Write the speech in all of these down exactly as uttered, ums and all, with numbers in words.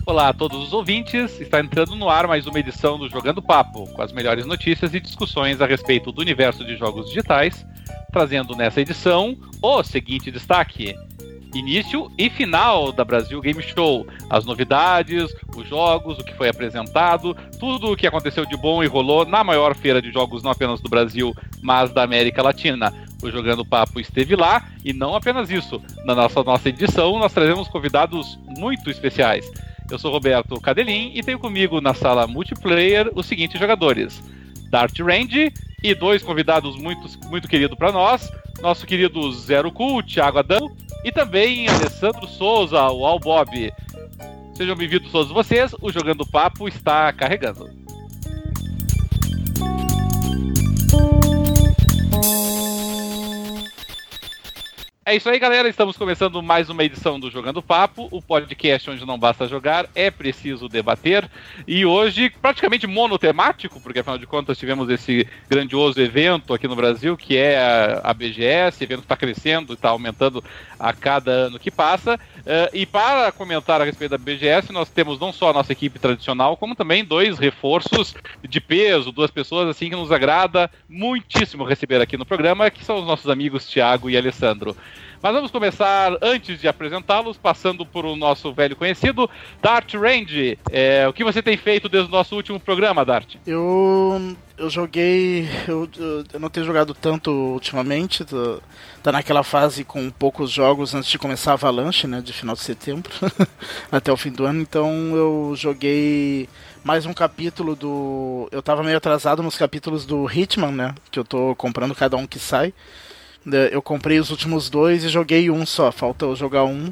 Olá a todos os ouvintes, está entrando no ar mais uma edição do Jogando Papo, com as melhores notícias e discussões a respeito do universo de jogos digitais, trazendo nessa edição o seguinte destaque: início e final da Brasil Game Show, as novidades, os jogos, o que foi apresentado, tudo o que aconteceu de bom e rolou na maior feira de jogos não apenas do Brasil, mas da América Latina. O Jogando Papo esteve lá e não apenas isso, na nossa, nossa edição nós trazemos convidados muito especiais. Eu sou Roberto Cadelin e tenho comigo na sala multiplayer os seguintes jogadores: Dart Range e dois convidados muito, muito queridos para nós, nosso querido Zero Cool, Thiago Adamo, e também Alessandro Souza, o Al Bob. Sejam bem-vindos todos vocês, o Jogando Papo está carregando. É isso aí, galera, estamos começando mais uma edição do Jogando Papo, o podcast onde não basta jogar, é preciso debater, e hoje praticamente monotemático, porque afinal de contas tivemos esse grandioso evento aqui no Brasil, que é a, a B G S, evento que está crescendo e está aumentando a cada ano que passa, uh, e para comentar a respeito da B G S, nós temos não só a nossa equipe tradicional, como também dois reforços de peso, duas pessoas assim que nos agrada muitíssimo receber aqui no programa, que são os nossos amigos Thiago e Alessandro. Mas vamos começar, antes de apresentá-los, passando por o nosso velho conhecido, Dart Range. É, o que você tem feito desde o nosso último programa, Dart? Eu, eu joguei... Eu, eu não tenho jogado tanto ultimamente, tô, tá naquela fase com poucos jogos antes de começar a Avalanche, né, de final de setembro, até o fim do ano, então eu joguei mais um capítulo do... Eu tava meio atrasado nos capítulos do Hitman, né, que eu tô comprando cada um que sai. Eu comprei os últimos dois e joguei um só, falta eu jogar um.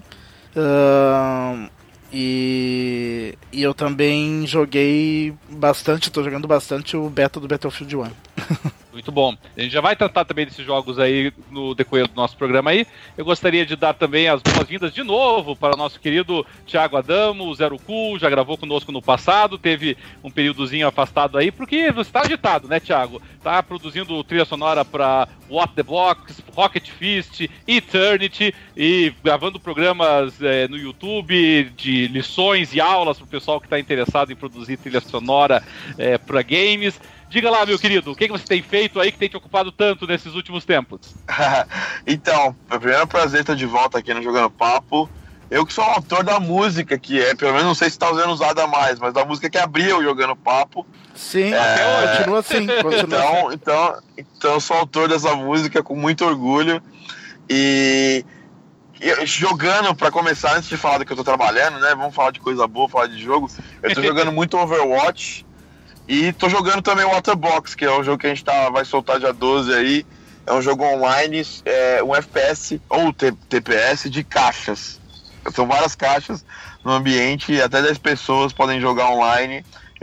Uh, e, e eu também joguei bastante, tô jogando bastante o beta do Battlefield um. Muito bom. A gente já vai tratar também desses jogos aí no decorrer do nosso programa aí. Eu gostaria de dar também as boas-vindas de novo para o nosso querido Thiago Adamo, o Zero Cool, já gravou conosco no passado, teve um períodozinho afastado aí, porque você está agitado, né, Thiago? Tá produzindo trilha sonora para What the Box, Rocket Fist, Eternity, e gravando programas é, no YouTube de lições e aulas para o pessoal que está interessado em produzir trilha sonora é, para games. Diga lá, meu querido, o que você tem feito aí que tem te ocupado tanto nesses últimos tempos? Então, é o primeiro prazer estar de volta aqui no Jogando Papo. Eu que sou o autor da música, que é, pelo menos não sei se está sendo usada mais, mas da música que abriu o Jogando Papo. Sim, é... continua assim. Continua então, assim. Então, então, eu sou autor dessa música com muito orgulho. E... jogando, pra começar, antes de falar do que eu tô trabalhando, né, vamos falar de coisa boa, falar de jogo. Eu tô jogando muito Overwatch. E tô jogando também o Waterbox, que é um jogo que a gente tá, vai soltar dia doze aí. É um jogo online, é, um F P S ou T P S de caixas. São várias caixas no ambiente e até dez pessoas podem jogar online.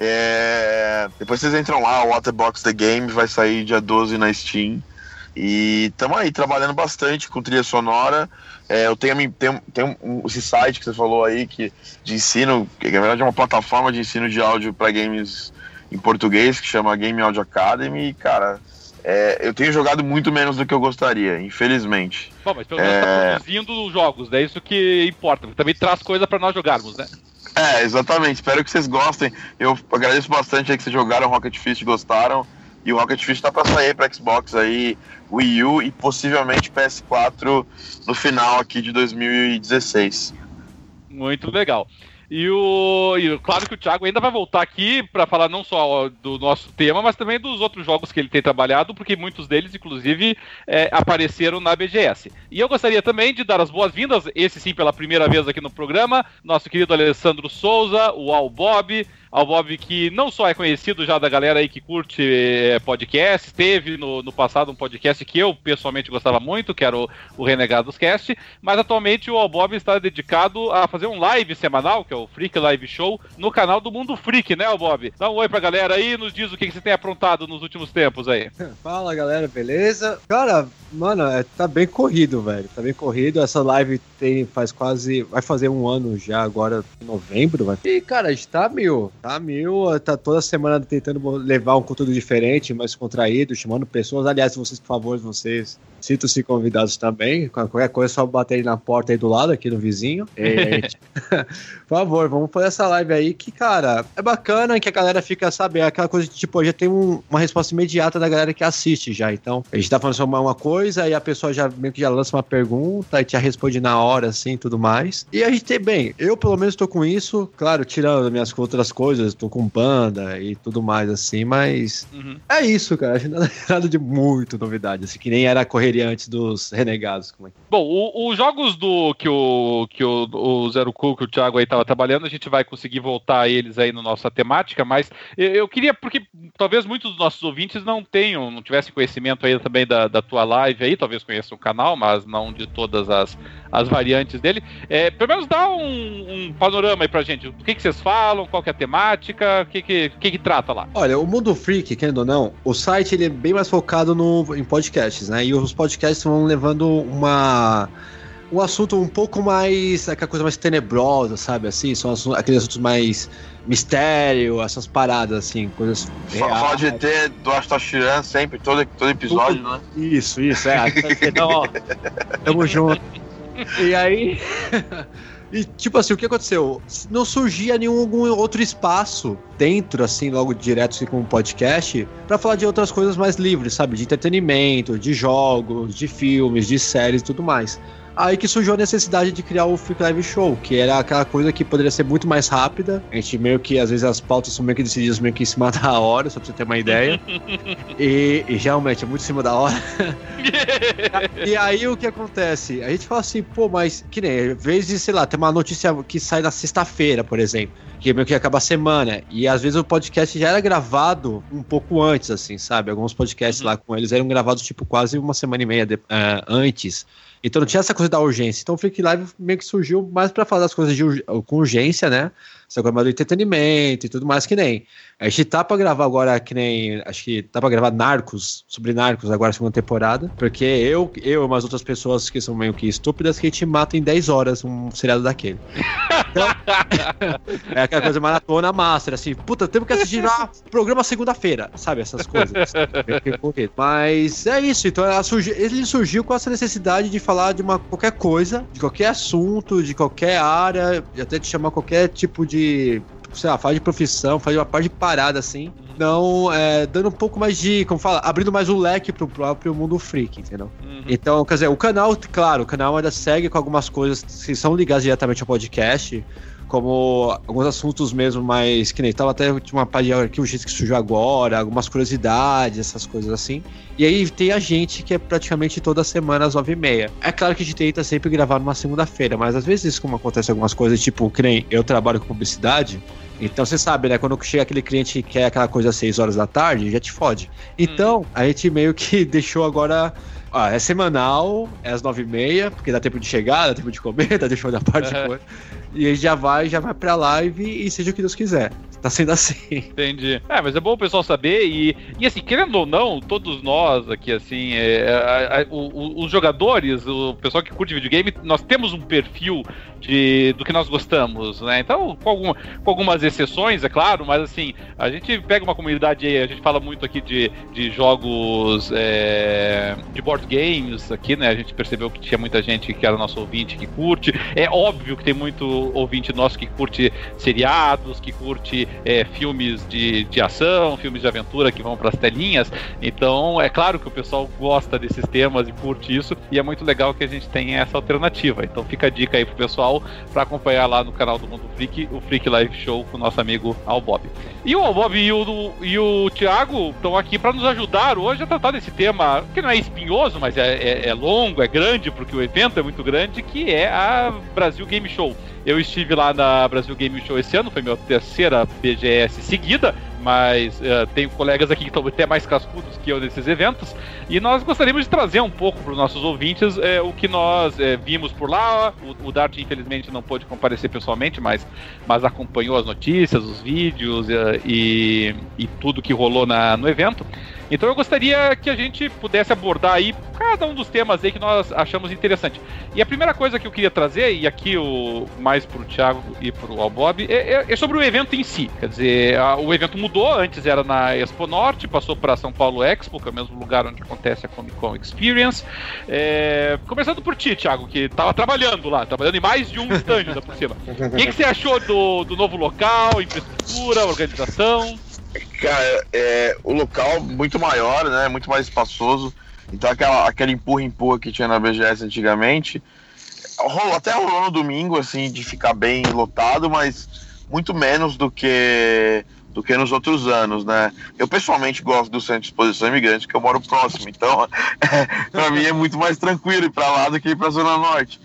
É, depois vocês entram lá, o Waterbox The Game vai sair dia doze na Steam. E estamos aí trabalhando bastante com trilha sonora. É, eu tenho, tenho, tenho esse site que você falou aí que, de ensino, que na verdade é uma plataforma de ensino de áudio para games em português, que chama Game Audio Academy, e, cara, é, eu tenho jogado muito menos do que eu gostaria, infelizmente. Bom, mas pelo menos é... tá produzindo jogos, é isso que importa, também traz coisa pra nós jogarmos, né? É, exatamente, espero que vocês gostem, eu agradeço bastante aí que vocês jogaram Rocket Fist e gostaram, e o Rocket Fist tá pra sair pra Xbox aí, Wii U e possivelmente P S quatro no final aqui de dois mil e dezesseis. Muito legal. E, o, e claro que o Thiago ainda vai voltar aqui para falar não só do nosso tema, mas também dos outros jogos que ele tem trabalhado, porque muitos deles, inclusive, é, apareceram na B G S. E eu gostaria também de dar as boas-vindas, esse sim pela primeira vez aqui no programa, nosso querido Alessandro Souza, o Al Bob, Al Bob que não só é conhecido já da galera aí que curte é, podcast, teve no, no passado um podcast que eu pessoalmente gostava muito, que era o, o Renegados Cast, mas atualmente o Al Bob está dedicado a fazer um live semanal, que é o Freak Live Show, no canal do Mundo Freak, né, Al Bob? Dá um oi pra galera aí e nos diz o que, que você tem aprontado nos últimos tempos aí. Fala, galera, beleza? Cara, mano, é, tá bem corrido, velho, tá bem corrido, essa live tem, faz quase, vai fazer um ano já agora, em novembro, vai. E, cara, a gente tá meio... Tá mil, tá toda semana tentando levar um conteúdo diferente, mais contraído, chamando pessoas. Aliás, vocês, por favor, vocês Sinto-se convidados também. Qualquer coisa é só bater aí na porta aí do lado, aqui no vizinho. E, por favor, vamos fazer essa live aí que, cara, é bacana que a galera fica, sabe, aquela coisa de, tipo, já tem um, uma resposta imediata da galera que assiste já. Então, a gente tá falando sobre uma coisa e a pessoa já meio que já lança uma pergunta e te responde na hora, assim, tudo mais. E a gente tem, bem, eu pelo menos tô com isso, claro, tirando minhas outras coisas, tô com banda e tudo mais, assim, mas uhum. é isso, cara. Acho nada, nada de muito novidade, assim, que nem era a correria antes dos Renegados. Como é? Bom, os jogos do que o, que o, o Zero Cool, que o Thiago aí tava trabalhando, a gente vai conseguir voltar a eles aí na nossa temática, mas eu, eu queria, porque talvez muitos dos nossos ouvintes não tenham, não tivessem conhecimento aí também da, da tua live aí, talvez conheçam o canal, mas não de todas as, as variantes dele. É, pelo menos dá um, um panorama aí pra gente, do que, que vocês falam, qual que é a temática, o que que, que que trata lá? Olha, o Mundo Freak, querendo ou não, o site ele é bem mais focado no, em podcasts, né? E os podcasts vão levando uma... um assunto um pouco mais, aquela coisa mais tenebrosa, sabe, assim, são assuntos, aqueles assuntos mais mistério, essas paradas, assim, coisas reais. Fala de E T do Astachiran sempre, todo, todo episódio, Tudo, né? Isso, isso, é. Então, ó, tamo junto. E aí... E, tipo assim, o que aconteceu? Não surgia nenhum algum outro espaço dentro, assim, logo direto, assim, como um podcast, pra falar de outras coisas mais livres, sabe? De entretenimento, de jogos, de filmes, de séries e tudo mais. Aí que surgiu a necessidade de criar o Freak Live Show, que era aquela coisa que poderia ser muito mais rápida. A gente meio que, às vezes, as pautas são meio que decididas meio que em cima da hora, só pra você ter uma ideia. e, e realmente é muito em cima da hora. E aí o que acontece? A gente fala assim, pô, mas que nem, às vezes, sei lá, tem uma notícia que sai na sexta-feira, por exemplo, que meio que acaba a semana, e às vezes o podcast já era gravado um pouco antes, assim, sabe? Alguns podcasts uhum. lá com eles eram gravados, tipo, quase uma semana e meia de, uh, antes. Então não tinha essa coisa da urgência. Então o Freak Live meio que surgiu mais pra falar das coisas de, com urgência, né? Essa coisa do entretenimento e tudo mais, que nem. A gente tá pra gravar agora, que nem. Acho que tá pra gravar Narcos, sobre Narcos, agora segunda temporada. Porque eu, eu e umas outras pessoas que são meio que estúpidas, que a gente mata em dez horas um seriado daquele. Então, é aquela coisa maratona master, assim, puta, temos que assistir lá programa segunda-feira, sabe? Essas coisas. Mas é isso, então ela surgi, ele surgiu com essa necessidade de falar de uma, qualquer coisa, de qualquer assunto, de qualquer área, de até te chamar qualquer tipo de, sei lá, falar de profissão, fazer uma parte de parada, assim. Não, é, dando um pouco mais de, como fala, abrindo mais o leque pro próprio mundo freak, entendeu? Uhum. Então, quer dizer, o canal, claro, o canal ainda segue com algumas coisas que são ligadas diretamente ao podcast, como alguns assuntos mesmo, mais que nem tava até uma página aqui, o jeito que surgiu agora, algumas curiosidades, essas coisas assim. E aí tem a gente que é praticamente toda semana às nove e meia. É claro que a gente tenta sempre gravar numa segunda-feira, mas às vezes como acontece algumas coisas, tipo, que nem eu trabalho com publicidade, então você sabe, né, quando chega aquele cliente que quer aquela coisa às seis horas da tarde, já te fode. Então, hum. a gente meio que deixou agora... Ah, é semanal, é às nove e meia, porque dá tempo de chegar, dá tempo de comer, dá tempo da parte de coisa. E aí já vai, já vai pra live e seja o que Deus quiser. Tá sendo assim. Entendi. É, mas é bom o pessoal saber e, e assim, querendo ou não, todos nós aqui, assim, é, a, a, o, os jogadores, o pessoal que curte videogame, nós temos um perfil de, do que nós gostamos, né? Então, com, alguma, com algumas exceções, é claro, mas assim, a gente pega uma comunidade aí, a gente fala muito aqui de, de jogos é, de board games aqui, né? A gente percebeu que tinha muita gente que era nosso ouvinte que curte. É óbvio que tem muito ouvinte nosso que curte seriados, que curte é, filmes de, de ação, filmes de aventura que vão pras telinhas. Então, é claro que o pessoal gosta desses temas e curte isso, e é muito legal que a gente tenha essa alternativa. Então fica a dica aí pro pessoal pra acompanhar lá no canal do Mundo Freak, o Freak Live Show com o nosso amigo Al Bob. E o Al Bob e o, e o Thiago estão aqui pra nos ajudar hoje a tratar desse tema, que não é espinhoso, mas é, é, é longo, é grande, porque o evento é muito grande, que é a Brasil Game Show. Eu estive lá na Brasil Game Show esse ano, foi minha terceira B G S seguida, mas uh, tenho colegas aqui que estão até mais cascudos que eu nesses eventos, e nós gostaríamos de trazer um pouco para os nossos ouvintes é, o que nós é, vimos por lá. O, o Dart, infelizmente, não pôde comparecer pessoalmente, mas, mas acompanhou as notícias, os vídeos uh, e, e tudo que rolou na, no evento. Então eu gostaria que a gente pudesse abordar aí cada um dos temas aí que nós achamos interessante. E a primeira coisa que eu queria trazer, e aqui o, mais pro Thiago e pro Albob, é, é sobre o evento em si. Quer dizer, a, o evento mudou, antes era na Expo Norte, passou para São Paulo Expo, que é o mesmo lugar onde acontece a Comic Con Experience. É, começando por ti, Thiago, que estava trabalhando lá, trabalhando em mais de um stand ainda por cima. O que, que você achou do, do novo local, infraestrutura, organização? Cara, é, o local muito maior, né? Muito mais espaçoso. Então aquela, aquele empurra-empurra que tinha na B G S antigamente rolou, até rolou no domingo, assim, de ficar bem lotado, mas muito menos do que do que nos outros anos, né? Eu pessoalmente gosto do Centro de Exposição Imigrante, que eu moro próximo, então é, pra mim é muito mais tranquilo ir pra lá do que ir pra Zona Norte.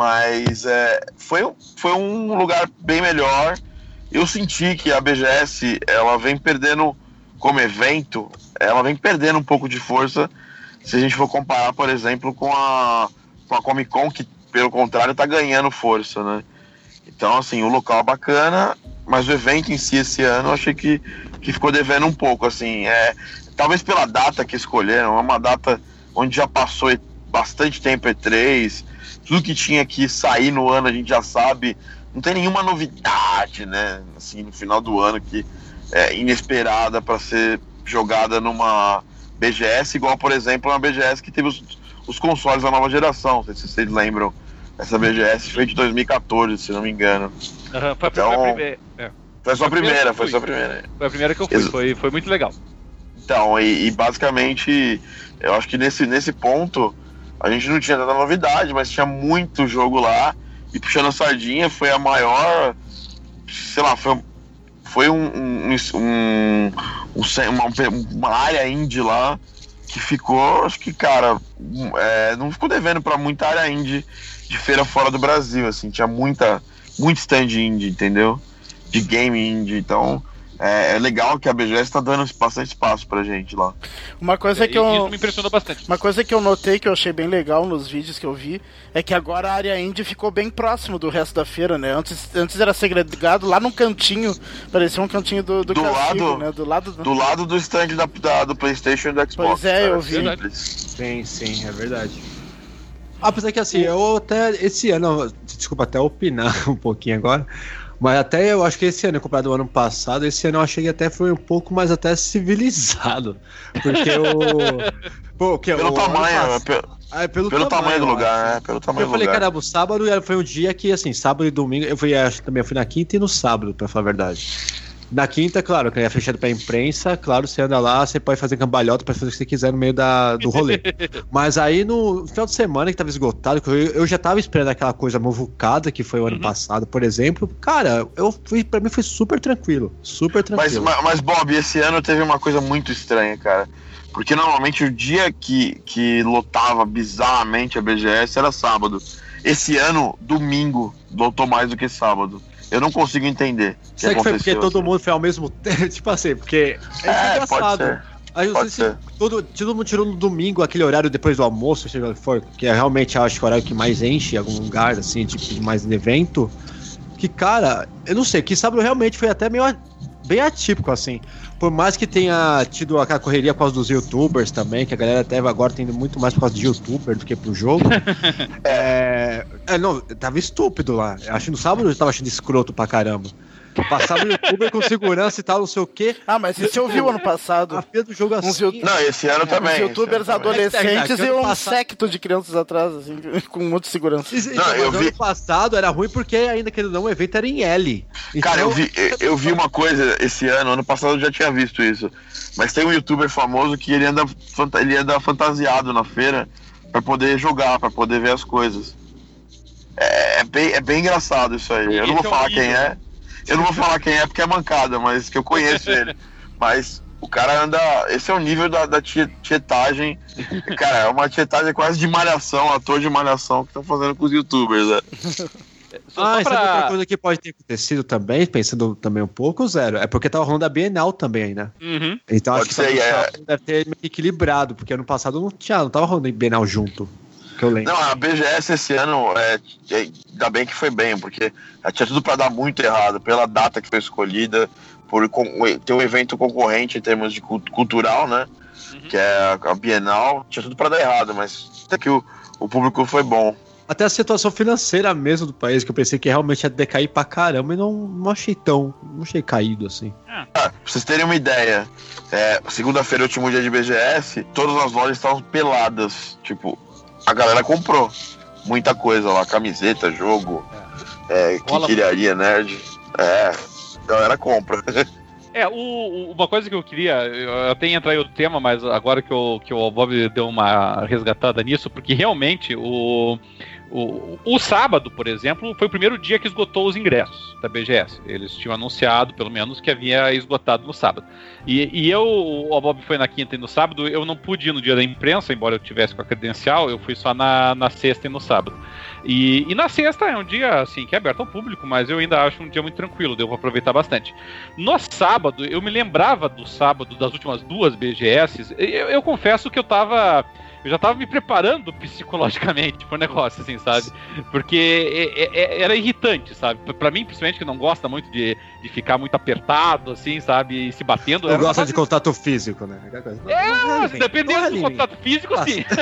Mas é, foi, foi um lugar bem melhor. Eu senti que a B G S, ela vem perdendo, como evento, ela vem perdendo um pouco de força, se a gente for comparar, por exemplo, com a, com a Comic Con, que, pelo contrário, tá ganhando força, né? Então, assim, o local é bacana, mas o evento em si, esse ano, eu achei que, que ficou devendo um pouco, assim. É, talvez pela data que escolheram, é uma data onde já passou bastante tempo E três, tudo que tinha que sair no ano a gente já sabe. Não tem nenhuma novidade, né, assim, no final do ano que é inesperada para ser jogada numa B G S, igual, por exemplo, uma B G S que teve os, os consoles da nova geração. Não sei se vocês lembram, essa B G S foi de dois mil e catorze, se não me engano. Uhum, foi, então, foi a primeira. É. Foi a sua primeira, foi a sua primeira. Foi a primeira que eu fui, foi, foi muito legal. Então, e, e basicamente, eu acho que nesse, nesse ponto, a gente não tinha tanta novidade, mas tinha muito jogo lá. E puxando a sardinha, foi a maior, sei lá, foi, foi um, um, um, um uma, uma área indie lá que ficou, acho que, cara, é, não ficou devendo pra muita área indie de feira fora do Brasil, assim, tinha muita, muito stand indie, entendeu? De game indie, então é, é legal que a B G S tá dando bastante espaço pra gente lá. Uma coisa que eu... Isso me impressionou bastante. Uma coisa que eu notei, que eu achei bem legal nos vídeos que eu vi, é que agora a área indie ficou bem próximo do resto da feira, né? Antes, antes era segregado lá num cantinho, parecia um cantinho do, do, do castigo, lado, né? Do lado do... do lado do stand da, da, do PlayStation e do Xbox. Pois é, cara, eu vi. Sim, sim, é verdade. Apesar que assim, eu até esse ano, desculpa até opinar um pouquinho agora, mas até eu acho que esse ano, comparado ao ano passado, esse ano eu achei que até foi um pouco mais até civilizado. Porque o... Pô, que pelo o tamanho, pass... pelo, ah, pelo, pelo tamanho, tamanho do lugar, acho. né? Pelo tamanho eu do falei, lugar. caramba, o sábado foi um dia que, assim, sábado e domingo, eu fui, acho, também eu fui na quinta e no sábado, pra falar a verdade. Na quinta, claro, que é fechado pra imprensa, claro, você anda lá, você pode fazer cambalhota, pode fazer o que você quiser no meio da, do rolê. Mas aí no final de semana que tava esgotado, eu, eu já tava esperando aquela coisa movucada que foi o ano uhum. passado, por exemplo, cara, eu fui, pra mim foi super tranquilo, super tranquilo. Mas, mas Bob, esse ano teve uma coisa muito estranha, cara. Porque normalmente o dia que, que lotava bizarramente a B G S era sábado. Esse ano, domingo, lotou mais do que sábado. Eu não consigo entender. Será que, que foi porque todo assim. mundo foi ao mesmo tempo? Tipo assim, porque é, é engraçado. Pode ser. Aí eu pode sei se todo, todo mundo tirou no domingo aquele horário depois do almoço, seja o que for, que é realmente acho que o horário que mais enche em algum lugar, assim, tipo, de mais evento. Que, cara, eu não sei, que sábado realmente foi até meio bem atípico, assim. Por mais que tenha tido aquela correria por causa dos youtubers também, que a galera até agora tem ido muito mais por causa de youtuber do que pro jogo. é, é, não, tava estúpido lá. Acho que no sábado eu tava achando escroto pra caramba. Passava o youtuber com segurança e tal, não sei o quê. Ah, mas isso eu vi o ano passado. A feira do jogo assim. You... Não, esse ano também. Os youtubers adolescentes é, e um passado... secto de crianças atrás, assim, com muita segurança. Então, não, eu vi... ano passado era ruim porque ainda que não, o evento era em L. Então... Cara, eu vi, eu, eu vi uma coisa esse ano, ano passado eu já tinha visto isso. Mas tem um youtuber famoso que ele anda, ele anda fantasiado na feira pra poder jogar, pra poder ver as coisas. É, é, bem, é bem engraçado isso aí. Eu não vou falar quem é. Eu não vou falar quem é porque é mancada, mas que eu conheço ele. Mas o cara anda... Esse é o nível da, da tietagem. Cara, é uma tietagem quase de malhação, ator de malhação que estão fazendo com os youtubers, né? Só ah, pra... outra coisa que pode ter acontecido também, pensando também um pouco, Zero, é porque tava rolando a Bienal também, né? Uhum. Então pode acho ser, que é... deve ter meio equilibrado, porque ano passado não tinha, não tava rolando a Bienal junto. Que eu lembro. Não, a B G S esse ano, é, é, ainda bem que foi bem, porque tinha tudo pra dar muito errado, pela data que foi escolhida, por com, ter um evento concorrente em termos de cultural, né? uhum. que é a Bienal, tinha tudo pra dar errado, mas até que o, o público foi bom. Até a situação financeira mesmo do país, que eu pensei que realmente ia decair pra caramba, e não, não achei tão, não achei caído assim. Ah, pra vocês terem uma ideia, é, segunda-feira, último dia de B G S, todas as lojas estavam peladas, tipo, a galera comprou muita coisa lá, camiseta, jogo, é, quinquilharia, nerd, é, a galera compra. É, o, o, uma coisa que eu queria, eu até ia entrar em outro tema, mas agora que, eu, que o Bob deu uma resgatada nisso, porque realmente o, o, o sábado, por exemplo, foi o primeiro dia que esgotou os ingressos da B G S. Eles tinham anunciado, pelo menos, que havia esgotado no sábado. E, e eu, o Bob foi na quinta e no sábado, eu não pude ir no dia da imprensa, embora eu tivesse com a credencial, eu fui só na, na sexta e no sábado. E, e na sexta é um dia, assim, que é aberto ao público, mas eu ainda acho um dia muito tranquilo, deu pra aproveitar bastante. No sábado, eu me lembrava do sábado, das últimas duas B G S, eu, eu confesso que eu tava... Eu já tava me preparando psicologicamente pro negócio, assim, sabe? Porque é, é, era irritante, sabe? Pra mim, principalmente, que não gosta muito de, de ficar muito apertado, assim, sabe? E se batendo. Não gosta de contato físico, né? É, não, dependendo do contato físico, Nossa. sim.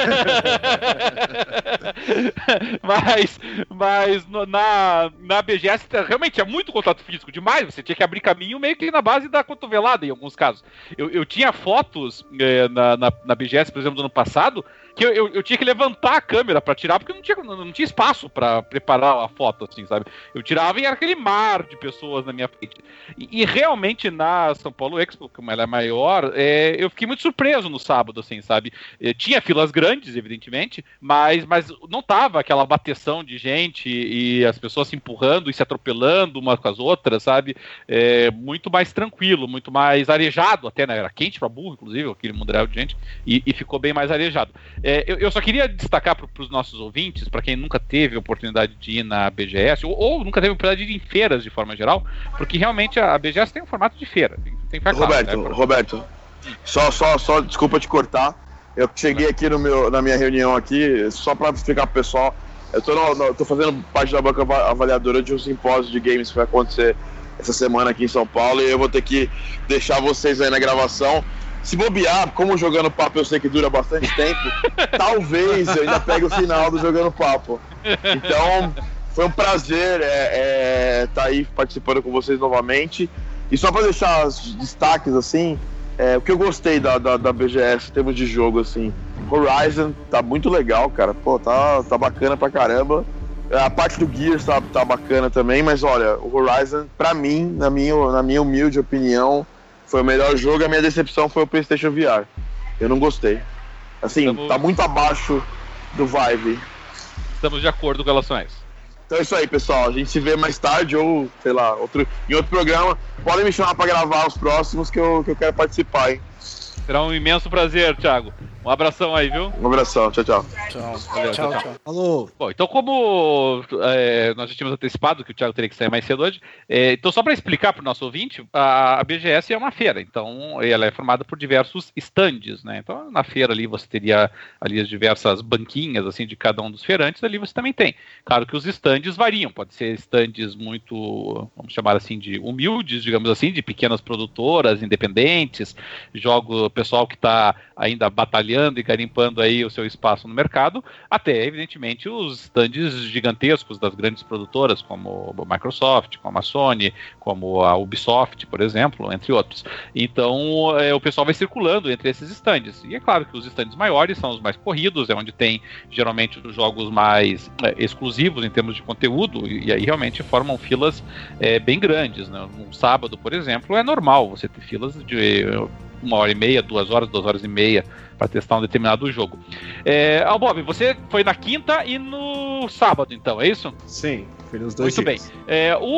mas mas no, na, na B G S, realmente, é muito contato físico demais. Você tinha que abrir caminho meio que na base da cotovelada, em alguns casos. Eu, eu tinha fotos é, na, na, na B G S, por exemplo, do ano passado, que eu, eu, eu tinha que levantar a câmera pra tirar, porque não tinha, não, não tinha espaço pra preparar a foto, assim, sabe? Eu tirava e era aquele mar de pessoas na minha frente. E, e realmente na São Paulo Expo, como ela é maior, é, eu fiquei muito surpreso no sábado, assim, sabe? Eu tinha filas grandes, evidentemente, mas, mas não tava aquela bateção de gente e as pessoas se empurrando e se atropelando umas com as outras, sabe? É, muito mais tranquilo, muito mais arejado até, né? Era quente pra burro, inclusive, aquele mundial de gente, e, e ficou bem mais arejado. É, eu, eu só queria destacar para os nossos ouvintes, para quem nunca teve a oportunidade de ir na B G S, ou, ou nunca teve a oportunidade de ir em feiras de forma geral, porque realmente a, a B G S tem um formato de feira. Tem, tem que Roberto, claro, né? Roberto, só, só, só, desculpa te cortar, eu cheguei aqui no meu, na minha reunião aqui, só para explicar pro pessoal, eu tô, no, no, tô fazendo parte da banca avaliadora de um simpósio de games que vai acontecer essa semana aqui em São Paulo, e eu vou ter que deixar vocês aí na gravação. Se bobear, como Jogando Papo eu sei que dura bastante tempo, talvez eu ainda pegue o final do Jogando Papo. Então, foi um prazer estar é, é, tá aí participando com vocês novamente. E só para deixar os destaques, assim, é, o que eu gostei da, da, da B G S em termos de jogo, assim, Horizon tá muito legal, cara. Pô, tá, tá bacana pra caramba. A parte do Gears tá, tá bacana também, mas olha, o Horizon, pra mim, na minha, na minha humilde opinião, foi o melhor jogo. A minha decepção foi o PlayStation V R. Eu não gostei. Assim, Estamos... tá muito abaixo do Vive. Estamos de acordo com relação a isso. Então é isso aí, pessoal. A gente se vê mais tarde ou, sei lá, outro, em outro programa. Podem me chamar pra gravar os próximos que eu, que eu quero participar, hein? Será um imenso prazer, Thiago. Um abração aí, viu? Um abração, tchau, tchau. Tchau, Valeu, tchau, tchau, tchau. Alô. Bom, então como é, nós já tínhamos antecipado que o Thiago teria que sair mais cedo hoje, é, então só para explicar para o nosso ouvinte, a, a B G S é uma feira, então ela é formada por diversos stands, né? Então na feira ali você teria ali as diversas banquinhas assim de cada um dos feirantes, ali você também tem. Claro que os stands variam, pode ser stands muito, vamos chamar assim, de humildes, digamos assim, de pequenas produtoras, independentes, jogo, pessoal que está ainda batalhando e garimpando aí o seu espaço no mercado, até, evidentemente, os stands gigantescos das grandes produtoras, como a Microsoft, como a Sony, como a Ubisoft, por exemplo, entre outros. Então, é, o pessoal vai circulando entre esses stands. E é claro que os stands maiores são os mais corridos, é onde tem, geralmente, os jogos mais é, exclusivos em termos de conteúdo, e, e aí realmente formam filas é, bem grandes, né? No sábado, por exemplo, é normal você ter filas de uma hora e meia, duas horas, duas horas e meia para testar um determinado jogo. É, ah, Bob, você foi na quinta e no sábado, então, é isso? Sim, foi nos dois Muito dias. bem. É, o,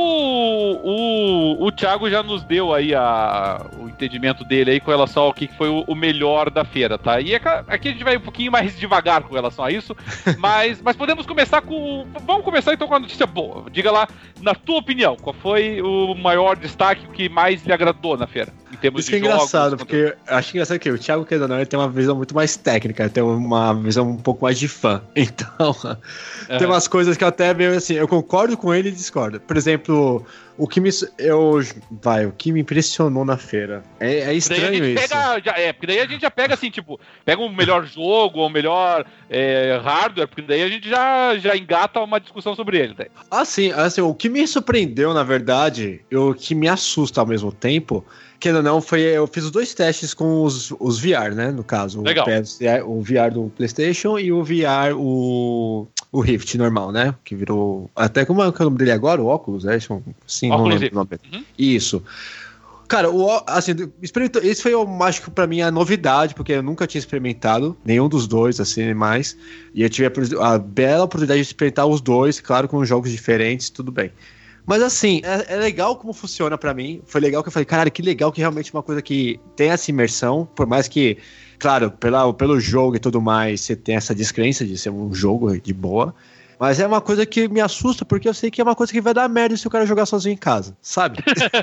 o, o Thiago já nos deu aí a, o entendimento dele aí com relação ao que foi o, o melhor da feira, tá? E aqui a gente vai um pouquinho mais devagar com relação a isso, mas, mas podemos começar com... Vamos começar então com a notícia boa. Diga lá, na tua opinião, qual foi o maior destaque, o que mais lhe agradou na feira? Em termos Isso de que é jogos, engraçado, porque eu acho engraçado que o Thiago, querendo ou não, ele tem uma visão muito mais técnica, tem uma visão um pouco mais de fã. Então, uhum. tem umas coisas que eu até meio assim, eu concordo com ele e discordo. Por exemplo, o que me. Eu, vai, o que me impressionou na feira. É, é estranho isso. Pega, já, é, porque daí a gente já pega assim, tipo, pega um melhor jogo, ou um melhor é, hardware, porque daí a gente já, já engata uma discussão sobre ele. Daí. Assim, assim, o que me surpreendeu, na verdade, e o que me assusta ao mesmo tempo. Que não, não, foi. Eu fiz os dois testes com os, os V R, né? No caso, Legal. O, P S, o V R do PlayStation e o V R, o, o Rift normal, né? Que virou. Até como é o nome dele agora? O Oculus, né? Sim, não lembro o nome. Uhum. Isso. Cara, o, assim, esse foi, eu acho que pra mim a novidade, porque eu nunca tinha experimentado nenhum dos dois, assim, mais. E eu tive a, a bela oportunidade de experimentar os dois, claro, com jogos diferentes, tudo bem. Mas assim, é, é legal como funciona pra mim. Foi legal que eu falei, caralho, que legal que realmente é uma coisa que tem essa imersão, por mais que, claro, pela, pelo jogo e tudo mais, você tem essa descrença de ser um jogo de boa. Mas é uma coisa que me assusta, porque eu sei que é uma coisa que vai dar merda se o cara jogar sozinho em casa, sabe?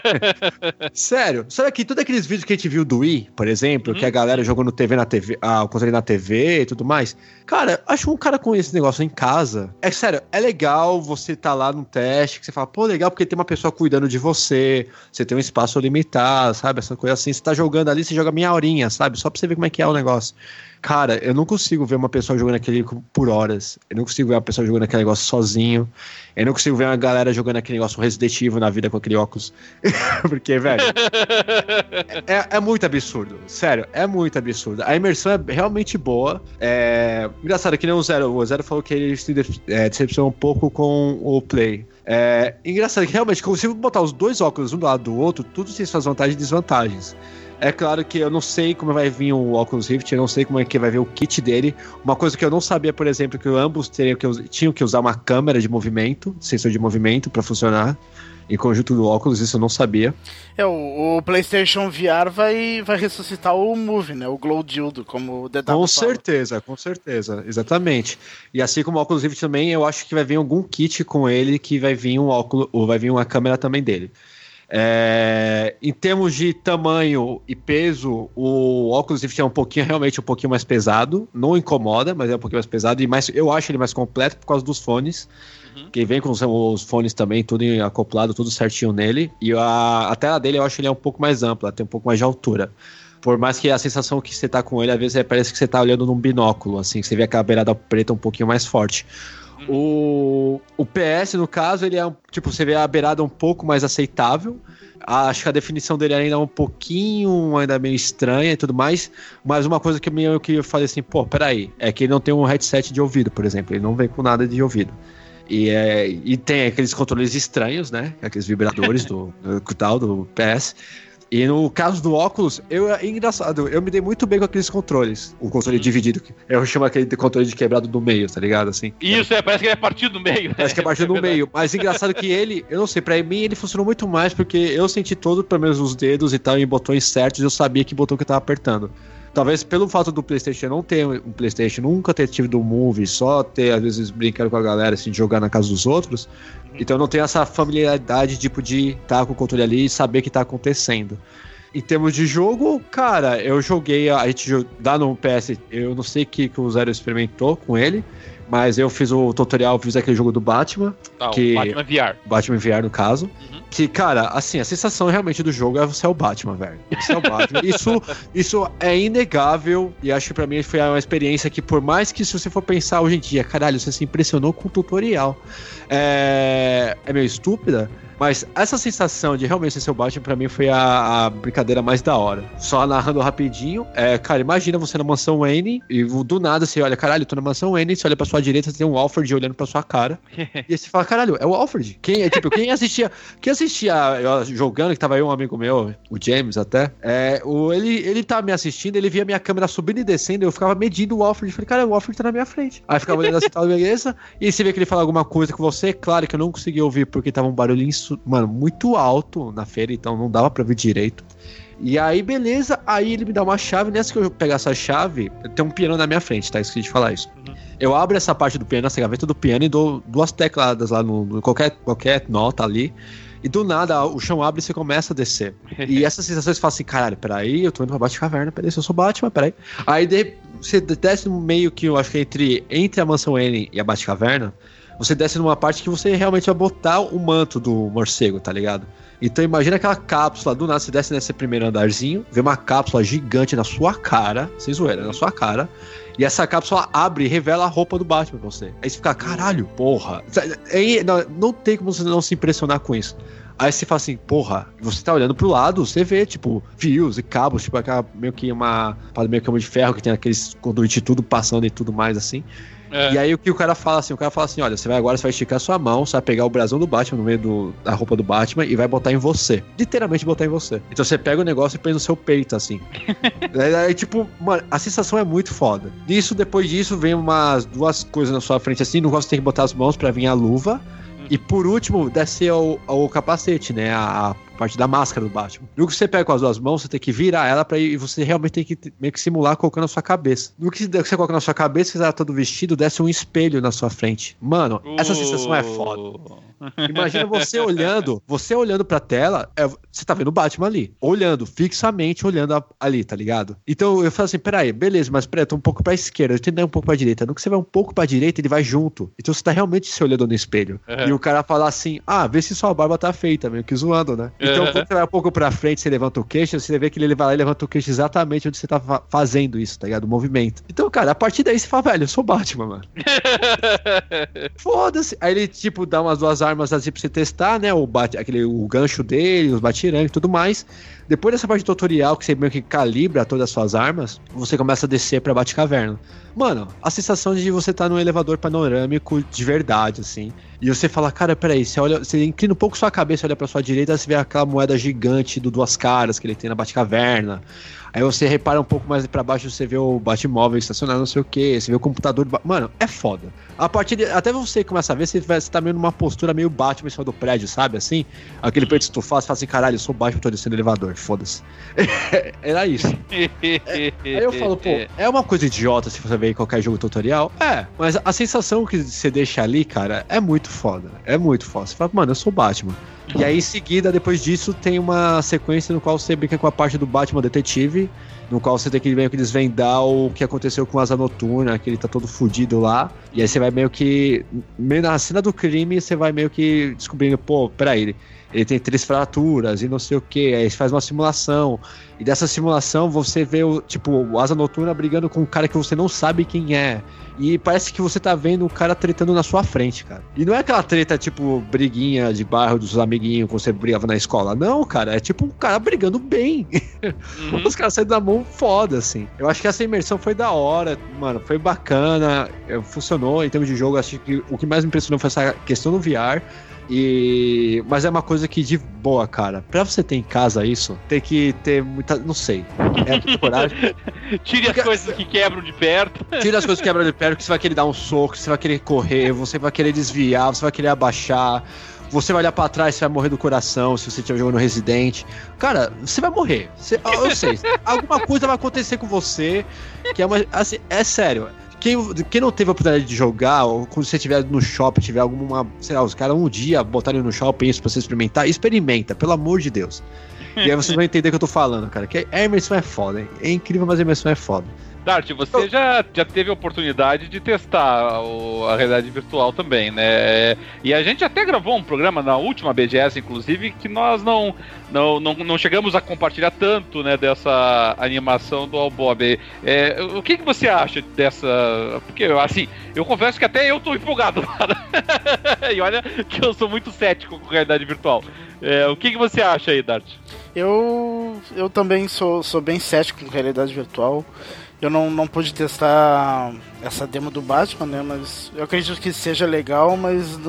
Sério. Sabe que todos aqueles vídeos que a gente viu do Wii, por exemplo, uhum. que a galera jogou no T V na T V, ah, o controle na T V e tudo mais. Cara, acho um cara com esse negócio em casa. É sério, é legal você tá lá no teste, que você fala, pô, legal, porque tem uma pessoa cuidando de você, você tem um espaço limitado, sabe? Essa coisa assim, você tá jogando ali, você joga meia horinha, sabe? Só pra você ver como é que é o negócio. Cara, eu não consigo ver uma pessoa jogando aquele por horas. Eu não consigo ver uma pessoa jogando aquele negócio sozinho. Eu não consigo ver uma galera jogando aquele negócio Resident Evil na vida com aquele óculos. Porque, velho, é, é muito absurdo. Sério, é muito absurdo. A imersão é realmente boa. É... Engraçado, que nem o Zero. O Zero falou que ele se decepcionou um pouco com o Play. É... Engraçado que realmente, se eu botar os dois óculos um do lado do outro, tudo tem suas vantagens e desvantagens. É claro que eu não sei como vai vir o Oculus Rift, eu não sei como é que vai vir o kit dele. Uma coisa que eu não sabia, por exemplo, que ambos teriam que, tinham que usar uma câmera de movimento, sensor de movimento para funcionar. Em conjunto do óculos, isso eu não sabia. É, o, o PlayStation V R vai, vai ressuscitar o Move, né? O Glow Dildo, como o D W Com certeza, fala. Com certeza, exatamente. E assim como o Oculus Rift também, eu acho que vai vir algum kit com ele que vai vir um óculos, ou vai vir uma câmera também dele. É, em termos de tamanho e peso, o Oculus Rift é um pouquinho, realmente um pouquinho mais pesado, não incomoda, mas é um pouquinho mais pesado e mais, eu acho ele mais completo por causa dos fones, uhum. que vem com os, os fones também, tudo acoplado, tudo certinho nele, e a, a tela dele eu acho ele é um pouco mais ampla, tem um pouco mais de altura. Por mais que a sensação que você tá com ele, às vezes parece que você tá olhando num binóculo, assim, você vê aquela beirada preta um pouquinho mais forte. O, o P S, no caso, ele é, tipo, você vê a beirada um pouco mais aceitável. Acho que a definição dele ainda é um pouquinho, ainda meio estranha e tudo mais. Mas uma coisa que eu, que eu falei assim, pô, peraí, é que ele não tem um headset de ouvido, por exemplo. Ele não vem com nada de ouvido. E, é, e tem aqueles controles estranhos, né? Aqueles vibradores do, do, tal, do P S. E no caso do óculos, eu, é engraçado, eu me dei muito bem com aqueles controles. O controle hum. dividido, eu chamo aquele controle de quebrado do meio, tá ligado? Assim. Isso, é, parece que ele é partido do meio. Parece que é partido do meio. Mas engraçado que ele, eu não sei, pra mim ele funcionou muito mais porque eu senti todo, pelo menos os dedos e tal, em botões certos, eu sabia que botão que eu tava apertando. Talvez pelo fato do PlayStation não ter um PlayStation, nunca ter tido um Move, só ter, às vezes, brincando com a galera, assim, de jogar na casa dos outros. Então eu não tenho essa familiaridade, tipo, de estar com o controle ali e saber o que tá acontecendo. Em termos de jogo, cara, eu joguei, a gente dá no P S, eu não sei o que, que o Zero experimentou com ele, mas eu fiz o tutorial, fiz aquele jogo do Batman. Ah, que, o Batman V R. Batman V R, no caso. Uhum. Que, cara, assim, a sensação realmente do jogo é você é o Batman, velho. Você é o Batman. isso, isso é inegável e acho que pra mim foi uma experiência que, por mais que se você for pensar hoje em dia, caralho, você se impressionou com o tutorial. É, é meio estúpida, mas essa sensação de realmente ser o Batman, pra mim, foi a, a brincadeira mais da hora. Só narrando rapidinho, é, cara, imagina você na mansão Wayne e do nada você olha, caralho, eu tô na mansão Wayne, você olha pra sua direita, você tem um Alfred olhando pra sua cara. E aí você fala, caralho, é o Alfred. Quem, é, tipo, quem assistia, quem assistia eu, jogando, que tava aí um amigo meu, o James até, é, o, ele, ele tava me assistindo, ele via minha câmera subindo e descendo, eu ficava medindo o Alfred, falei, cara, o Alfred tá na minha frente. Aí ficava olhando assim, tal, beleza, e você vê que ele fala alguma coisa com você, claro que eu não consegui ouvir porque tava um barulhinho, mano, muito alto na feira, então não dava pra ver direito. E aí, beleza, aí ele me dá uma chave, nessa que eu pegar essa chave, tem um piano na minha frente, tá? Esqueci de falar isso. Uhum. Eu abro essa parte do piano, essa gaveta do piano e dou duas tecladas lá no, no qualquer, qualquer nota ali. E do nada, o chão abre e você começa a descer. E essas sensações você fala assim, caralho, peraí, eu tô indo pra Batcaverna, peraí, se eu sou Batman, peraí. Aí de, você desce no meio que eu acho que entre, entre a Mansão N e a Batcaverna, você desce numa parte que você realmente vai botar o manto do morcego, tá ligado? Então imagina aquela cápsula, do nada você desce nesse primeiro andarzinho, vê uma cápsula gigante na sua cara, sem zoeira, na sua cara, e essa cápsula abre e revela a roupa do Batman pra você. Aí você fica, caralho, porra. Aí, não, não tem como você não se impressionar com isso. Aí você fala assim, porra, você tá olhando pro lado, você vê, tipo, fios e cabos, tipo, aquela meio que uma, meio que uma de ferro que tem aqueles conduíte tudo passando e tudo mais, assim. É. E aí o que o cara fala assim, o cara fala assim, olha, você vai agora, você vai esticar sua mão, você vai pegar o brasão do Batman no meio do, da roupa do Batman e vai botar em você. Literalmente botar em você. Então você pega o negócio e põe no seu peito, assim. aí, aí, tipo, mano, a sensação é muito foda. Isso, depois disso, vem umas duas coisas na sua frente, assim, no qual você tem que botar as mãos pra vir a luva. E por último, descer o, o capacete, né? A, a parte da máscara do Batman. No que você pega com as duas mãos, você tem que virar ela pra ir, e você realmente tem que meio que simular colocando na sua cabeça. No que você coloca na sua cabeça, que você tá todo vestido, desce um espelho na sua frente. Mano, essa uh. sensação é foda. Imagina você olhando, você olhando pra tela, é, você tá vendo o Batman ali, olhando, fixamente olhando a, ali, tá ligado? Então eu falo assim, peraí, beleza, mas peraí, eu tô um pouco pra esquerda, eu tenho que dar um pouco pra direita. No que você vai um pouco pra direita, ele vai junto. Então você tá realmente se olhando no espelho. Uhum. E o cara fala assim, ah, vê se sua barba tá feita, meio que zoando, né? Então quando você vai um pouco pra frente, você levanta o queixo, você vê que ele vai lá e levanta o queixo exatamente onde você tá fa- fazendo isso, tá ligado? O movimento. Então, cara, a partir daí você fala, velho, eu sou Batman, mano. Foda-se. Aí ele, tipo, dá umas duas armas assim pra você testar, né? O, bat- aquele, o gancho dele, os batirangue e tudo mais. Depois dessa parte tutorial, que você meio que calibra todas as suas armas, você começa a descer pra Batcaverna. Mano, a sensação de você estar tá num elevador panorâmico de verdade, assim. E você fala, cara, peraí, você olha, você inclina um pouco sua cabeça, olha pra sua direita, você vê aquela moeda gigante do Duas Caras que ele tem na Batcaverna. Aí você repara um pouco mais pra baixo, você vê o Batmóvel estacionado, não sei o que, você vê o computador do... Mano, é foda. A partir de... Até você começa a ver, você, vai, você tá meio numa postura meio Batman em cima do prédio, sabe, assim? Aquele peito estufado, você fala assim, caralho, eu sou Batman, tô descendo o elevador, foda-se. Era isso. É, aí eu falo, pô, é uma coisa idiota se você ver em qualquer jogo tutorial? É, mas a sensação que você deixa ali, cara, é muito foda. É muito foda. Você fala, mano, eu sou Batman. E aí, em seguida, depois disso, tem uma sequência no qual você brinca com a parte do Batman Detetive, no qual você tem que meio que desvendar o que aconteceu com o Asa Noturna, que ele tá todo fudido lá. E aí você vai meio que... meio na cena do crime, você vai meio que descobrindo, pô, peraí, ele, ele tem três fraturas e não sei o que. Aí você faz uma simulação. E dessa simulação, você vê o, tipo, o Asa Noturna brigando com um cara que você não sabe quem é. E parece que você tá vendo o cara tretando na sua frente, cara. E não é aquela treta, tipo, briguinha de bairro dos amiguinhos quando você brigava na escola. Não, cara, é tipo um cara brigando bem. Uhum. Os caras saem da mão foda, assim. Eu acho que essa imersão foi da hora, mano, foi bacana, funcionou em termos de jogo. Acho que o que mais me impressionou foi essa questão do V R. E... mas é uma coisa que de boa, cara. Pra você ter em casa isso, tem que ter muita... não sei. É muita coragem. Tire Porque... as coisas que quebram de perto. Tire as coisas que quebram de perto, que você vai querer dar um soco, você vai querer correr, você vai querer desviar, você vai querer abaixar. Você vai olhar pra trás, você vai morrer do coração se você estiver jogando Resident. Cara, você vai morrer. Você... eu sei. Alguma coisa vai acontecer com você. Que é uma... assim, é sério. Quem, quem não teve a oportunidade de jogar, ou quando você estiver no shopping, tiver alguma, sei lá, os caras um dia botarem no shopping isso pra você experimentar, experimenta, pelo amor de Deus. E aí vocês vão entender o que eu tô falando, cara, que a imersão é foda, hein? É incrível, mas a imersão é foda. Dart, você já, já teve a oportunidade de testar o, a realidade virtual também, né? E a gente até gravou um programa na última B G S, inclusive, que nós não, não, não, não chegamos a compartilhar tanto, né, dessa animação do All Bob. É, o que, que você acha dessa... Porque, assim, eu confesso que até eu tô empolgado, cara. E olha que eu sou muito cético com realidade virtual. É, o que, que você acha aí, Dart? Eu, eu também sou, sou bem cético com realidade virtual. Eu não, não pude testar essa demo do Batman, né? Mas eu acredito que seja legal, mas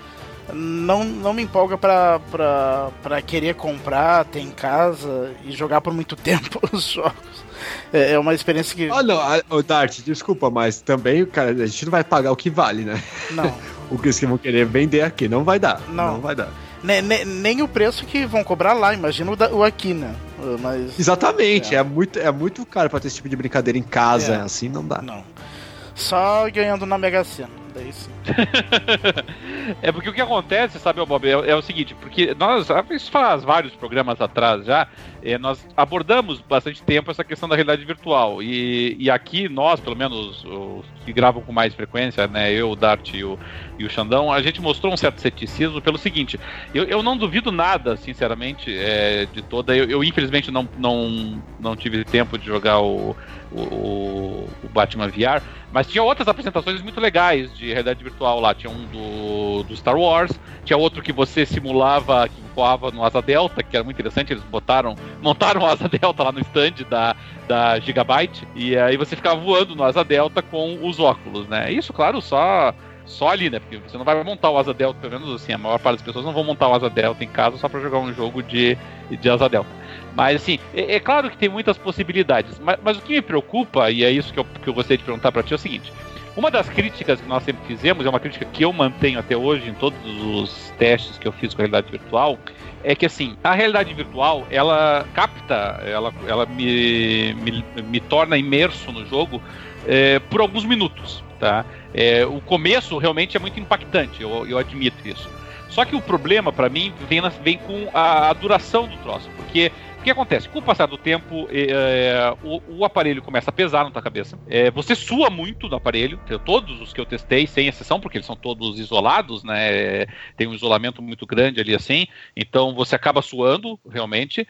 não, não me empolga pra, pra, pra querer comprar, ter em casa e jogar por muito tempo os jogos. É, é uma experiência que... Ah, não, oh, Dart, desculpa, mas também, cara, a gente não vai pagar o que vale, né? Não. O que eles vão querer vender aqui, não vai dar. Não, não vai dar. Nem, nem, nem o preço que vão cobrar lá, imagina o, da, o aqui, né? Mas, exatamente, é. É, muito, é muito caro pra ter esse tipo de brincadeira em casa, é. Assim não dá. Não. Só ganhando na Mega Sena, daí sim. É porque o que acontece, sabe, Bob, é, é o seguinte, porque nós, isso faz vários programas atrás já, é, nós abordamos bastante tempo essa questão da realidade virtual, e, e aqui nós, pelo menos os que gravam com mais frequência, né, eu, o Dart e o, e o Xandão, a gente mostrou um certo ceticismo pelo seguinte, eu, eu não duvido nada, sinceramente, é, de toda, eu, eu infelizmente não, não, não tive tempo de jogar o, o, o Batman V R, mas tinha outras apresentações muito legais de realidade virtual lá, tinha um do, do Star Wars, tinha outro que você simulava, que voava no Asa Delta, que era muito interessante, eles botaram, montaram o Asa Delta lá no stand da, da Gigabyte, e aí você ficava voando no Asa Delta com os óculos, né? Isso, claro, só, só ali, né? Porque você não vai montar o Asa Delta, pelo menos assim, a maior parte das pessoas não vão montar o Asa Delta em casa só pra jogar um jogo de, de Asa Delta. Mas assim, é, é claro que tem muitas possibilidades, mas, mas o que me preocupa, e é isso que eu, que eu gostaria de perguntar pra ti, é o seguinte: uma das críticas que nós sempre fizemos, é uma crítica que eu mantenho até hoje em todos os testes que eu fiz com a realidade virtual, é que assim, a realidade virtual, ela capta, ela, ela me, me, me torna imerso no jogo é, por alguns minutos, tá? É, o começo realmente é muito impactante, eu, eu admito isso. Só que o problema, pra mim, vem, na, vem com a, a duração do troço, porque o que acontece? Com o passar do tempo, é, o, o aparelho começa a pesar na tua cabeça. É, você sua muito no aparelho. Todos os que eu testei, sem exceção, porque eles são todos isolados, né? Tem um isolamento muito grande ali assim. Então você acaba suando, realmente.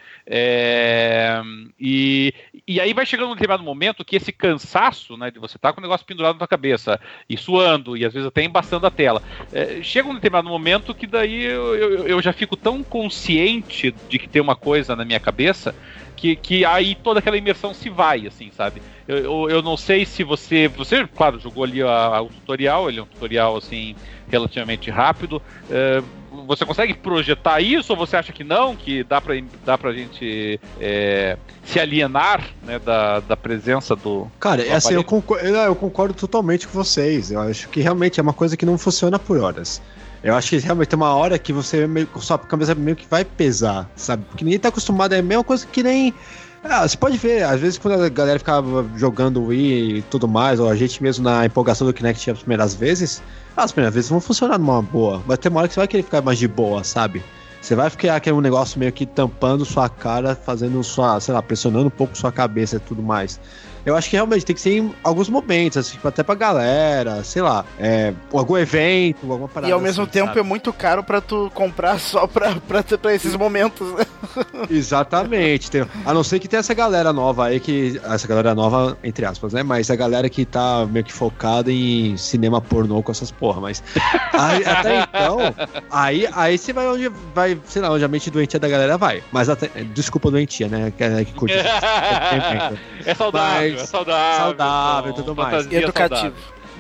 É, e, e aí vai chegando um determinado momento que esse cansaço, né, de você estar com o negócio pendurado na tua cabeça e suando, e às vezes até embaçando a tela. É, chega um determinado momento que daí eu, eu, eu já fico tão consciente de que tem uma coisa na minha cabeça Que, que aí toda aquela imersão se vai, assim, sabe? Eu, eu, eu não sei se você... Você, claro, jogou ali a, a, o tutorial, ele é um tutorial, assim, relativamente rápido. É, você consegue projetar isso ou você acha que não? Que dá pra, dá pra gente é, se alienar, né, da, da presença do... Cara, do assim, eu concordo, eu concordo totalmente com vocês. Eu acho que realmente é uma coisa que não funciona por horas. Eu acho que realmente tem uma hora que você meio, sua cabeça meio que vai pesar, sabe? Porque ninguém tá acostumado, é a mesma coisa que nem... Ah, você pode ver, às vezes quando a galera ficava jogando Wii e tudo mais, ou a gente mesmo na empolgação do Kinect as primeiras vezes, as primeiras vezes vão funcionar numa boa, mas tem uma hora que você vai querer ficar mais de boa, sabe? Você vai ficar aquele negócio meio que tampando sua cara, fazendo sua, sei lá, pressionando um pouco sua cabeça e tudo mais. Eu acho que realmente tem que ser em alguns momentos, assim, até pra galera, sei lá, é, algum evento, alguma parada. E ao mesmo assim, tempo sabe? É muito caro pra tu comprar só pra, pra, pra esses momentos, né? Exatamente. Tem, a não ser que tenha essa galera nova aí, que essa galera nova, entre aspas, né? Mas a galera que tá meio que focada em cinema pornô com essas porra, mas aí, até então, aí, aí você vai onde vai, sei lá, onde a mente doentia da galera vai. Mas até, desculpa doentia, né? Que, que curte. É saudável, mas, é saudável. Saudável e tudo mais. E educativo.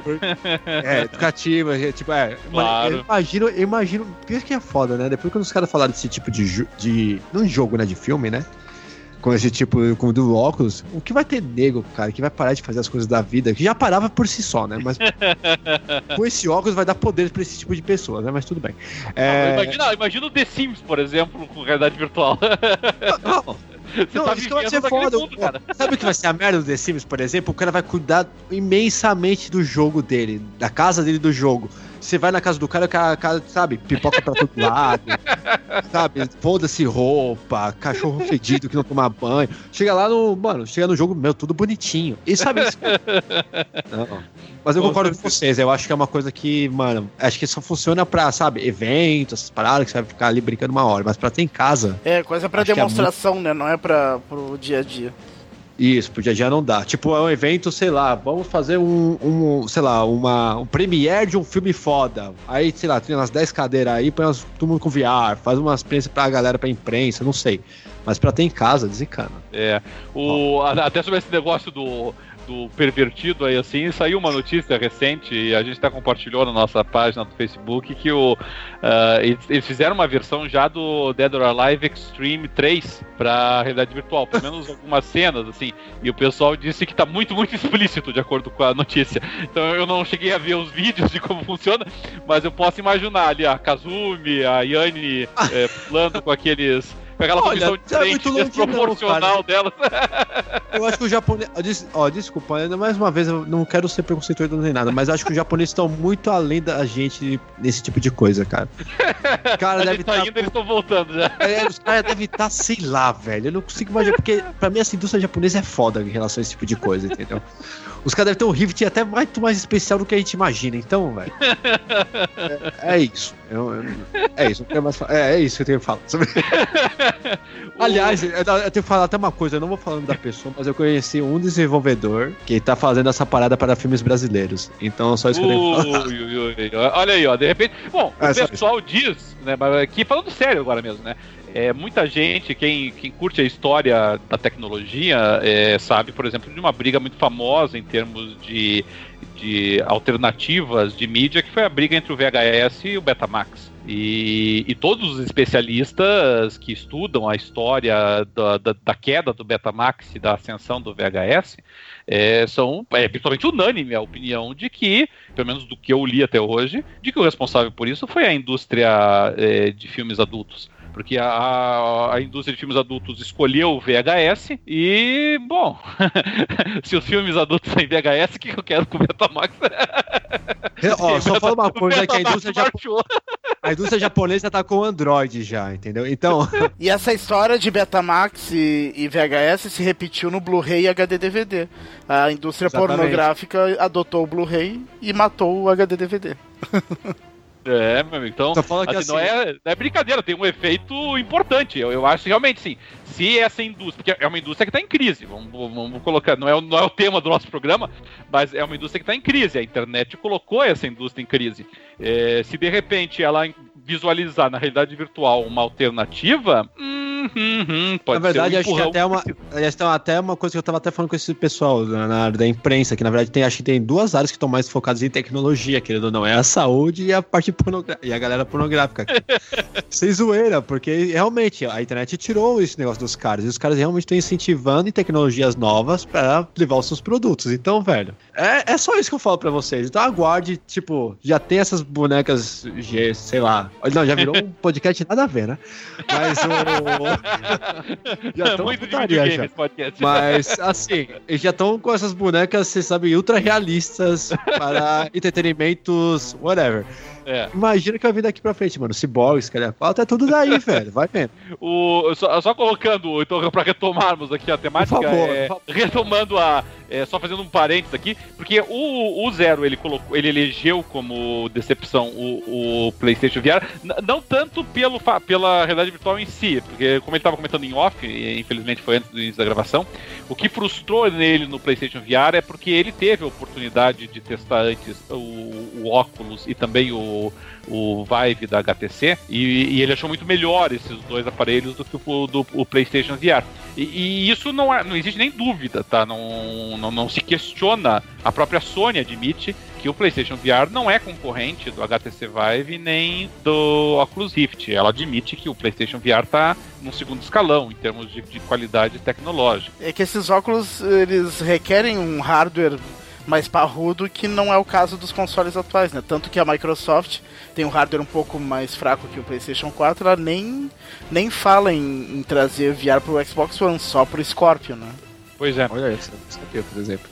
É, educativo, é, tipo, é. Claro. Eu imagino, eu imagino. Por que é foda, né? Depois que os caras falaram desse tipo de, de. Não de jogo, né? De filme, né? Com esse tipo, com o do óculos, o que vai ter nego, cara, que vai parar de fazer as coisas da vida, que já parava por si só, né? Mas com esse óculos vai dar poder pra esse tipo de pessoa, né? Mas tudo bem. É... Não, imagina, imagina o The Sims, por exemplo, com realidade virtual. Não, não. Você não, tá isso que vai ser foda. mundo, cara. Sabe o que vai ser a merda do The Sims, por exemplo? O cara vai cuidar imensamente do jogo dele, da casa dele do jogo. Você vai na casa do cara, o cara, cara sabe, pipoca pra todo lado, sabe, foda-se roupa, cachorro fedido que não toma banho. Chega lá no, mano, chega no jogo, meu, tudo bonitinho. E sabe isso? Não. Mas eu concordo com vocês, eu acho que é uma coisa que, mano, acho que só funciona pra, sabe, eventos, essas paradas que você vai ficar ali brincando uma hora, mas pra ter em casa... É, coisa pra demonstração, é muito... né, não é pra, pro dia a dia. Isso, pro dia a dia não dá. Tipo, é um evento, sei lá, vamos fazer um, um sei lá, uma, um premiere de um filme foda. Aí, sei lá, tem umas dez cadeiras aí, põe umas, todo mundo com V R, faz umas experiências pra galera, pra imprensa, não sei. Mas pra ter em casa, desencana. É, o, até sobre esse negócio do... do pervertido aí, assim, saiu uma notícia recente e a gente até compartilhou na nossa página do Facebook que o, uh, eles, eles fizeram uma versão já do Dead or Alive Extreme três pra realidade virtual, pelo menos algumas cenas, assim, e o pessoal disse que tá muito, muito explícito, de acordo com a notícia. Então eu não cheguei a ver os vídeos de como funciona, mas eu posso imaginar ali a Kazumi, a Yane é, pulando com aqueles... com aquela Olha, posição diferente, desproporcional delas. Eu acho que o japonês... Ó, desculpa, mais uma vez, eu não quero ser preconceituoso nem nada, mas acho que os japoneses estão muito além da gente nesse tipo de coisa, cara. Cara, a deve gente tá tá... indo, eles estão voltando já. É, os caras devem estar, sei lá, velho. Eu não consigo imaginar, porque pra mim essa indústria japonesa é foda em relação a esse tipo de coisa, entendeu? Os caras devem ter um Rift até muito mais especial do que a gente imagina, então, velho. é, é isso. Eu, eu, é isso, não tenho mais é, é isso que eu tenho que falar. Aliás, eu, eu tenho que falar até uma coisa, eu não vou falando da pessoa, mas eu conheci um desenvolvedor que tá fazendo essa parada para filmes brasileiros. Então, só isso que eu tenho que falar. Ui, ui, ui. Olha aí, ó, de repente. Bom, é, o pessoal diz, né, mas aqui falando sério agora mesmo, né? É, muita gente, quem, quem curte a história da tecnologia, é, sabe, por exemplo, de uma briga muito famosa em termos de, de alternativas de mídia, que foi a briga entre o V H S e o Betamax. E, e todos os especialistas que estudam a história da, da, da queda do Betamax e da ascensão do V H S é, são é, principalmente unânime a opinião de que, pelo menos do que eu li até hoje, de que o responsável por isso foi a indústria é, de filmes adultos. Porque a, a indústria de filmes adultos escolheu o V H S e, bom, se os filmes adultos têm V H S, o que eu quero com o Betamax? Ó, só fala uma coisa, que a indústria, japo... a indústria japonesa tá com Android já, entendeu? Então... E essa história de Betamax e, e V H S se repetiu no Blu-ray e H D D V D. A indústria Exatamente. pornográfica adotou o Blu-ray e matou o H D D V D. É, meu amigo, então, assim, assim, não, é, não é brincadeira, tem um efeito importante. Eu, eu acho realmente, sim, se essa indústria, porque é uma indústria que está em crise, vamos, vamos colocar, não é, não é o tema do nosso programa, mas é uma indústria que está em crise, a internet colocou essa indústria em crise. É, se de repente ela visualizar na realidade virtual uma alternativa, hum, hum, hum, pode na verdade, ser um acho que até uma, até uma coisa que eu estava até falando com esse pessoal na área da imprensa, que na verdade tem, acho que tem duas áreas que estão mais focadas em tecnologia, querendo ou não, é a saúde e a parte e a galera pornográfica. Sem zoeira, porque realmente a internet tirou esse negócio dos caras, e os caras realmente estão incentivando em tecnologias novas para levar os seus produtos. Então, velho, é, é só isso que eu falo pra vocês. Então aguarde, tipo, já tem essas bonecas, sei lá, não, já virou um podcast nada a ver, né? Mas o... já estão muito putaria já. Mas, assim, eles já estão com essas bonecas, vocês sabem, ultra realistas para entretenimentos, whatever. É. Imagina que vai vir daqui pra frente, mano. Cyborgs, cara, falta é tudo daí, velho. Vai vendo. O, só, só colocando, então, pra retomarmos aqui a temática, por favor, é, por favor. retomando a. É, só fazendo um parênteses aqui, porque o, o Zero ele colocou, ele elegeu como decepção o, o PlayStation V R, n- não tanto pelo, pela realidade virtual em si, porque como ele estava comentando em off, e infelizmente foi antes do início da gravação, o que frustrou nele no PlayStation V R é porque ele teve a oportunidade de testar antes o, o Oculus e também o, o Vive da H T C, e, e ele achou muito melhor esses dois aparelhos do que o, do, o PlayStation V R. E, e isso não, é, não existe nem dúvida, tá? Não, não, não se questiona. A própria Sony admite que o PlayStation V R não é concorrente do H T C Vive nem do Oculus Rift. Ela admite que o PlayStation V R está num segundo escalão em termos de, de qualidade tecnológica. É que esses óculos, eles requerem um hardware mais parrudo, que não é o caso dos consoles atuais, né? Tanto que a Microsoft tem um hardware um pouco mais fraco que o PlayStation quatro, ela nem, nem fala em, em trazer V R pro Xbox One, só pro Scorpio, né? Pois é. Olha isso, Scorpio, por exemplo.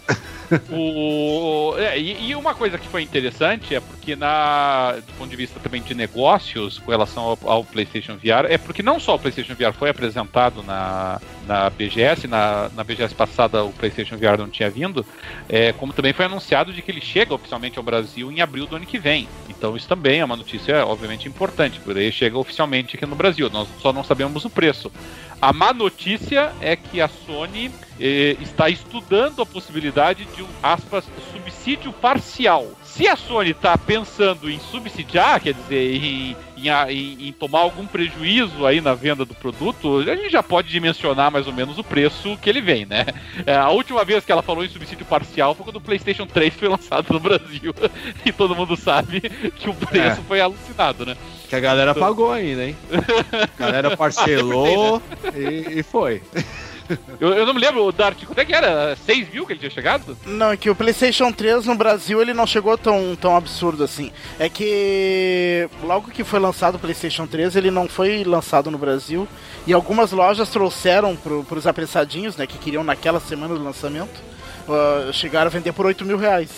O, é, e, e uma coisa que foi interessante é porque, na, do ponto de vista também de negócios com relação ao, ao PlayStation V R, é porque não só o PlayStation V R foi apresentado na, na B G S, na, na B G S passada o PlayStation V R não tinha vindo, é, como também foi anunciado de que ele chega oficialmente ao Brasil em abril do ano que vem. Então isso também é uma notícia obviamente importante, porque ele chega oficialmente aqui no Brasil, nós só não sabemos o preço. A má notícia é que a Sony eh, está estudando a possibilidade de um, aspas, subsídio parcial. Se a Sony está pensando em subsidiar, quer dizer, em, em, em, em tomar algum prejuízo aí na venda do produto, a gente já pode dimensionar mais ou menos o preço que ele vem, né? A última vez que ela falou em subsídio parcial foi quando o PlayStation três foi lançado no Brasil. E todo mundo sabe que o preço é. foi alucinado, né? Que a galera então... pagou ainda, hein? A galera parcelou e, e foi. Eu, eu não me lembro, Dart, quanto é que era? seis mil que ele tinha chegado? Não, é que o PlayStation três no Brasil ele não chegou tão, tão absurdo assim. É que logo que foi lançado o PlayStation três, ele não foi lançado no Brasil. E algumas lojas trouxeram pro, pros apressadinhos, né, que queriam naquela semana do lançamento, uh, chegaram a vender por oito mil reais.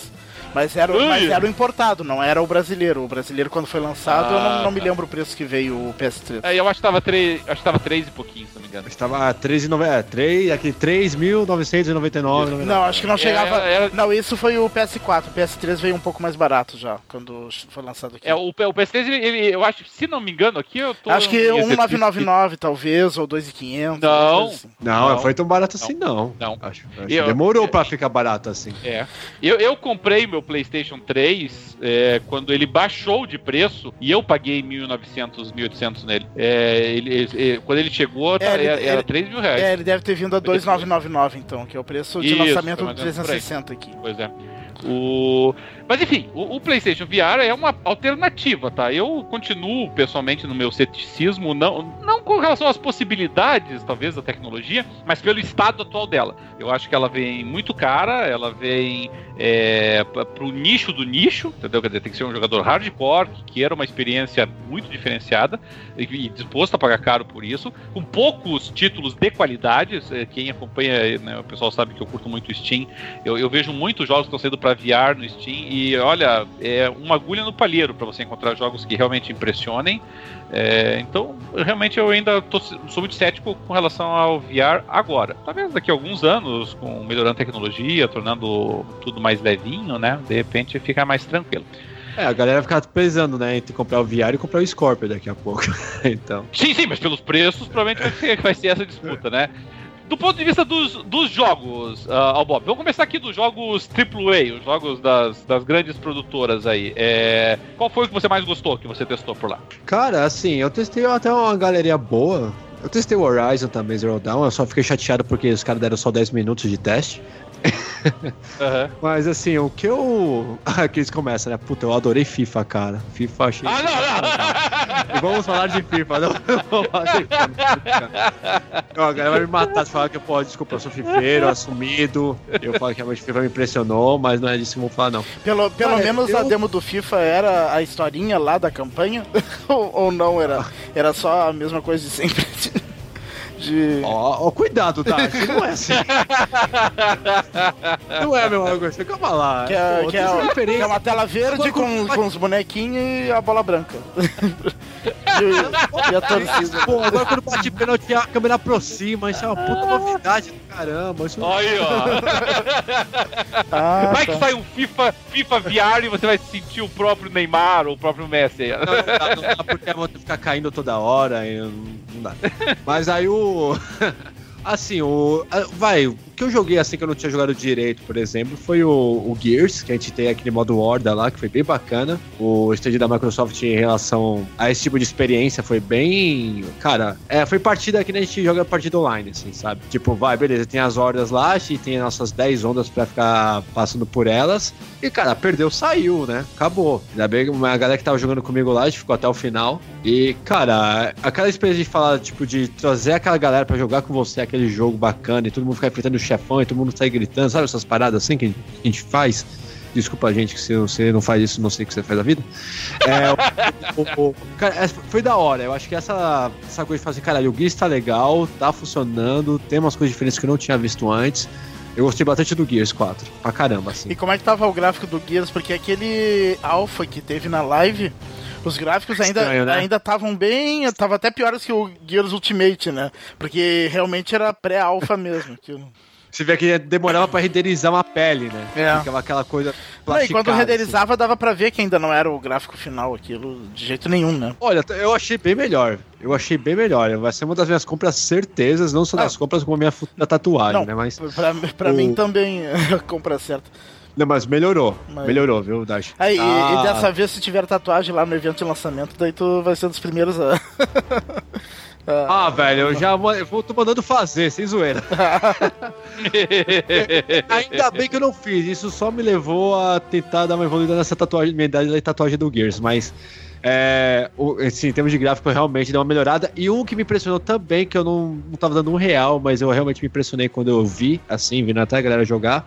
Mas era, Ui. mas era o importado, não era o brasileiro. O brasileiro, quando foi lançado, Ah, eu não, não me tá. lembro o preço que veio o P S três. É, eu acho que tava três, acho que tava três e pouquinho, se não me engano. Estava treze e noventa, é, três, aqui três mil novecentos e noventa e nove. Não, acho que não chegava... É, era- Não, isso foi o P S quatro. O P S três veio um pouco mais barato já, quando foi lançado aqui. É, o, o P S três, ele, ele- eu acho, se não me engano, aqui eu tô... Acho que em um exercício nove nove nove, talvez, ou dois mil e quinhentos. Não. alguma coisa assim. Não, Não. foi tão barato assim, não. Não. Acho, acho Eu- que demorou eu- pra ficar barato assim. É. Eu, eu comprei meu PlayStation três é, quando ele baixou de preço e eu paguei mil e novecentos, mil e oitocentos nele. É, ele, ele- quando ele chegou, tá- É, ele- era, era ele- três mil reais. É, ele deve ter vindo a dois mil novecentos e noventa e nove, então, que é o preço de Isso, lançamento foi do mais ou menos por aí. trezentos e sessenta aqui. Pois é. O... Mas enfim, o, o PlayStation V R é uma alternativa, tá? Eu continuo pessoalmente no meu ceticismo, não, não com relação às possibilidades, talvez, da tecnologia, mas pelo estado atual dela. Eu acho que ela vem muito cara, ela vem é, p- pro nicho do nicho, entendeu? Quer dizer, tem que ser um jogador hardcore, que queira uma experiência muito diferenciada e, e disposto a pagar caro por isso, com poucos títulos de qualidade. é, Quem acompanha, né, o pessoal sabe que eu curto muito o Steam. Eu, eu vejo muitos jogos que estão saindo para V R no Steam e, olha, é uma agulha no palheiro para você encontrar jogos que realmente impressionem. É, então, realmente eu ainda tô, sou muito cético com relação ao V R agora. Talvez daqui a alguns anos, com melhorando a tecnologia, tornando tudo mais levinho, né? De repente fica mais tranquilo. É, a galera fica pesando, né, entre comprar o V R e comprar o Scorpio daqui a pouco. Então. Sim, sim, mas pelos preços provavelmente vai ser, vai ser essa disputa, né? Do ponto de vista dos, dos jogos, uh, ao Bob, vamos começar aqui dos jogos triplo A, os jogos das, das grandes produtoras aí. É, qual foi o que você mais gostou, que você testou por lá? Cara, assim, eu testei até uma galeria boa. Eu testei o Horizon também, Zero Dawn. Eu só fiquei chateado porque os caras deram só dez minutos de teste. Uhum. Mas assim, o que eu. Aqui eles começam, né? Puta, eu adorei FIFA, cara. FIFA achei. Ah, não, não! E vamos falar de FIFA, não vamos falar de FIFA. Não, a galera vai me matar se falar que eu posso. Desculpa, eu sou fifeiro, assumido. Eu falo que realmente FIFA me impressionou, mas não é disso que eu vou falar, não. Pelo, pelo Cara, menos eu- a demo do FIFA era a historinha lá da campanha? ou, ou não? Era, era só a mesma coisa de sempre? De... Ó, ó, cuidado, tá? Não é assim. Não é, meu amigo. Você calma lá. Que é, Pô, que é, tem essa que é referência. uma tela verde com, com os bonequinhos e a bola branca. e, e a torcida. Pô, agora quando bate pênalti a câmera aproxima, isso é uma puta novidade do caramba. Isso... Aí, ó. Ah, Vai que tá. sai um FIFA, FIFA V R e você vai sentir o próprio Neymar ou o próprio Messi aí. Não, não dá, não dá porque vou ficar caindo toda hora e não, não dá. Mas aí o... Assim, o... Vai, o que eu joguei assim que eu não tinha jogado direito, por exemplo, foi o, o Gears, que a gente tem aquele modo Horda lá, que foi bem bacana. O stand da Microsoft em relação a esse tipo de experiência foi bem... Cara, é, foi partida que a gente joga partida online, assim, sabe? Tipo, vai, beleza, tem as hordas lá, a gente tem as nossas dez ondas pra ficar passando por elas. E, cara, perdeu, saiu, né? Acabou. Ainda bem que a galera que tava jogando comigo lá, a gente ficou até o final. E, cara, aquela experiência de falar, tipo, de trazer aquela galera pra jogar com você, aquele jogo bacana, e todo mundo ficar enfrentando o chefão, e todo mundo sair gritando, sabe essas paradas assim que a gente faz? Desculpa, gente, que se você não faz isso, não sei o que você faz da vida. É, o, o, o, cara, é, foi da hora. Eu acho que essa, essa coisa de fazer, caralho, o Gears tá legal, tá funcionando, tem umas coisas diferentes que eu não tinha visto antes. Eu gostei bastante do Gears quatro, pra caramba, assim. E como é que tava o gráfico do Gears? Porque aquele alpha que teve na live, os gráficos ainda Estranho, né? ainda estavam bem... Tava até piores que o Gears Ultimate, né? Porque realmente era pré-alpha mesmo. Aquilo. Você vê que demorava pra renderizar uma pele, né? É. Ficava aquela coisa Não, e quando plasticada, renderizava, dava pra ver que ainda não era o gráfico final aquilo, de jeito nenhum, né? assim. Olha, eu achei bem melhor. Eu achei bem melhor. Vai ser uma das minhas compras certezas, não só das Ah. compras, como a minha futura tatuagem, Não, né? Mas, pra, pra o- mim também a compra certa. não, mas melhorou. Mas- Melhorou, viu, Dash? Aí, e- Ah. e dessa vez, se tiver tatuagem lá no evento de lançamento, daí tu vai ser um dos primeiros a... Ah, velho, eu já ma- eu vou- tô mandando fazer, sem zoeira. Ainda bem que eu não fiz, isso só me levou a tentar dar uma evoluída nessa tatuagem, medalha da tatuagem do Gears, mas é, o, assim, em termos de gráfico realmente deu uma melhorada. E um que me impressionou também, que eu não, não tava dando um real, mas eu realmente me impressionei quando eu vi, assim, vindo até a galera jogar, foi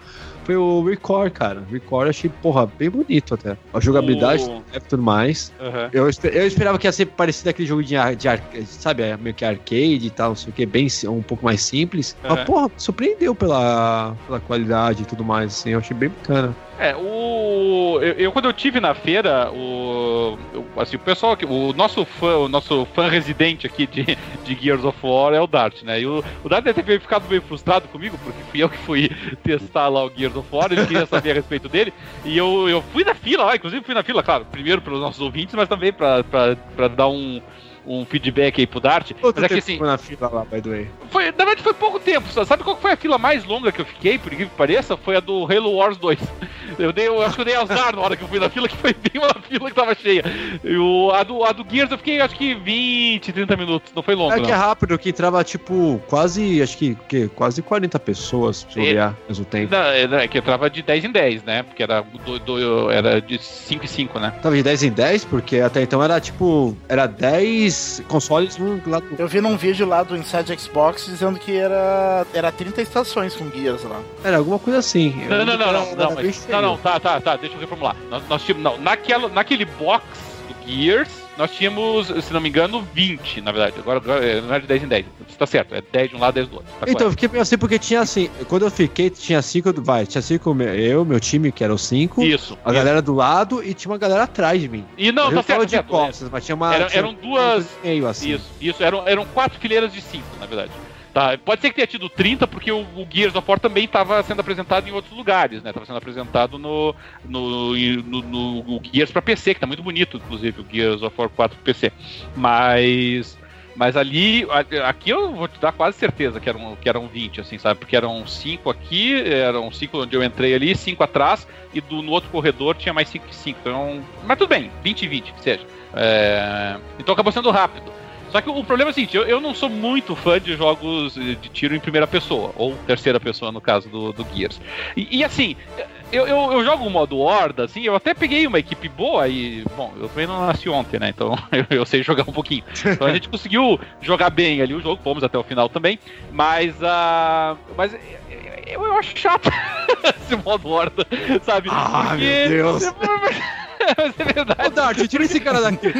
foi o Record, cara. O Record eu achei, porra, bem bonito até. A jogabilidade O- e tudo mais. Aham. Eu, espe- eu esperava que ia ser parecido aquele jogo de, ar- de arcade, sabe? é Meio que arcade e tal, não sei o que, bem si- um pouco mais simples. Aham. Mas, porra, surpreendeu pela, pela qualidade e tudo mais, assim. Eu achei bem bacana. É, o. Eu, eu, quando eu tive na feira, o. eu- assim, o pessoal aqui, o nosso fã, o nosso fã residente aqui de, de Gears of War é o Dart, né? E o, o Dart deve ter ficado meio frustrado comigo, porque fui eu que fui testar lá o Gears of War, ele queria saber a respeito dele. E eu, eu fui na fila lá, inclusive fui na fila, claro, primeiro pelos nossos ouvintes, mas também pra, pra, pra dar um. Um feedback aí pro Dart. Outro Mas é que tempo assim, ficou na fila lá, by the way. foi, na verdade foi pouco tempo. só. Sabe qual que foi a fila mais longa que eu fiquei, por incrível que pareça? Foi a do Halo Wars dois. Eu, dei, eu acho que eu dei azar na hora que eu fui na fila, que foi bem uma fila que tava cheia. E o, a, do, a do Gears eu fiquei acho que vinte, trinta minutos, não foi longo, É não. que é rápido, que entrava, tipo, quase, acho que, que quase quarenta pessoas pra você É. olhar ao mesmo tempo. Não, é, não, é que eu trava de dez em dez, né? Porque era, do, do- era de cinco em cinco, né? Tava de dez em dez, porque até então era, tipo, era dez consoles um do lado do Eu vi num vídeo lá do Inside Xbox dizendo que era, era trinta estações com Gears lá. Era alguma coisa assim. Eu Não, não, lembro não, que não, era- não, era bem mas, cheio. não, não, tá, tá, tá, deixa eu reformular. Nós, nós tínhamos, não, naquela, naquele box do Gears, nós tínhamos, se não me engano, vinte, na verdade. Agora, agora é, não é de dez em dez. Você tá certo, é dez de um lado, dez do outro. Tá Então, eu correto. fiquei meio assim, porque tinha assim, quando eu fiquei, tinha cinco, vai, tinha cinco, meu- eu, meu time, que eram cinco, Isso. a galera do lado e tinha uma galera atrás de mim. E não, eu tá falo certo, de certo. costas, mas tinha uma... Era- tinha eram duas- meio assim. Isso, isso, eram, eram quatro fileiras de cinco, na verdade. Tá, pode ser que tenha tido trinta, porque o, o Gears of War também estava sendo apresentado em outros lugares, né? Tava sendo apresentado no, no, no, no- no Gears para P C, que tá muito bonito, inclusive, o Gears of War quatro P C. Mas, mas ali, a- aqui eu vou te dar quase certeza que eram, que eram vinte, assim, sabe? Porque eram cinco aqui, eram cinco onde eu entrei ali, cinco atrás, e do, no outro corredor tinha mais cinco que cinco. Então, mas tudo bem, vinte e vinte, que seja. É, então acabou sendo rápido. Só que o problema é o seguinte, eu, eu não sou muito fã de jogos de tiro em primeira pessoa, ou terceira pessoa no caso do, do Gears. E, e, assim, eu, eu, eu jogo o modo Horda, assim, eu até peguei uma equipe boa e, bom, eu também não nasci ontem, né, então eu, eu sei jogar um pouquinho. Então a gente conseguiu jogar bem ali o jogo, fomos até o final também, mas, uh, mas eu, eu acho chato esse modo Horda, sabe? Ah, meu Deus. Mas é verdade. Ô, Dart, tira esse cara daqui.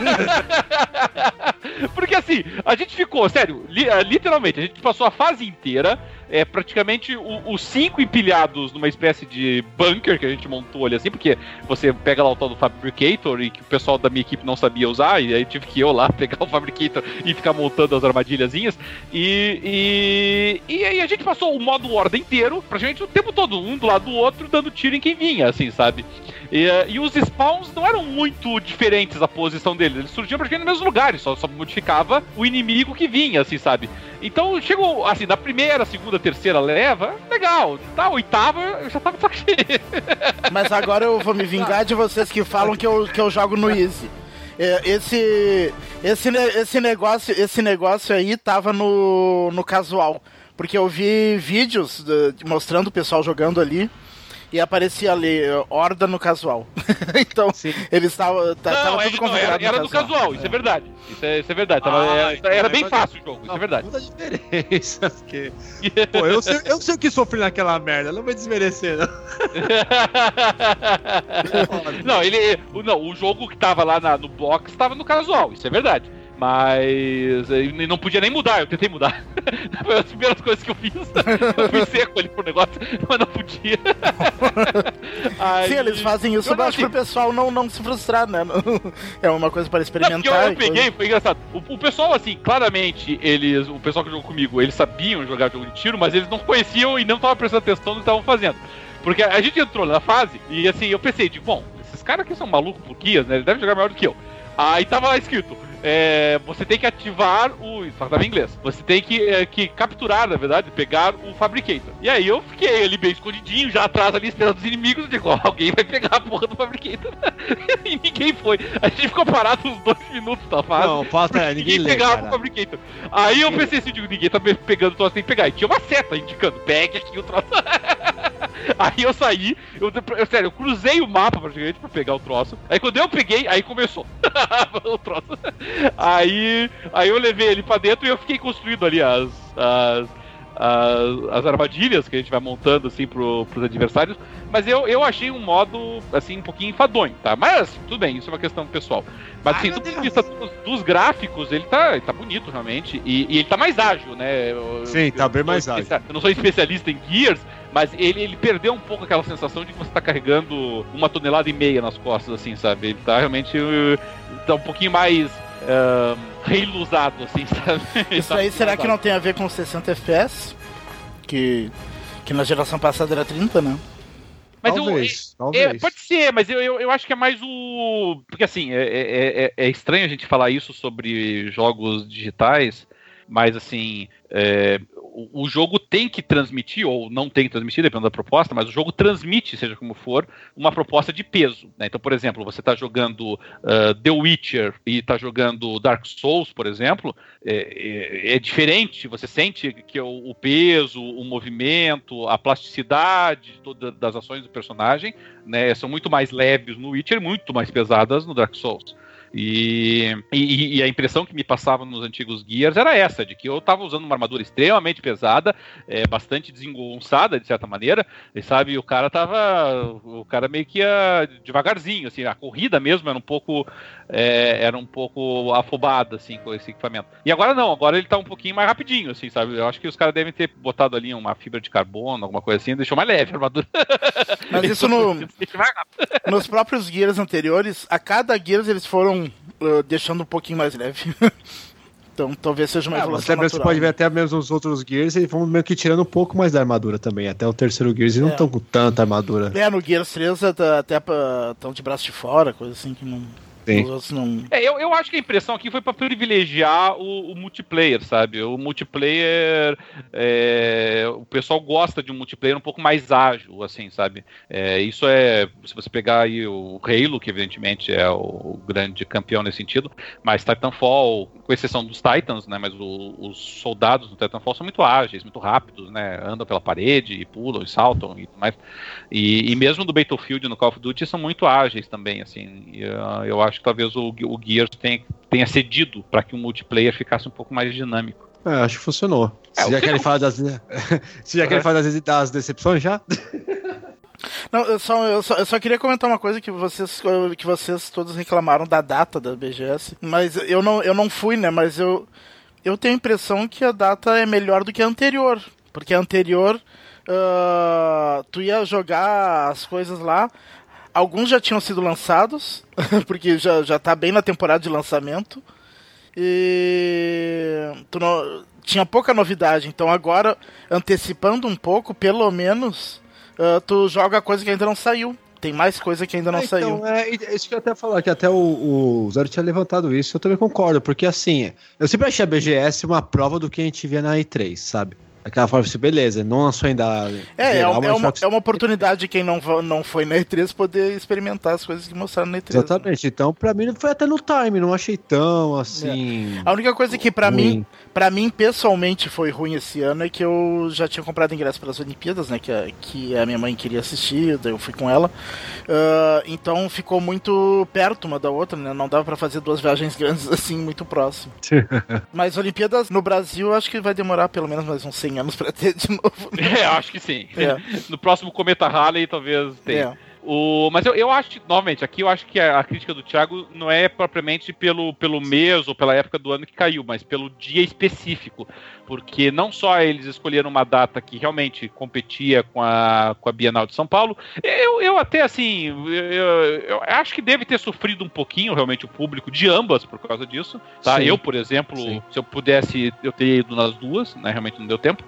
Porque assim, a gente ficou, sério, li- eh, literalmente, a gente passou a fase inteira, é, praticamente o- os cinco empilhados numa espécie de bunker que a gente montou ali assim, porque você pega lá o tal do Fabricator e que o pessoal da minha equipe não sabia usar, e aí tive que eu lá pegar o Fabricator e ficar montando as armadilhazinhas, e, e, e aí a gente passou o modo Horda inteiro, praticamente o tempo todo, um do lado do outro, dando tiro em quem vinha, assim, sabe? E, eh, e os spawns não eram muito diferentes a posição deles, eles surgiam praticamente nos mesmos lugares, só, só modificava o inimigo que vinha, assim, sabe? Então chegou, assim, na primeira, segunda, terceira leva, legal, tá, oitava eu já tava de saco cheio. Mas agora eu vou me vingar de vocês que falam que eu, que eu jogo no Easy. É, Esse, esse, ne- esse, negócio, esse negócio aí tava no, no casual. Porque eu vi vídeos de- de- mostrando o pessoal jogando ali. E aparecia ali, Horda no casual. Então, Sim. eles estavam. Tava Não, é, tudo não, era, configurado era no do casual, isso é verdade. Isso é, isso é verdade. Tava- Ah, era, então era é bem mais- fácil o jogo, isso é verdade. Muita diferença, porque... Pô, eu sei, eu sei o que sofri naquela merda, não vou desmerecer, não. Não, ele. o- Não, o jogo que tava lá na- no box tava no casual, isso é verdade. Mas eh, não podia nem mudar, eu tentei mudar. Foi as primeiras coisas que eu fiz. Eu fui seco ali pro negócio, mas não podia. Aí- Sim, eles fazem isso, Eu não, mas pro assim, pessoal não, não se frustrar, né? É uma coisa para Não, porque experimentar. eu, eu e coisa. peguei, foi engraçado. O, o pessoal, assim, claramente, eles, o pessoal que jogou comigo, eles sabiam jogar jogo de tiro, mas eles não conheciam e não estavam prestando atenção no que estavam fazendo. Porque a gente entrou na fase e, assim, eu pensei, de, bom, esses caras aqui são malucos por Gears, né? Eles devem jogar melhor do que eu. Aí tava lá escrito, é, você tem que ativar o... Só que tava em inglês. Você tem que, é, que capturar, na verdade, pegar o Fabricator. E aí eu fiquei ali bem escondidinho, já atrás ali, esperando os inimigos. Eu digo, ó, alguém vai pegar a porra do Fabricator. E ninguém foi. A gente ficou parado uns dois minutos na fase. Não, falta porque ninguém lê, pegava cara. o Fabricator. Aí eu pensei assim, digo, ninguém tá pe- pegando o troço, tem que pegar. E tinha uma seta indicando, pegue aqui o troço. Aí eu saí, eu, eu, sério, eu cruzei o mapa praticamente pra pegar o troço. Aí quando eu peguei, aí começou o troço. Aí, aí eu levei ele pra dentro e eu fiquei construindo ali as, as, as, as armadilhas que a gente vai montando assim pro, pros adversários, mas eu, eu achei um modo assim um pouquinho enfadonho, tá? Mas tudo bem, isso é uma questão pessoal. Mas assim, do ponto de vista dos, dos gráficos, ele tá, ele tá bonito realmente, e, e ele tá mais ágil, né? Eu, Sim, eu, tá bem eu mais ágil. Eu não sou especialista em Gears, mas ele, ele perdeu um pouco aquela sensação de que você tá carregando uma tonelada e meia nas costas, assim, sabe? Ele tá realmente uh, tá um pouquinho mais uh, reiluzado, assim, sabe? Isso tá aí será que não tem a ver com sessenta F P S? Que, que na geração passada era trinta, né? Mas talvez, eu, talvez. É, pode ser, mas eu, eu, eu acho que é mais o... Porque assim, é, é, é, é estranho a gente falar isso sobre jogos digitais, mas assim, é, o, o jogo tem que transmitir, ou não tem que transmitir, dependendo da proposta, mas o jogo transmite, seja como for, uma proposta de peso, né? Então, por exemplo, você está jogando uh, The Witcher e está jogando Dark Souls, por exemplo, é, é, é diferente, você sente que o, o peso, o movimento, a plasticidade toda, das ações do personagem, né, são muito mais leves no Witcher, muito mais pesadas no Dark Souls. E, e, e a impressão que me passava nos antigos Gears era essa, de que eu estava usando uma armadura extremamente pesada, é, bastante desengonçada, de certa maneira, e sabe, o cara tava, o cara meio que ia devagarzinho, assim, a corrida mesmo era um pouco, é, era um pouco afobada, assim, com esse equipamento. E agora não, agora ele tá um pouquinho mais rapidinho, assim, sabe, eu acho que os caras devem ter botado ali uma fibra de carbono, alguma coisa assim, deixou mais leve a armadura. Mas isso no, nos próprios Gears anteriores, a cada Gears eles foram uh, deixando um pouquinho mais leve. Então talvez seja uma ah, evolução natural. Você pode ver até mesmo os outros Gears, eles vão meio que tirando um pouco mais da armadura também. Até o terceiro Gears, eles é. não estão com tanta armadura. É, no Gears três até estão de braço de fora, coisa assim que não... Os outros não... É, eu, eu acho que a impressão aqui foi para privilegiar o, o multiplayer, sabe? O multiplayer, é, o pessoal gosta de um multiplayer um pouco mais ágil, assim, sabe? É, isso é, se você pegar aí o Halo, que evidentemente é o, o grande campeão nesse sentido, mas Titanfall, com exceção dos Titans, né? Mas o, os soldados do Titanfall são muito ágeis, muito rápidos, né? Andam pela parede e pulam e saltam e tudo mais. E, e mesmo do Battlefield no Call of Duty são muito ágeis também, assim. E, uh, eu acho Acho que talvez o, o Gears tenha, tenha cedido para que o multiplayer ficasse um pouco mais dinâmico. É, acho que funcionou. É, Você já quer falar das, Você já uhum. quer falar das, das decepções já? Não, eu só, eu, só, eu só queria comentar uma coisa que vocês, que vocês todos reclamaram da data da B G S. Mas eu não, eu não fui, né? Mas eu, eu tenho a impressão que a data é melhor do que a anterior. Porque a anterior, uh, tu ia jogar as coisas lá. Alguns já tinham sido lançados, porque já, já tá bem na temporada de lançamento. E tu não, tinha pouca novidade, então agora, antecipando um pouco, pelo menos, uh, tu joga coisa que ainda não saiu. Tem mais coisa que ainda não é, então, saiu. É, isso que eu até falar, que até o, o Zero tinha levantado isso, eu também concordo, porque assim, eu sempre achei a B G S uma prova do que a gente via na E três, sabe? Aquela forma assim, beleza, não lançou ainda. É, geral, é, é, uma, que... é uma oportunidade de quem não, não foi na E três poder experimentar as coisas que mostraram na E três. Exatamente, né? Então pra mim foi até no time, não achei tão assim. É. A única coisa que pra mim, pra mim pessoalmente foi ruim esse ano é que eu já tinha comprado ingresso para as Olimpíadas, né? Que a, que a minha mãe queria assistir, daí eu fui com ela. Uh, então ficou muito perto uma da outra, né? Não dava pra fazer duas viagens grandes assim, muito próximo. Mas Olimpíadas no Brasil acho que vai demorar pelo menos mais uns cem anos pra ter de novo. É, acho que sim. É. No próximo Cometa Halley talvez tenha. É. O, mas eu, eu acho, novamente, aqui eu acho que a, a crítica do Thiago não é propriamente pelo, pelo mês ou pela época do ano que caiu, mas pelo dia específico. Porque não só eles escolheram uma data que realmente competia com a, com a Bienal de São Paulo, eu, eu até assim, eu, eu acho que deve ter sofrido um pouquinho realmente o público de ambas por causa disso. Tá? Eu, por exemplo, Sim. se eu pudesse, eu teria ido nas duas, né? Realmente não deu tempo,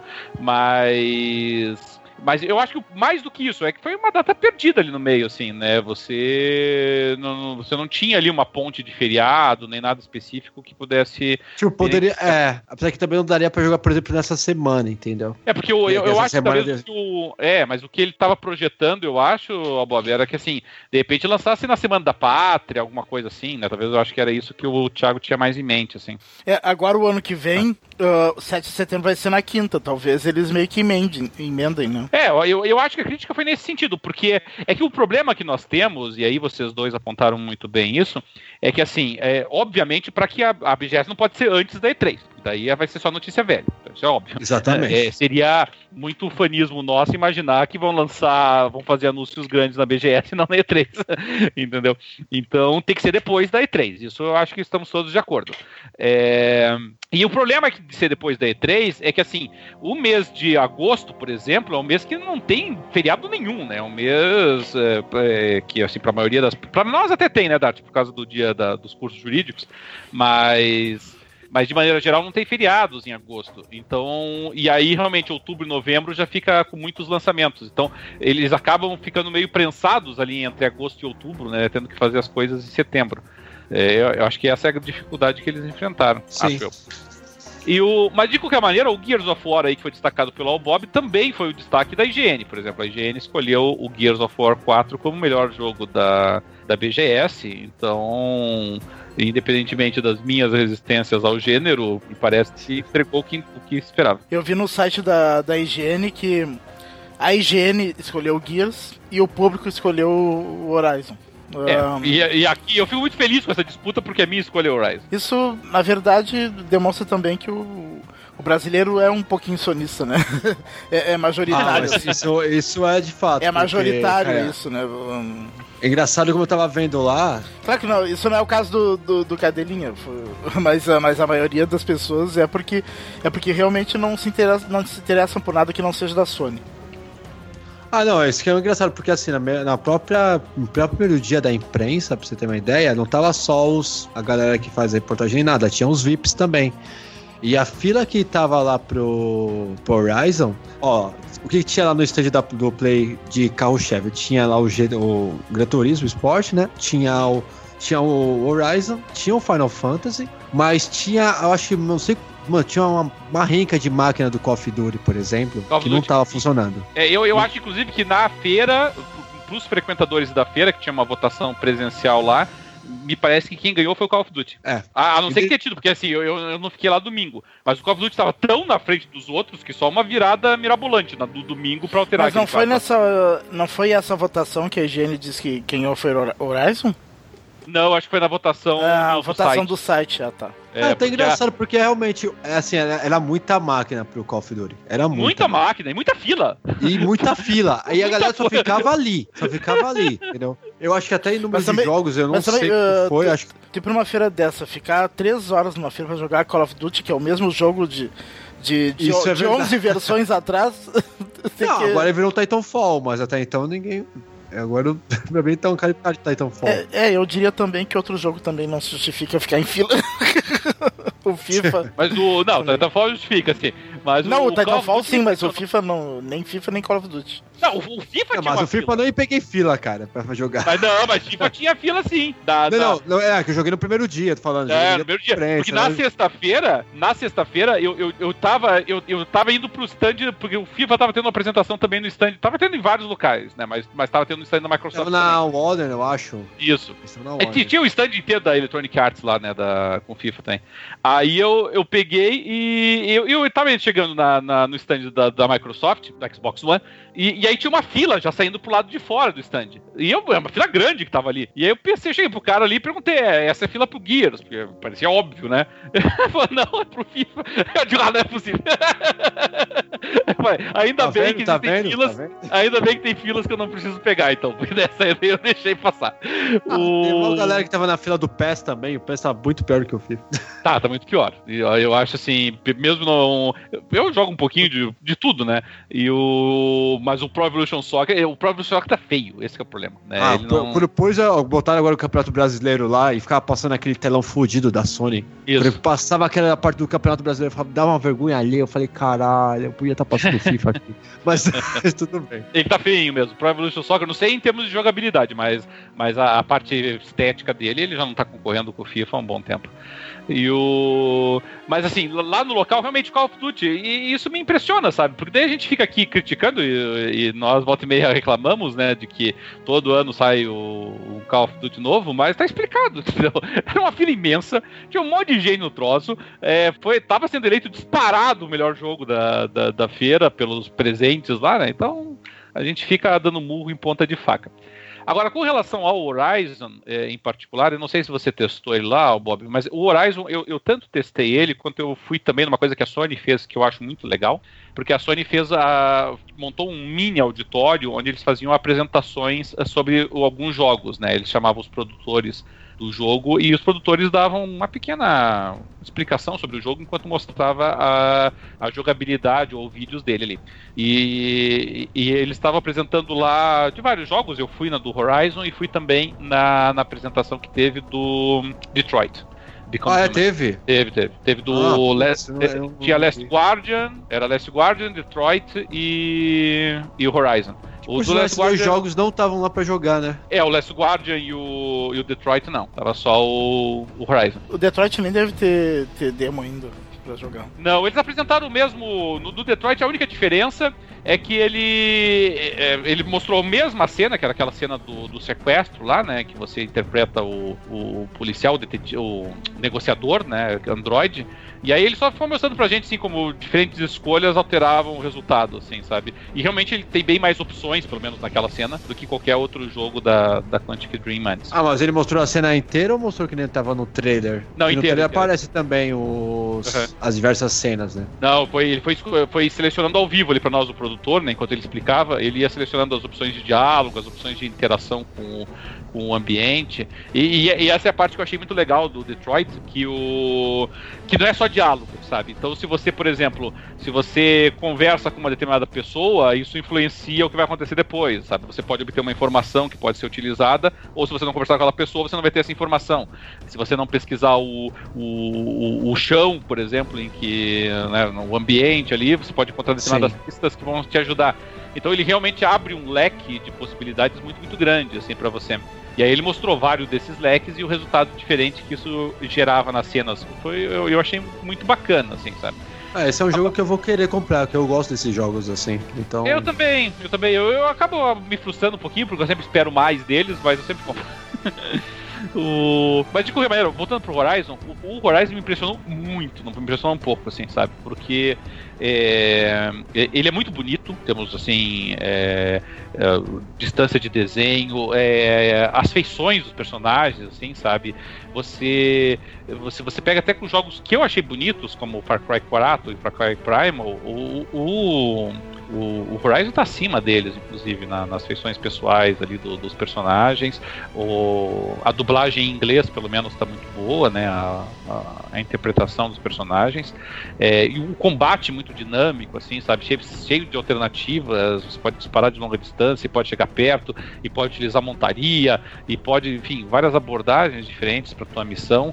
mas... Mas eu acho que mais do que isso, é que foi uma data perdida ali no meio, assim, né? Você não, você não tinha ali uma ponte de feriado, nem nada específico que pudesse... Tipo, poderia... É, apesar que também não daria pra jogar, por exemplo, nessa semana, entendeu? É, porque eu, eu, eu acho que talvez que o... É, mas o que ele tava projetando, eu acho, Bob, era que, assim, de repente lançasse na Semana da Pátria, alguma coisa assim, né? Talvez eu acho que era isso que o Thiago tinha mais em mente, assim. É, agora o ano que vem, ah. uh, sete de setembro vai ser na quinta, talvez eles meio que emendem, emendem, né? É, eu, eu acho que a crítica foi nesse sentido, porque é que o problema que nós temos, e aí vocês dois apontaram muito bem isso, é que assim, é, obviamente para que a, a B G S não pode ser antes da E três, daí vai ser só notícia velha. isso é óbvio. Exatamente. É, seria muito fanismo nosso imaginar que vão lançar, vão fazer anúncios grandes na B G S e não na E três, entendeu? Então tem que ser depois da E três, isso eu acho que estamos todos de acordo. É... E o problema de ser depois da E três é que, assim, o mês de agosto, por exemplo, é um mês que não tem feriado nenhum, né? É um mês é, é, que, assim, para a maioria das... Para nós até tem, né, Dart, por causa do dia da, dos cursos jurídicos, mas... Mas, de maneira geral, não tem feriados em agosto. Então, e aí, realmente, outubro e novembro já fica com muitos lançamentos. Então, eles acabam ficando meio prensados ali entre agosto e outubro, né? Tendo que fazer as coisas em setembro. É, eu, eu acho que essa é a dificuldade que eles enfrentaram. Sim. Acho eu. E o, mas de qualquer maneira, o Gears of War aí que foi destacado pelo All Bob também foi o destaque da I G N, por exemplo. A I G N escolheu o Gears of War quatro como o melhor jogo da, da B G S, então, independentemente das minhas resistências ao gênero, me parece que entregou o que, o que esperava. Eu vi no site da, da I G N que a I G N escolheu o Gears e o público escolheu o Horizon. É, Um, e, e aqui eu fico muito feliz com essa disputa porque a minha escolha é o Horizon. Isso, na verdade, demonstra também que o, o brasileiro é um pouquinho sonista, né? É, é majoritário. Ah, isso, isso é de fato. É majoritário porque, isso, né? Um, é engraçado como eu tava vendo lá. Claro que não, isso não é o caso do, do, do Cadelinha, mas, mas a maioria das pessoas é porque, é porque realmente não se, interessa, não se interessam por nada que não seja da Sony. Ah, não, isso que é engraçado, porque assim, na, na própria, no próprio primeiro dia da imprensa, pra você ter uma ideia, não tava só os, a galera que faz a reportagem nem nada, tinha os V I Ps também. E a fila que tava lá pro, pro Horizon, ó, o que tinha lá no stand da, do Play de carro-chefe? Tinha lá o, G, o Gran Turismo Sport, né? Tinha o, tinha o Horizon, tinha o Final Fantasy, mas tinha, eu acho que, não sei, mano, tinha uma, uma renca de máquina do Call of Duty, por exemplo, Call of que não Duty. tava funcionando. É, eu, eu acho, inclusive, que na feira, para os frequentadores da feira, que tinha uma votação presencial lá, me parece que quem ganhou foi o Call of Duty. É. A, a não ser E- que tenha tido, porque assim, eu, eu, eu não fiquei lá domingo. Mas o Call of Duty estava tão na frente dos outros que só uma virada mirabolante na, do domingo para alterar. Mas não aquele foi, fato. nessa, não foi essa votação que a I G N disse que quem ganhou foi o Horizon? Não, acho que foi na votação É, a do, do votação site. do site, ah tá. É, É, tá porque engraçado, porque realmente, é assim, era, era muita máquina pro Call of Duty. Era a- muita, Muita máquina e muita fila. E muita fila. Aí a Muita galera só coisa. ficava ali. Só ficava ali, entendeu? Eu acho que até em número Mas de também- jogos, eu não mas sei também, o que uh, foi, tu- acho que... Tipo numa feira dessa, ficar três horas numa feira pra jogar Call of Duty, que é o mesmo jogo de, de, de, Isso é de verdade. onze versões atrás. tem Não, que- agora virou Titanfall, mas até então ninguém... Agora pra mim tá um cara de Titanfall. é, é, eu diria também que outro jogo também não se justifica ficar em fila. O FIFA. Mas o. Não, o Titanfall justifica, assim. Mas Não, o, Call of Titanfall Duty- sim, mas o FIFA não. Nem FIFA nem Call of Duty. Não, o, o FIFA Não, tinha mas uma o FIFA fila. eu nem peguei fila, cara, pra jogar. Mas não, mas FIFA tinha fila sim. Da, Não, da- não, não, é que eu joguei no primeiro dia, tô falando. É, joguei no primeiro dia. imprensa, Porque na né? sexta-feira, na sexta-feira, eu, eu, eu, tava, eu, eu tava indo pro stand, porque o FIFA tava tendo uma apresentação também no stand. Tava tendo em vários locais, né? Mas, mas tava tendo no stand da Microsoft. Tava na Warner, eu acho. também. Isso. Eles tavam na É, Warner. tinha o stand inteiro da Electronic Arts lá, né? Da, com FIFA tem. Aí eu, eu peguei e eu, eu tava chegando na, na- no stand da, da Microsoft, da Xbox One, e, e aí tinha uma fila já saindo pro lado de fora do stand. E eu, é uma fila grande que tava ali. E aí eu pensei, cheguei pro cara ali e perguntei, é, essa é fila pro Gears, porque parecia óbvio, né? Ele falou, não, é pro FIFA. Eu digo, ah, não é possível. Eu falei, ainda Tá bem vendo? que Tá existem vendo? filas. Tá vendo? Ainda bem que tem filas que eu não preciso pegar, então. Porque dessa aí eu deixei passar. Ah, Teve uma galera que tava na fila do P E S também, o P E S tava muito pior do que o FIFA. Tá, tá muito pior. E eu, eu acho assim, mesmo não. Eu jogo um pouquinho de, de tudo, né? E o. Mas o Pro Evolution Soccer, o Pro Evolution Soccer tá feio, esse que é o problema. Né? Ah, Ele por- não... por depois ó, botaram agora o Campeonato Brasileiro lá e ficava passando aquele telão fudido da Sony. Isso. Por exemplo, passava aquela parte do Campeonato Brasileiro, ficava- dava uma vergonha ali. Eu falei, caralho, eu podia estar passando FIFA aqui. Mas tudo bem. Ele tá feinho mesmo. Pro Evolution Soccer, não sei em termos de jogabilidade, mas, mas a, a parte estética dele, ele já não tá concorrendo com o FIFA há um bom tempo. E o. Mas assim, lá no local, realmente Call of Duty, e isso me impressiona, sabe? Porque daí a gente fica aqui criticando e, e nós volta e meia reclamamos, né, de que todo ano sai o, o Call of Duty novo, mas tá explicado, entendeu? Era uma fila imensa, tinha um monte de gente no troço, é, foi, tava sendo eleito disparado o melhor jogo da, da, da feira pelos presentes lá, né? Então a gente fica dando murro em ponta de faca. Agora, com relação ao Horizon, é, em particular, eu não sei se você testou ele lá, Bob, mas o Horizon, eu, eu tanto testei ele, quanto eu fui também numa coisa que a Sony fez, que eu acho muito legal, porque a Sony fez a, montou um mini auditório onde eles faziam apresentações sobre alguns jogos, né? Eles chamavam os produtores do jogo e os produtores davam uma pequena explicação sobre o jogo enquanto mostrava a, a jogabilidade ou vídeos dele ali. E, e eles estavam apresentando lá de vários jogos. Eu fui na do Horizon e fui também na, na apresentação que teve do Detroit. Ah, é, teve? Teve, teve. Teve do ah, Last, eu, eu, tinha Last Guardian, era Last Guardian, Detroit e, e o Horizon. Tipo, os Last Guardian... dois jogos não estavam lá pra jogar, né? É, o Last Guardian e o, e o Detroit não. Tava só o, o Horizon. O Detroit nem deve ter, ter demo ainda pra jogar. Não, eles apresentaram o mesmo... No do Detroit, a única diferença é que ele é, ele mostrou a mesma cena, que era aquela cena do, do sequestro lá, né? Que você interpreta o, o policial, o, detetive, o negociador, né? Android. E aí ele só foi mostrando pra gente, assim, como diferentes escolhas alteravam o resultado, assim, sabe? E realmente ele tem bem mais opções, pelo menos naquela cena, do que qualquer outro jogo da, da Quantic Dream antes. Ah, mas ele mostrou a cena inteira ou mostrou que nem tava no trailer? Não, inteira. No trailer aparece também os, uhum. as diversas cenas, né? Não, foi, ele foi, foi selecionando ao vivo ali pra nós, o produtor, né? Enquanto ele explicava, ele ia selecionando as opções de diálogo, as opções de interação com, com o ambiente. E, e, e essa é a parte que eu achei muito legal do Detroit, que o que não é só diálogo, sabe? Então, se você, por exemplo, se você conversa com uma determinada pessoa, isso influencia o que vai acontecer depois, sabe? Você pode obter uma informação que pode ser utilizada, ou se você não conversar com aquela pessoa, você não vai ter essa informação. Se você não pesquisar o, o, o chão, por exemplo, em que, né, no ambiente ali, você pode encontrar determinadas Sim. pistas que vão te ajudar. Então, ele realmente abre um leque de possibilidades muito, muito grande, assim, para você. E aí ele mostrou vários desses leques e o resultado diferente que isso gerava nas cenas. Foi, eu, eu achei muito bacana, assim, sabe? Ah, esse é um jogo que eu vou querer comprar, que eu gosto desses jogos, assim, então... Eu também, eu também. Eu, eu acabo me frustrando um pouquinho, porque eu sempre espero mais deles, mas eu sempre compro. O... Mas de qualquer maneira, voltando pro Horizon, o, o Horizon me impressionou muito, não me impressionou um pouco, assim, sabe? Porque é, ele é muito bonito, temos assim é, é, distância de desenho, é, as feições dos personagens, assim, sabe? Você, você, você pega até com jogos que eu achei bonitos, como Far Cry quatro e Far Cry Primal, o, o, o, o Horizon tá acima deles, inclusive, na, nas feições pessoais ali do, dos personagens. O, a dublagem em inglês, pelo menos, tá muito boa, né? A, a, a interpretação dos personagens. É, e um combate muito dinâmico, assim, sabe? Cheio, cheio de alternativas. Você pode disparar de longa distância, pode chegar perto, e pode utilizar montaria, e pode, enfim, várias abordagens diferentes para tua missão.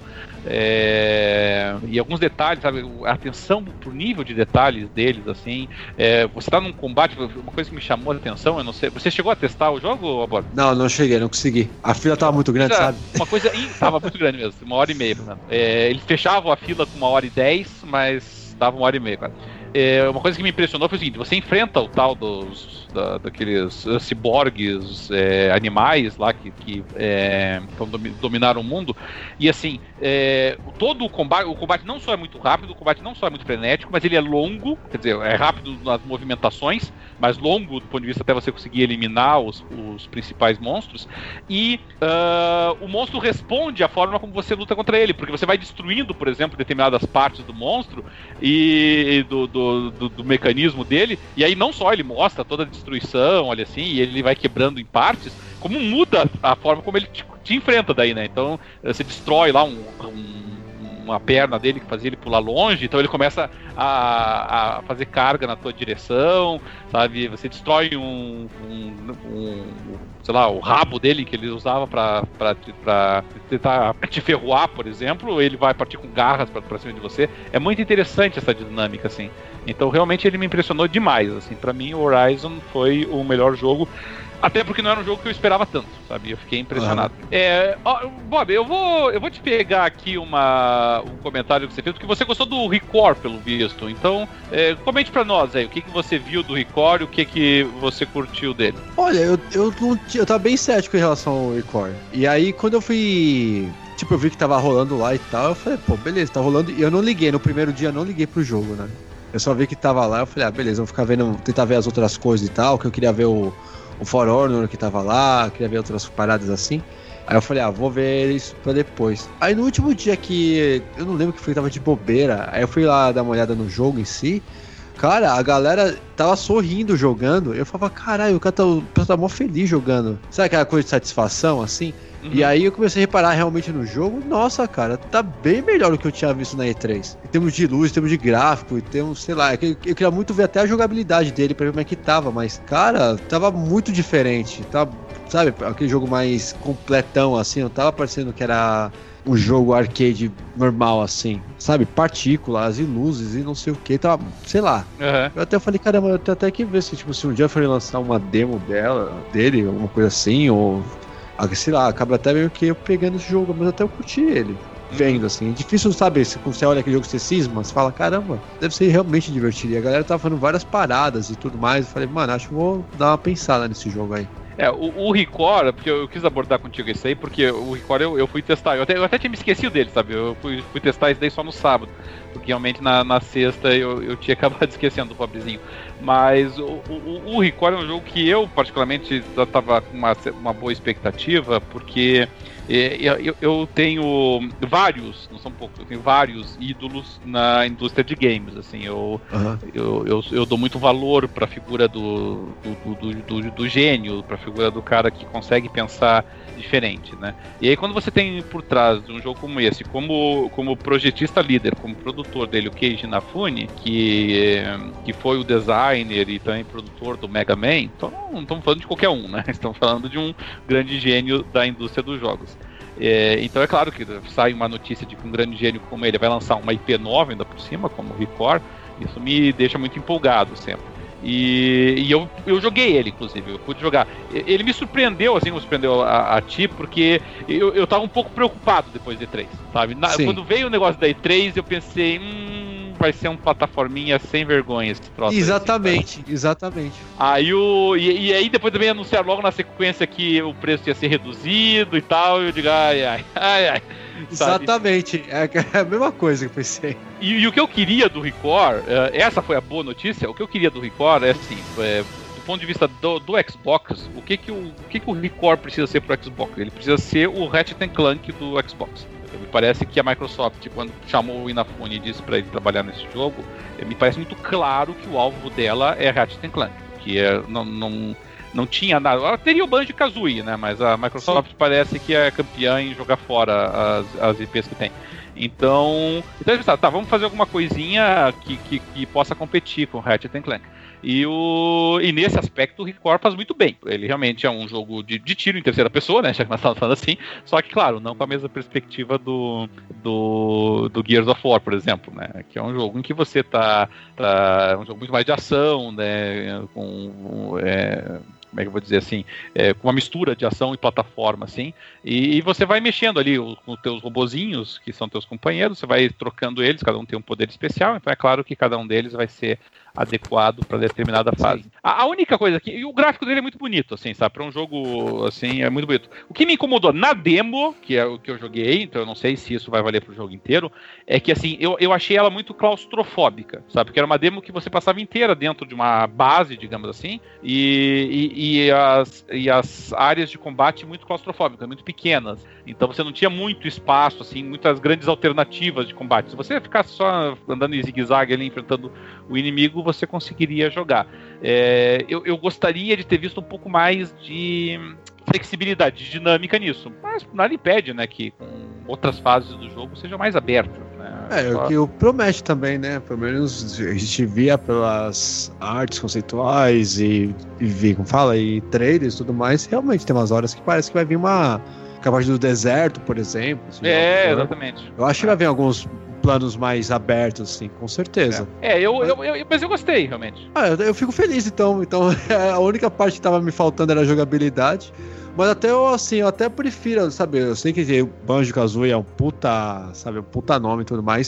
É, e alguns detalhes, sabe? A atenção pro nível de detalhes deles, assim. É, você tá num combate, uma coisa que me chamou a atenção, eu não sei. Você chegou a testar o jogo, Bob? Não, não cheguei, não consegui. A fila tava muito grande, Era, sabe? Uma coisa. Tava muito grande mesmo, uma hora e meia. É, eles fechavam a fila com uma hora e dez, mas dava uma hora e meia, cara. É, uma coisa que me impressionou foi o seguinte: você enfrenta o tal dos da, daqueles uh, ciborgues é, animais lá que, que é, dominaram o mundo, e assim, é, todo o combate, o combate não só é muito rápido, o combate não só é muito frenético, mas ele é longo, quer dizer, é rápido nas movimentações, mas longo do ponto de vista até você conseguir eliminar os, os principais monstros, e uh, o monstro responde à forma como você luta contra ele, porque você vai destruindo, por exemplo, determinadas partes do monstro e do, do, do, do mecanismo dele, e aí não só ele mostra toda a destruição, olha assim, e ele vai quebrando em partes, como muda a forma como ele te, te enfrenta daí, né? Então você destrói lá um, um uma perna dele que fazia ele pular longe, então ele começa a, a fazer carga na tua direção, sabe? Você destrói um, um, um sei lá, o rabo dele que ele usava pra, pra, pra tentar te ferroar, por exemplo, ele vai partir com garras pra, pra cima de você. É muito interessante essa dinâmica, assim. Então realmente ele me impressionou demais, assim. Pra mim o Horizon foi o melhor jogo. Até porque não era um jogo que eu esperava tanto, sabe? Eu fiquei impressionado. Ah. É, ó, Bob, eu vou, eu vou te pegar aqui uma, um comentário que você fez, porque você gostou do Record, pelo visto. Então, é, comente pra nós aí, o que, que você viu do Record e o que, que você curtiu dele. Olha, eu, eu, não, eu tava bem cético em relação ao Record. E aí, quando eu fui... Tipo, eu vi que tava rolando lá e tal, eu falei, pô, beleza, tá rolando. E eu não liguei, no primeiro dia eu não liguei pro jogo, né? Eu só vi que tava lá, eu falei, ah, beleza, vou ficar vendo, tentar ver as outras coisas e tal, que eu queria ver o... o For Honor que tava lá, queria ver outras paradas assim. Aí eu falei, ah, vou ver isso pra depois. Aí no último dia que eu não lembro que foi, tava de bobeira, aí eu fui lá dar uma olhada no jogo em si. Cara, a galera tava sorrindo jogando. Eu falava, caralho, o cara tá, o pessoal tá mó feliz jogando. Sabe aquela coisa de satisfação, assim? Uhum. E aí eu comecei a reparar realmente no jogo. Nossa, cara, tá bem melhor do que eu tinha visto na E três. Em termos de luz, em termos de gráfico, em termos, sei lá. Eu, eu queria muito ver até a jogabilidade dele pra ver como é que tava. Mas, cara, tava muito diferente. Tava, sabe, aquele jogo mais completão, assim. Não tava parecendo que era um jogo arcade normal, assim, sabe? Partículas e luzes e não sei o que, tá, sei lá. Uhum. Eu até falei, caramba, eu tenho até que ver se, tipo, se um dia eu for lançar uma demo dela, dele, alguma coisa assim, ou, sei lá, acaba até meio que eu pegando esse jogo, mas até eu curti ele, vendo, assim. É difícil, sabe, se você olha aquele jogo que você cisma, você fala, caramba, deve ser realmente divertido. E a galera tava falando várias paradas e tudo mais, eu falei, mano, acho que vou dar uma pensada nesse jogo aí. É, o, o Record, porque eu, eu quis abordar contigo isso aí, porque o Record eu, eu fui testar, eu até, eu até tinha me esquecido dele, sabe? Eu fui, fui testar isso daí só no sábado, porque realmente na, na sexta eu, eu tinha acabado esquecendo do pobrezinho. Mas o, o, o Record é um jogo que eu, particularmente, estava com uma, uma boa expectativa, porque eu, eu tenho vários, não são poucos, eu tenho vários ídolos na indústria de games, assim, eu, uhum. eu, eu, eu dou muito valor para a figura do, do, do, do, do gênio, para a figura do cara que consegue pensar diferente, né? E aí quando você tem por trás de um jogo como esse, como, como projetista líder, como produtor dele, o Keiji Inafune, que, que foi o designer e também produtor do Mega Man, então não estamos falando de qualquer um, né? Estamos falando de um grande gênio da indústria dos jogos. É, então é claro que sai uma notícia de que um grande gênio como ele vai lançar uma I P nova ainda por cima, como o Record, isso me deixa muito empolgado sempre. E, e eu, eu joguei ele, inclusive, eu pude jogar. Ele me surpreendeu, assim, me surpreendeu a, a ti, porque eu, eu tava um pouco preocupado depois da E três, sabe? Na, quando veio o negócio da E três, eu pensei, hum, vai ser um plataforminha sem vergonha esse troço. Exatamente, aí, exatamente. Aí o, e, e aí depois também anunciaram logo na sequência que o preço ia ser reduzido e tal, e eu digo, ai, ai, ai, ai. Sabe? Exatamente, é a mesma coisa que eu pensei. E, e o que eu queria do Record, essa foi a boa notícia, o que eu queria do Record é assim, é, do ponto de vista do, do Xbox, o que que o, o que que o Record precisa ser pro Xbox? Ele precisa ser o Ratchet and Clank do Xbox. Me parece que a Microsoft, quando chamou o Inafune e disse para ele trabalhar nesse jogo, me parece muito claro que o alvo dela é Ratchet and Clank, que é, não... não Não tinha nada. Ela teria o Banjo-Kazooie, né? Mas a Microsoft Sim. parece que é campeã em jogar fora as, as I Ps que tem. Então, então eles pensaram, tá, vamos fazer alguma coisinha que, que, que possa competir com Ratchet and Clank. E, o, e nesse aspecto o Record faz muito bem. Ele realmente é um jogo de, de tiro em terceira pessoa, né? Já que nós estamos falando assim. Só que, claro, não com a mesma perspectiva do, do, do Gears of War, por exemplo, né? Que é um jogo em que você tá. tá é um jogo muito mais de ação, né? Com. É, como é que eu vou dizer assim, é, com uma mistura de ação e plataforma, assim, e, e você vai mexendo ali o, com os teus robozinhos, que são teus companheiros, você vai trocando eles, cada um tem um poder especial, então é claro que cada um deles vai ser adequado para determinada fase. A, a única coisa que, e o gráfico dele é muito bonito, assim, sabe, para um jogo, assim, é muito bonito. O que me incomodou na demo, que é o que eu joguei, então eu não sei se isso vai valer pro jogo inteiro, é que, assim, eu, eu achei ela muito claustrofóbica, sabe, porque era uma demo que você passava inteira dentro de uma base, digamos assim, e, e E as, e as áreas de combate muito claustrofóbicas, muito pequenas. Então você não tinha muito espaço, assim, muitas grandes alternativas de combate. Se você ficasse só andando em zigue-zague ali, enfrentando o inimigo, você conseguiria jogar. É, eu, eu gostaria de ter visto um pouco mais de flexibilidade, de dinâmica nisso. Mas nada impede, né, que com outras fases do jogo seja mais aberto. Né? É, o que o promete também, né? Pelo menos a gente via pelas artes conceituais e, e como fala, e trailers e tudo mais, realmente tem umas horas que parece que vai vir uma capaz do deserto, por exemplo. Assim, é, né? Exatamente. Eu acho que vai vir alguns planos mais abertos, assim, com certeza. É, é eu, eu, eu, mas eu gostei, realmente. Ah, eu, eu fico feliz, então. Então, a única parte que tava me faltando era a jogabilidade. Mas até eu, assim, eu até prefiro, sabe, eu sei que o Banjo-Kazooie é um puta, sabe, um puta nome e tudo mais,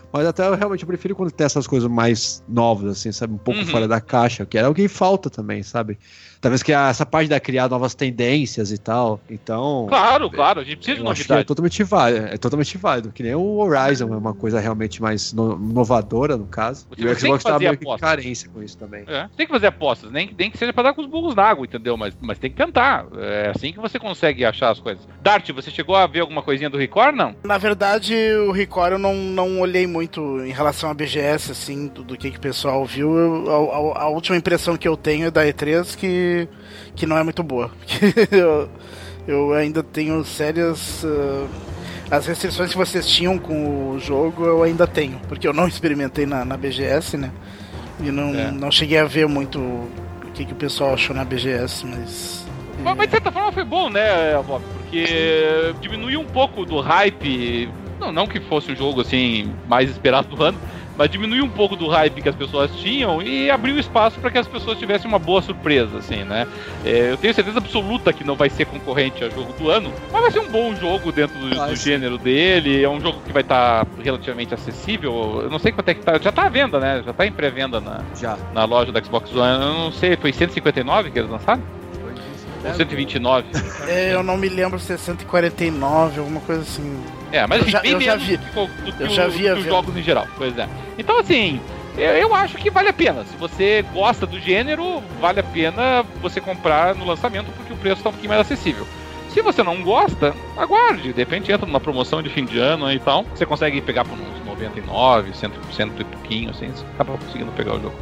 Mas até eu realmente prefiro quando tem essas coisas mais novas, assim, sabe? Um pouco Uhum. fora da caixa, que era o que falta também, sabe? Talvez que essa parte da criar novas tendências e tal. Então. Claro, claro, a gente precisa de Eu acho que é novidade. totalmente válido, é totalmente válido. Que nem o Horizon é uma coisa realmente mais no- inovadora, no caso. Você E o tem que Xbox tá fazer meio que aposta. carência com isso também. É, tem que fazer apostas, nem, nem que seja pra dar com os burros na água, entendeu? Mas, mas tem que tentar. É assim que você consegue achar as coisas. Dart, você chegou a ver alguma coisinha do Record, não? Na verdade, o Record eu não, não olhei muito em relação à B G S, assim, do, do que, que o pessoal viu. Eu- a, a- a última impressão que eu tenho é da E três que, que não é muito boa. eu, eu ainda tenho sérias... uh, as restrições que vocês tinham com o jogo eu ainda tenho, porque eu não experimentei na, na B G S, né? E não, É. não cheguei a ver muito o que, que o pessoal achou na B G S, mas... Mas, mas de certa forma foi bom, né, Bob? Porque diminuiu um pouco do hype. Não, não que fosse o jogo assim mais esperado do ano, mas diminuiu um pouco do hype que as pessoas tinham e abriu espaço para que as pessoas tivessem uma boa surpresa, assim, né? É, eu tenho certeza absoluta que não vai ser concorrente a jogo do ano, mas vai ser um bom jogo dentro do, Vai do ser. gênero dele. É um jogo que vai estar relativamente acessível. Eu não sei quanto é que tá. Já tá à venda, né? Já tá em pré-venda na, Já. na loja da Xbox One. Eu não sei, foi cento e cinquenta e nove que eles lançaram? Ou cento e vinte e nove? É, eu não me lembro se é cento e quarenta e nove, alguma coisa assim. É, mas Eu assim, já- bem eu já menos vi. do que, o- do que Eu o- já do vi que a os venda. jogos em geral. Pois é. Então, assim, eu, eu acho que vale a pena. Se você gosta do gênero, vale a pena você comprar no lançamento, porque o preço está um pouquinho mais acessível. Se você não gosta, aguarde. De repente entra numa promoção de fim de ano e tal. Você consegue pegar por uns noventa e nove, cem por cento e pouquinho, assim, você acaba conseguindo pegar o jogo.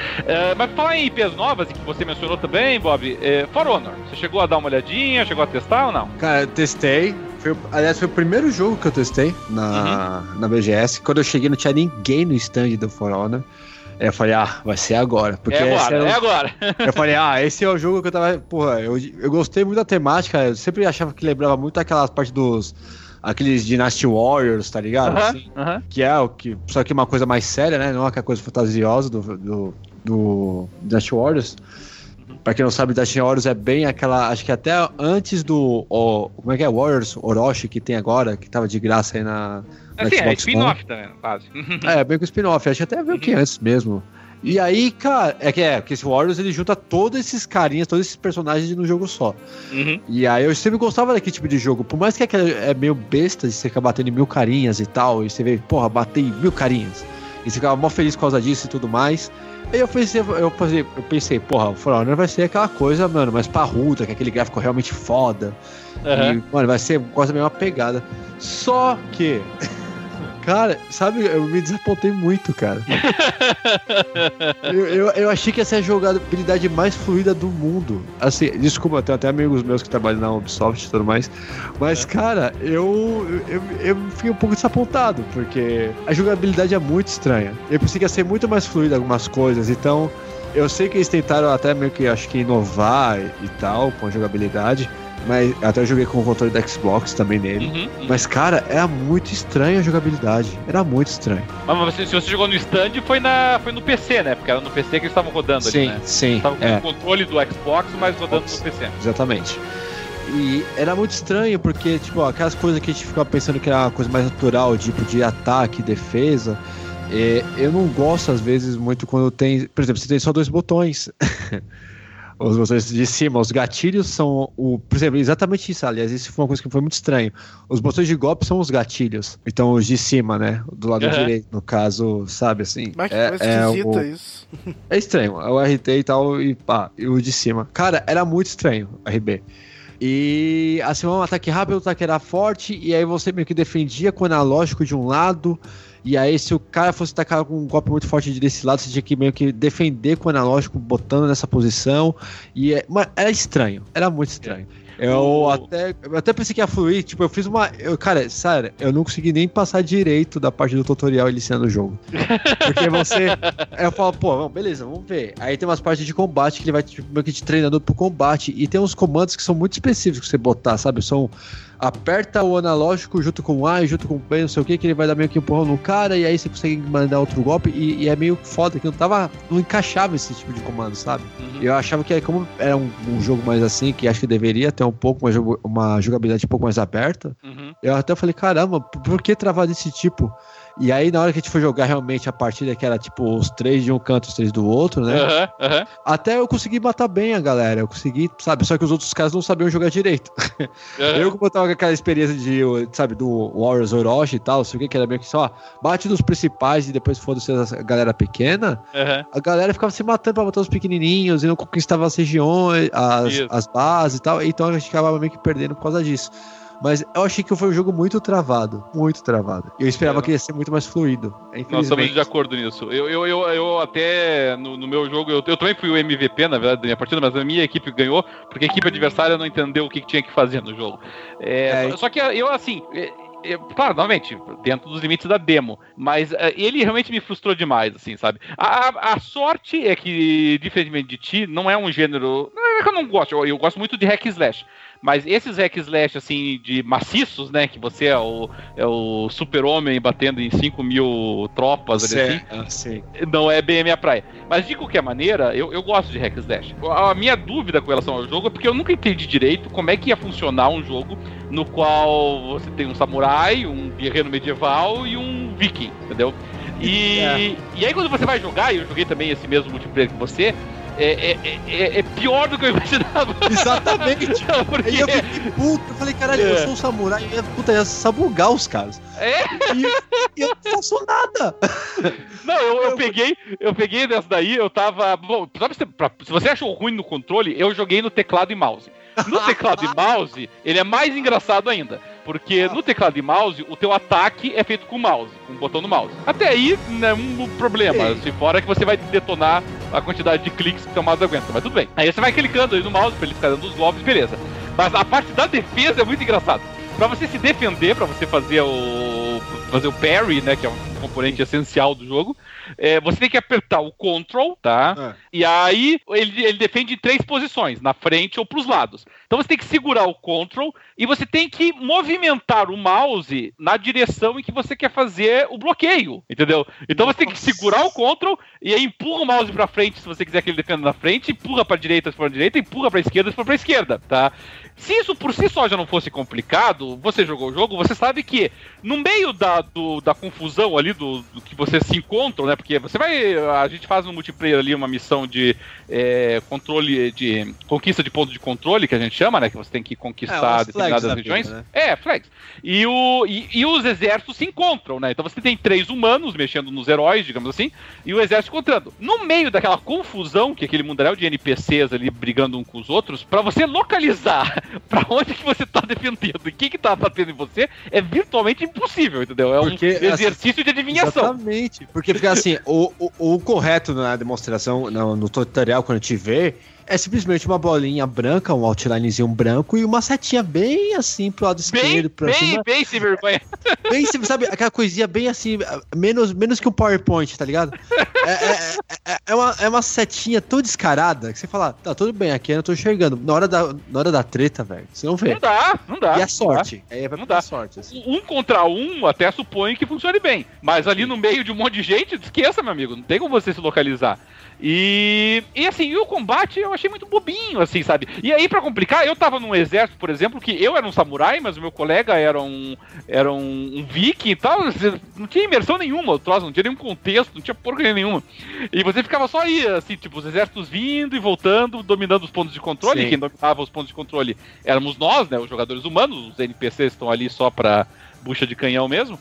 É, mas pra falar em I Ps novas, e que você mencionou também, Bob, é, For Honor, você chegou a dar uma olhadinha, chegou a testar ou não? Cara, eu testei. Foi, o- aliás, foi o primeiro jogo que eu testei na, na B G S. Quando eu cheguei, não tinha ninguém no stand do For Honor. Aí eu falei, ah, vai ser agora. Porque é esse agora, era o- é agora. Eu falei, ah, esse é o jogo que eu tava. Porra, eu, eu gostei muito da temática. Eu sempre achava que lembrava muito aquelas partes dos. Aqueles Dynasty Warriors, tá ligado? Aham, Assim, aham. que é o que. Só que uma coisa mais séria, né? Não aquela coisa fantasiosa do, do, do Dynasty Warriors. Pra quem não sabe, Dynasty Warriors é bem aquela. Acho que até antes do. O, como é que é? Warriors Orochi que tem agora, que tava de graça aí na. na Assim, é Xbox One. spin-off também, quase. É, bem com spin-off. Acho que até veio que antes mesmo. E aí, cara, é que é, porque esse Warriors ele junta todos esses carinhas, todos esses personagens num jogo só. Uhum. E aí eu sempre gostava daquele tipo de jogo. Por mais que aquele é meio besta de você ficar batendo em mil carinhas e tal, e você vê, porra, bater em mil carinhas. E você ficava mó feliz por causa disso e tudo mais. Aí eu pensei, eu pensei, eu pensei porra, o For Honor vai ser aquela coisa, mano, mais parruda, que aquele gráfico realmente foda. Aham. E, mano, vai ser quase a mesma pegada. Só que. Cara, sabe, eu me desapontei muito, cara. eu, eu, eu achei que essa é a jogabilidade mais fluida do mundo. Assim, desculpa, eu tenho até amigos meus que trabalham na Ubisoft e tudo mais. Mas, cara, eu, eu, eu fiquei um pouco desapontado, porque a jogabilidade é muito estranha. Eu pensei que ia ser muito mais fluida algumas coisas, então. Eu sei que eles tentaram até meio que, acho que, inovar e tal com a jogabilidade. Mas até eu joguei com o controle da Xbox também nele. Uhum, uhum. Mas, cara, era muito estranha a jogabilidade. Era muito estranho. Mas você, se você jogou no stand, foi, na, foi no P C, né? Porque era no P C que eles estavam rodando ali, Sim, né? sim. Estavam com É, o controle do Xbox, mas rodando no P C. exatamente. E era muito estranho, porque, tipo, aquelas coisas que a gente ficava pensando que era uma coisa mais natural, tipo, de ataque, defesa. É, eu não gosto, às vezes, muito quando tem... Por exemplo, você tem só dois botões. Os botões de cima, os gatilhos são o... Por exemplo, exatamente isso, aliás, isso foi uma coisa que foi muito estranho. Os botões de golpe são os gatilhos. Então, os de cima, né? Do lado Uhum. direito, no caso, sabe, assim. Mas que é, coisa é esquisita o... isso. É estranho, é o R T e tal, e pá, e o de cima. Cara, era muito estranho, o R B. E assim, um ataque rápido, o ataque era forte, e aí você meio que defendia com o analógico de um lado, e aí se o cara fosse atacar com um golpe muito forte desse lado, você tinha que meio que defender com o analógico, botando nessa posição, e é, mas era estranho, era muito estranho. Eu O- até, eu até pensei que ia fluir, tipo, eu fiz uma... Eu, cara, sério, eu não consegui nem passar direito da parte do tutorial iniciando o jogo. Porque você... Aí eu falo, pô, vamos, beleza, vamos ver. Aí tem umas partes de combate que ele vai tipo, meio que te treinando pro combate. E tem uns comandos que são muito específicos que você botar, sabe? São... Aperta o analógico junto com o A e junto com o B, não sei o que, que ele vai dar meio que empurrão no cara, e aí você consegue mandar outro golpe, e, e é meio foda, que não tava. Não encaixava esse tipo de comando, sabe? Uhum. Eu achava que como era um, um jogo mais assim, que acho que deveria ter um pouco uma, jogo- uma jogabilidade um pouco mais aberta, Uhum. eu até falei, caramba, por por que travar desse tipo? E aí, na hora que a gente foi jogar realmente a partida, que era tipo os três de um canto, os três do outro, né? Uhum, uhum. Até eu consegui matar bem a galera. Eu consegui, sabe? Só que os outros caras não sabiam jogar direito. Uhum. Eu, como eu tava com aquela experiência de, sabe, do Warriors Orochi e tal, sei o que, que era meio que só bate nos principais e depois foda-se a galera pequena. Uhum. A galera ficava se matando pra matar os pequenininhos e não conquistava as regiões, as, as bases e tal. Então a gente acabava meio que perdendo por causa disso. Mas eu achei que foi um jogo muito travado. Muito travado. Eu esperava é, que ia ser muito mais fluido. Nós estamos de acordo nisso. Eu, eu, eu, eu até, no, no meu jogo, eu, eu também fui o M V P, na verdade, da minha partida, mas a minha equipe ganhou, porque a equipe adversária não entendeu o que, que tinha que fazer no jogo. É, é. Só que eu, assim... Eu, claro, novamente, dentro dos limites da demo, mas uh, ele realmente me frustrou demais, assim, sabe? A, a sorte é que, diferentemente de ti, não é um gênero... Não é que eu não gosto, eu, eu gosto muito de hack and slash, mas esses hack and slash, assim, de maciços, né, que você é o, é o super-homem batendo em cinco mil tropas, assim, assim, não é bem a minha praia. Mas, de qualquer maneira, eu, eu gosto de hack and slash. A minha dúvida com relação ao jogo é porque eu nunca entendi direito como é que ia funcionar um jogo no qual você tem um samurai, um guerreiro medieval e um viking, entendeu? E, é. e aí quando você vai jogar, e eu joguei também esse mesmo multiplayer que você, é, é, é, é pior do que eu imaginava. Exatamente. Porque... Aí eu fiquei puto, eu falei, caralho, é. eu sou um samurai, e puta, ia sabugar os caras. É? E, e eu não faço nada. Não, eu, eu peguei, eu peguei dessa daí, eu tava... Bom, se, pra, se você achou ruim no controle, eu joguei no teclado e mouse. No teclado e mouse, ele é mais engraçado ainda. Porque no teclado e mouse, o teu ataque é feito com o mouse, com o botão do mouse. Até aí, não é um problema. Se fora que você vai detonar a quantidade de cliques que o teu mouse aguenta. Mas tudo bem. Aí você vai clicando aí no mouse pra ele ficar dando os golpes, beleza. Mas a parte da defesa é muito engraçada. Pra você se defender, pra você fazer o fazer o parry, né, que é um componente essencial do jogo, é, você tem que apertar o control, tá? É. E aí ele, ele defende em três posições, na frente ou pros lados. Então você tem que segurar o control e você tem que movimentar o mouse na direção em que você quer fazer o bloqueio, entendeu? Então você tem que segurar o control e aí empurra o mouse pra frente se você quiser que ele defenda na frente, empurra pra direita se for pra direita, empurra pra esquerda se for pra esquerda, tá? Se isso por si só já não fosse complicado, você jogou o jogo, você sabe que no meio da, do, da confusão ali, do, do que vocês se encontram, né? Porque você vai... A gente faz no multiplayer ali uma missão de é, controle, de conquista de ponto de controle, que a gente chama, né? Que você tem que conquistar é, determinadas regiões. Vida, né? É, flags. E, o, e, e os exércitos se encontram, né? Então você tem três humanos mexendo nos heróis, digamos assim, e o exército encontrando. No meio daquela confusão, que é aquele mundaréu de N P Cs ali brigando um com os outros, pra você localizar pra onde que você tá defendendo e quem que tá batendo em você, é virtualmente impossível, entendeu? É porque, um exercício assim, de adivinhação. Exatamente. Porque fica assim, o, o, o correto na demonstração, no, no tutorial, quando a gente vê, é simplesmente uma bolinha branca, um outlinezinho branco e uma setinha bem assim pro lado bem, esquerdo, pra bem, cima. Bem, sem vergonha. Bem, sabe, aquela coisinha bem assim, menos, menos que um PowerPoint, tá ligado? É, é, é, é, uma, é uma setinha tão descarada que você fala, tá, tudo bem, aqui eu não tô enxergando. Na hora da, na hora da treta, velho, você não vê. Não dá, não dá. E a sorte. Não dá. É, não dá. Sorte, assim. Um contra um até supõe que funcione bem, mas ali no meio de um monte de gente, esqueça, meu amigo, não tem como você se localizar. E, e assim, e o combate eu achei muito bobinho, assim, sabe? E aí, pra complicar, eu tava num exército, por exemplo, que eu era um samurai, mas o meu colega era um, era um, um viking e tal, não tinha imersão nenhuma, o troço, não tinha nenhum contexto, não tinha porcaria nenhuma. E você ficava só aí, assim, tipo, os exércitos vindo e voltando, dominando os pontos de controle. Sim. Quem dominava os pontos de controle éramos nós, né, os jogadores humanos, os N P Cs estão ali só pra bucha de canhão mesmo.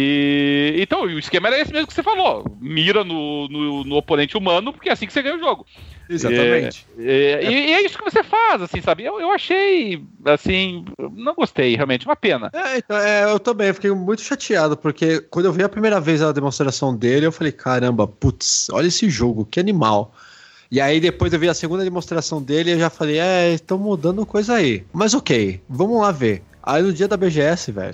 E então, o esquema era esse mesmo que você falou. Mira no, no, no oponente humano, porque é assim que você ganha o jogo. Exatamente. E é, é, e é isso que você faz, assim, sabe? Eu, eu achei, assim, não gostei, realmente, uma pena. É, então, é, eu também fiquei muito chateado, porque quando eu vi a primeira vez a demonstração dele, eu falei, caramba, putz, olha esse jogo, que animal. E aí depois eu vi a segunda demonstração dele e eu já falei, é, estão mudando coisa aí. Mas ok, vamos lá ver. Aí no dia da B G S, velho...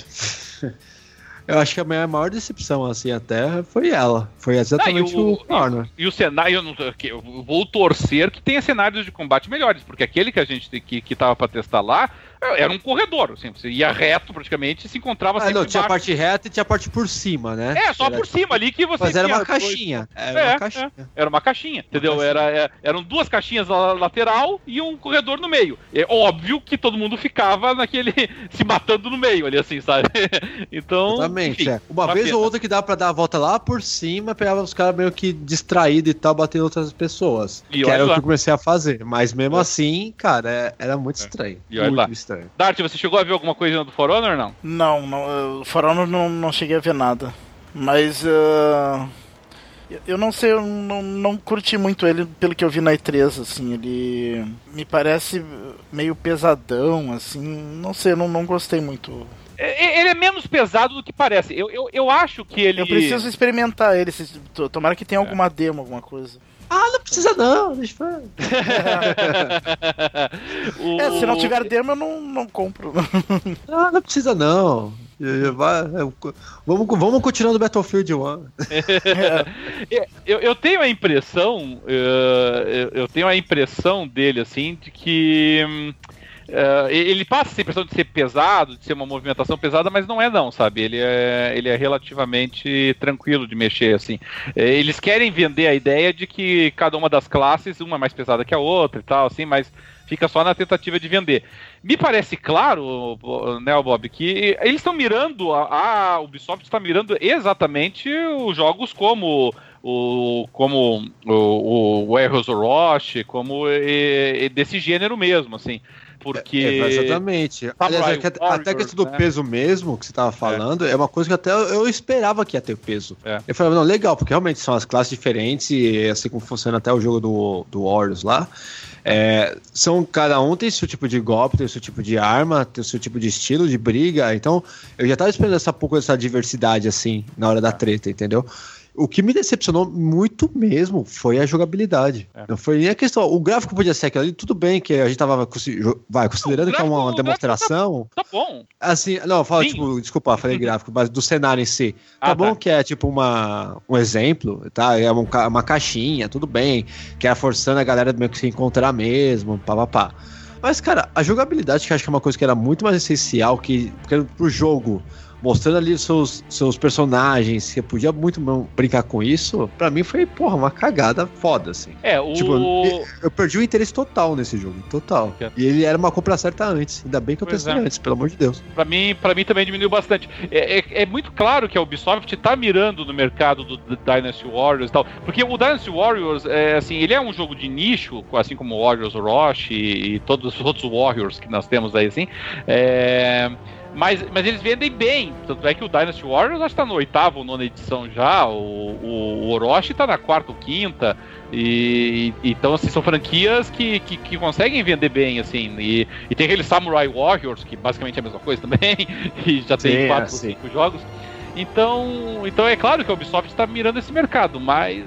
Eu acho que a minha maior decepção, assim, até foi ela. Foi exatamente não, o, o Honor. E, e o cenário, eu, não, eu vou torcer que tenha cenários de combate melhores, porque aquele que a gente que, que tava pra testar lá, era um corredor, assim, você ia reto praticamente e se encontrava Ah, sempre não, tinha a embaixo. parte reta e tinha a parte por cima, né? É, só Era por cima ali que você Mas era tinha uma dois- caixinha. Era É, uma caixinha. é. Era uma caixinha, entendeu? caixinha. Era, é, eram duas caixinhas na lateral e um corredor no meio. É óbvio que todo mundo ficava naquele se matando no meio ali, assim, sabe? Então. Exatamente, enfim, é. Uma vez pena. ou outra que dá pra dar a volta lá por cima, pegava os caras meio que distraídos e tal, batendo outras pessoas. E que olha era o lá. que eu comecei a fazer. Mas mesmo É. assim, cara, é- era muito estranho. E olha muito lá. estranho. Dart, você chegou a ver alguma coisa do For Honor ou não? Não, não, o For Honor não, não cheguei a ver nada. Mas uh, eu- eu não sei, eu não, não curti muito ele pelo que eu vi na E três, assim, ele me parece meio pesadão, assim, não sei, eu não, não gostei muito. É, Ele é menos pesado do que parece. Eu, eu, eu acho que ele. Eu preciso experimentar ele, se- to- tomara que tenha alguma demo, alguma coisa. Ah, não precisa não, deixa eu O- É, se não tiver demo eu não, não compro. Ah, não precisa não. Vai- é, Vamos, vamos continuar no Battlefield um. eu, eu tenho a impressão, eh, eu eu tenho a impressão dele assim de que hum, eh, ele passa essa impressão de ser pesado, de ser uma movimentação pesada, mas não é não, sabe? Ele é, ele é relativamente tranquilo de mexer assim. Eh, Eles querem vender a ideia de que cada uma das classes, uma é mais pesada que a outra e tal, assim, mas fica só na tentativa de vender. Me parece claro, né, Bob, que eles estão mirando, a, a Ubisoft está mirando exatamente os jogos como o como o, o Warriors Orochi, como e, e desse gênero mesmo, assim. Porque... É, exatamente. Aliás, é que até, Warriors, até a questão do né? peso mesmo, que você tava falando, é, uma coisa que até eu, eu esperava que ia ter peso. É. Eu falava, não, legal, porque realmente são as classes diferentes e assim como funciona até o jogo do, do Warriors lá. É, são, cada um tem seu tipo de golpe, tem seu tipo de arma, tem seu tipo de estilo de briga. Então, eu já tava esperando essa pouco dessa diversidade, assim, na hora da treta, entendeu? O que me decepcionou muito mesmo foi a jogabilidade. É. Não foi nem a questão. O gráfico podia ser aquilo ali, tudo bem que a gente tava consi- vai, considerando Não, o que é uma gráfico- demonstração. Tá bom. Assim, não, fala, Sim. tipo, desculpa, falei gráfico, mas do cenário em si. Tá Ah, bom tá. que é tipo uma, um exemplo, tá? É uma, ca- uma caixinha, tudo bem. Que é forçando a galera meio que se encontrar mesmo, pá, pá, pá. Mas, cara, a jogabilidade, que eu acho que é uma coisa que era muito mais essencial que, porque pro jogo, mostrando ali os seus, seus personagens, você podia muito brincar com isso, pra mim foi, porra, uma cagada foda, assim. É, o... Tipo, eu- eu perdi o interesse total nesse jogo, total. É. E ele era uma compra certa antes, ainda bem que eu Pois testei é. antes, pelo amor de Deus. Pra mim, pra mim também diminuiu bastante. É, é- é muito claro que a Ubisoft tá mirando no mercado do, do Dynasty Warriors e tal. Porque o Dynasty Warriors, é, assim, ele é um jogo de nicho, assim como o Warriors Orochi e, e todos os outros Warriors que nós temos aí, assim. É, mas, mas eles vendem bem. Tanto é que o Dynasty Warriors acho que tá na oitava ou nona edição já. O, o, o Orochi tá na quarta ou quinta. E, e- então, assim, são franquias que, que, que conseguem vender bem, assim. E, e tem aquele Samurai Warriors, que basicamente é a mesma coisa também. E já tem Sim, quatro é, ou sim. cinco jogos. Então, então é claro que a Ubisoft está mirando esse mercado, mas.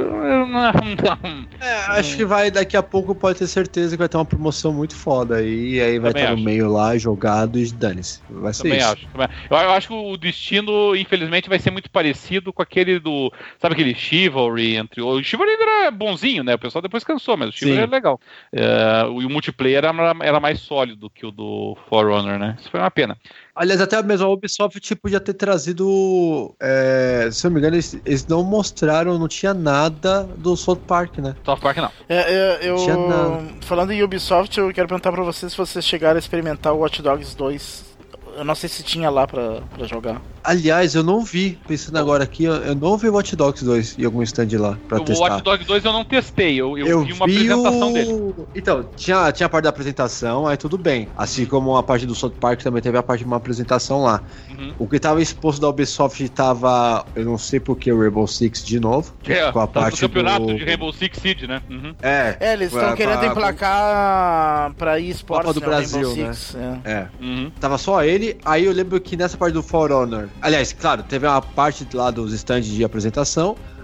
É, acho que vai, daqui a pouco pode ter certeza que vai ter uma promoção muito foda aí, e aí vai Também estar no acho. meio lá, jogado e dane-se. Vai ser Também isso. acho. também- Eu, eu acho que o destino, infelizmente, vai ser muito parecido com aquele do. Sabe aquele Chivalry? Entre, o Chivalry era bonzinho, né? O pessoal depois cansou, mas o Chivalry Sim. era legal. É, o, e o multiplayer era, era mais sólido que o do For Honor, né? Isso foi uma pena. Aliás, até mesmo a Ubisoft podia ter trazido. É, se eu não me engano, eles, eles não mostraram, não tinha nada do South Park, né? South Park não. É, é, eu, Tinha nada. falando em Ubisoft, eu quero perguntar pra vocês se vocês chegaram a experimentar o Watch Dogs dois. Eu não sei se tinha lá pra, pra jogar. Aliás, eu não vi, pensando agora aqui, eu, eu não vi Watch Dogs dois em algum stand lá pra O testar. Watch Dogs dois eu não testei, eu, eu, Eu vi uma vi apresentação o... dele. Então, tinha, tinha a parte da apresentação, aí tudo bem. Assim como a parte do South Park também teve a parte de uma apresentação lá. Uhum. O que tava exposto da Ubisoft tava, eu não sei porque, o Rainbow Six de novo. É, com a tá no parte campeonato do... de Rainbow Six Siege, né? Uhum. É, É, eles estão Pra- querendo pra- emplacar pra eSports, Copa do né, o Rainbow Brasil, né? Six, é. é. Uhum. Tava só ele, aí eu lembro que nessa parte do For Honor, aliás, claro, teve uma parte lá dos stands de apresentação,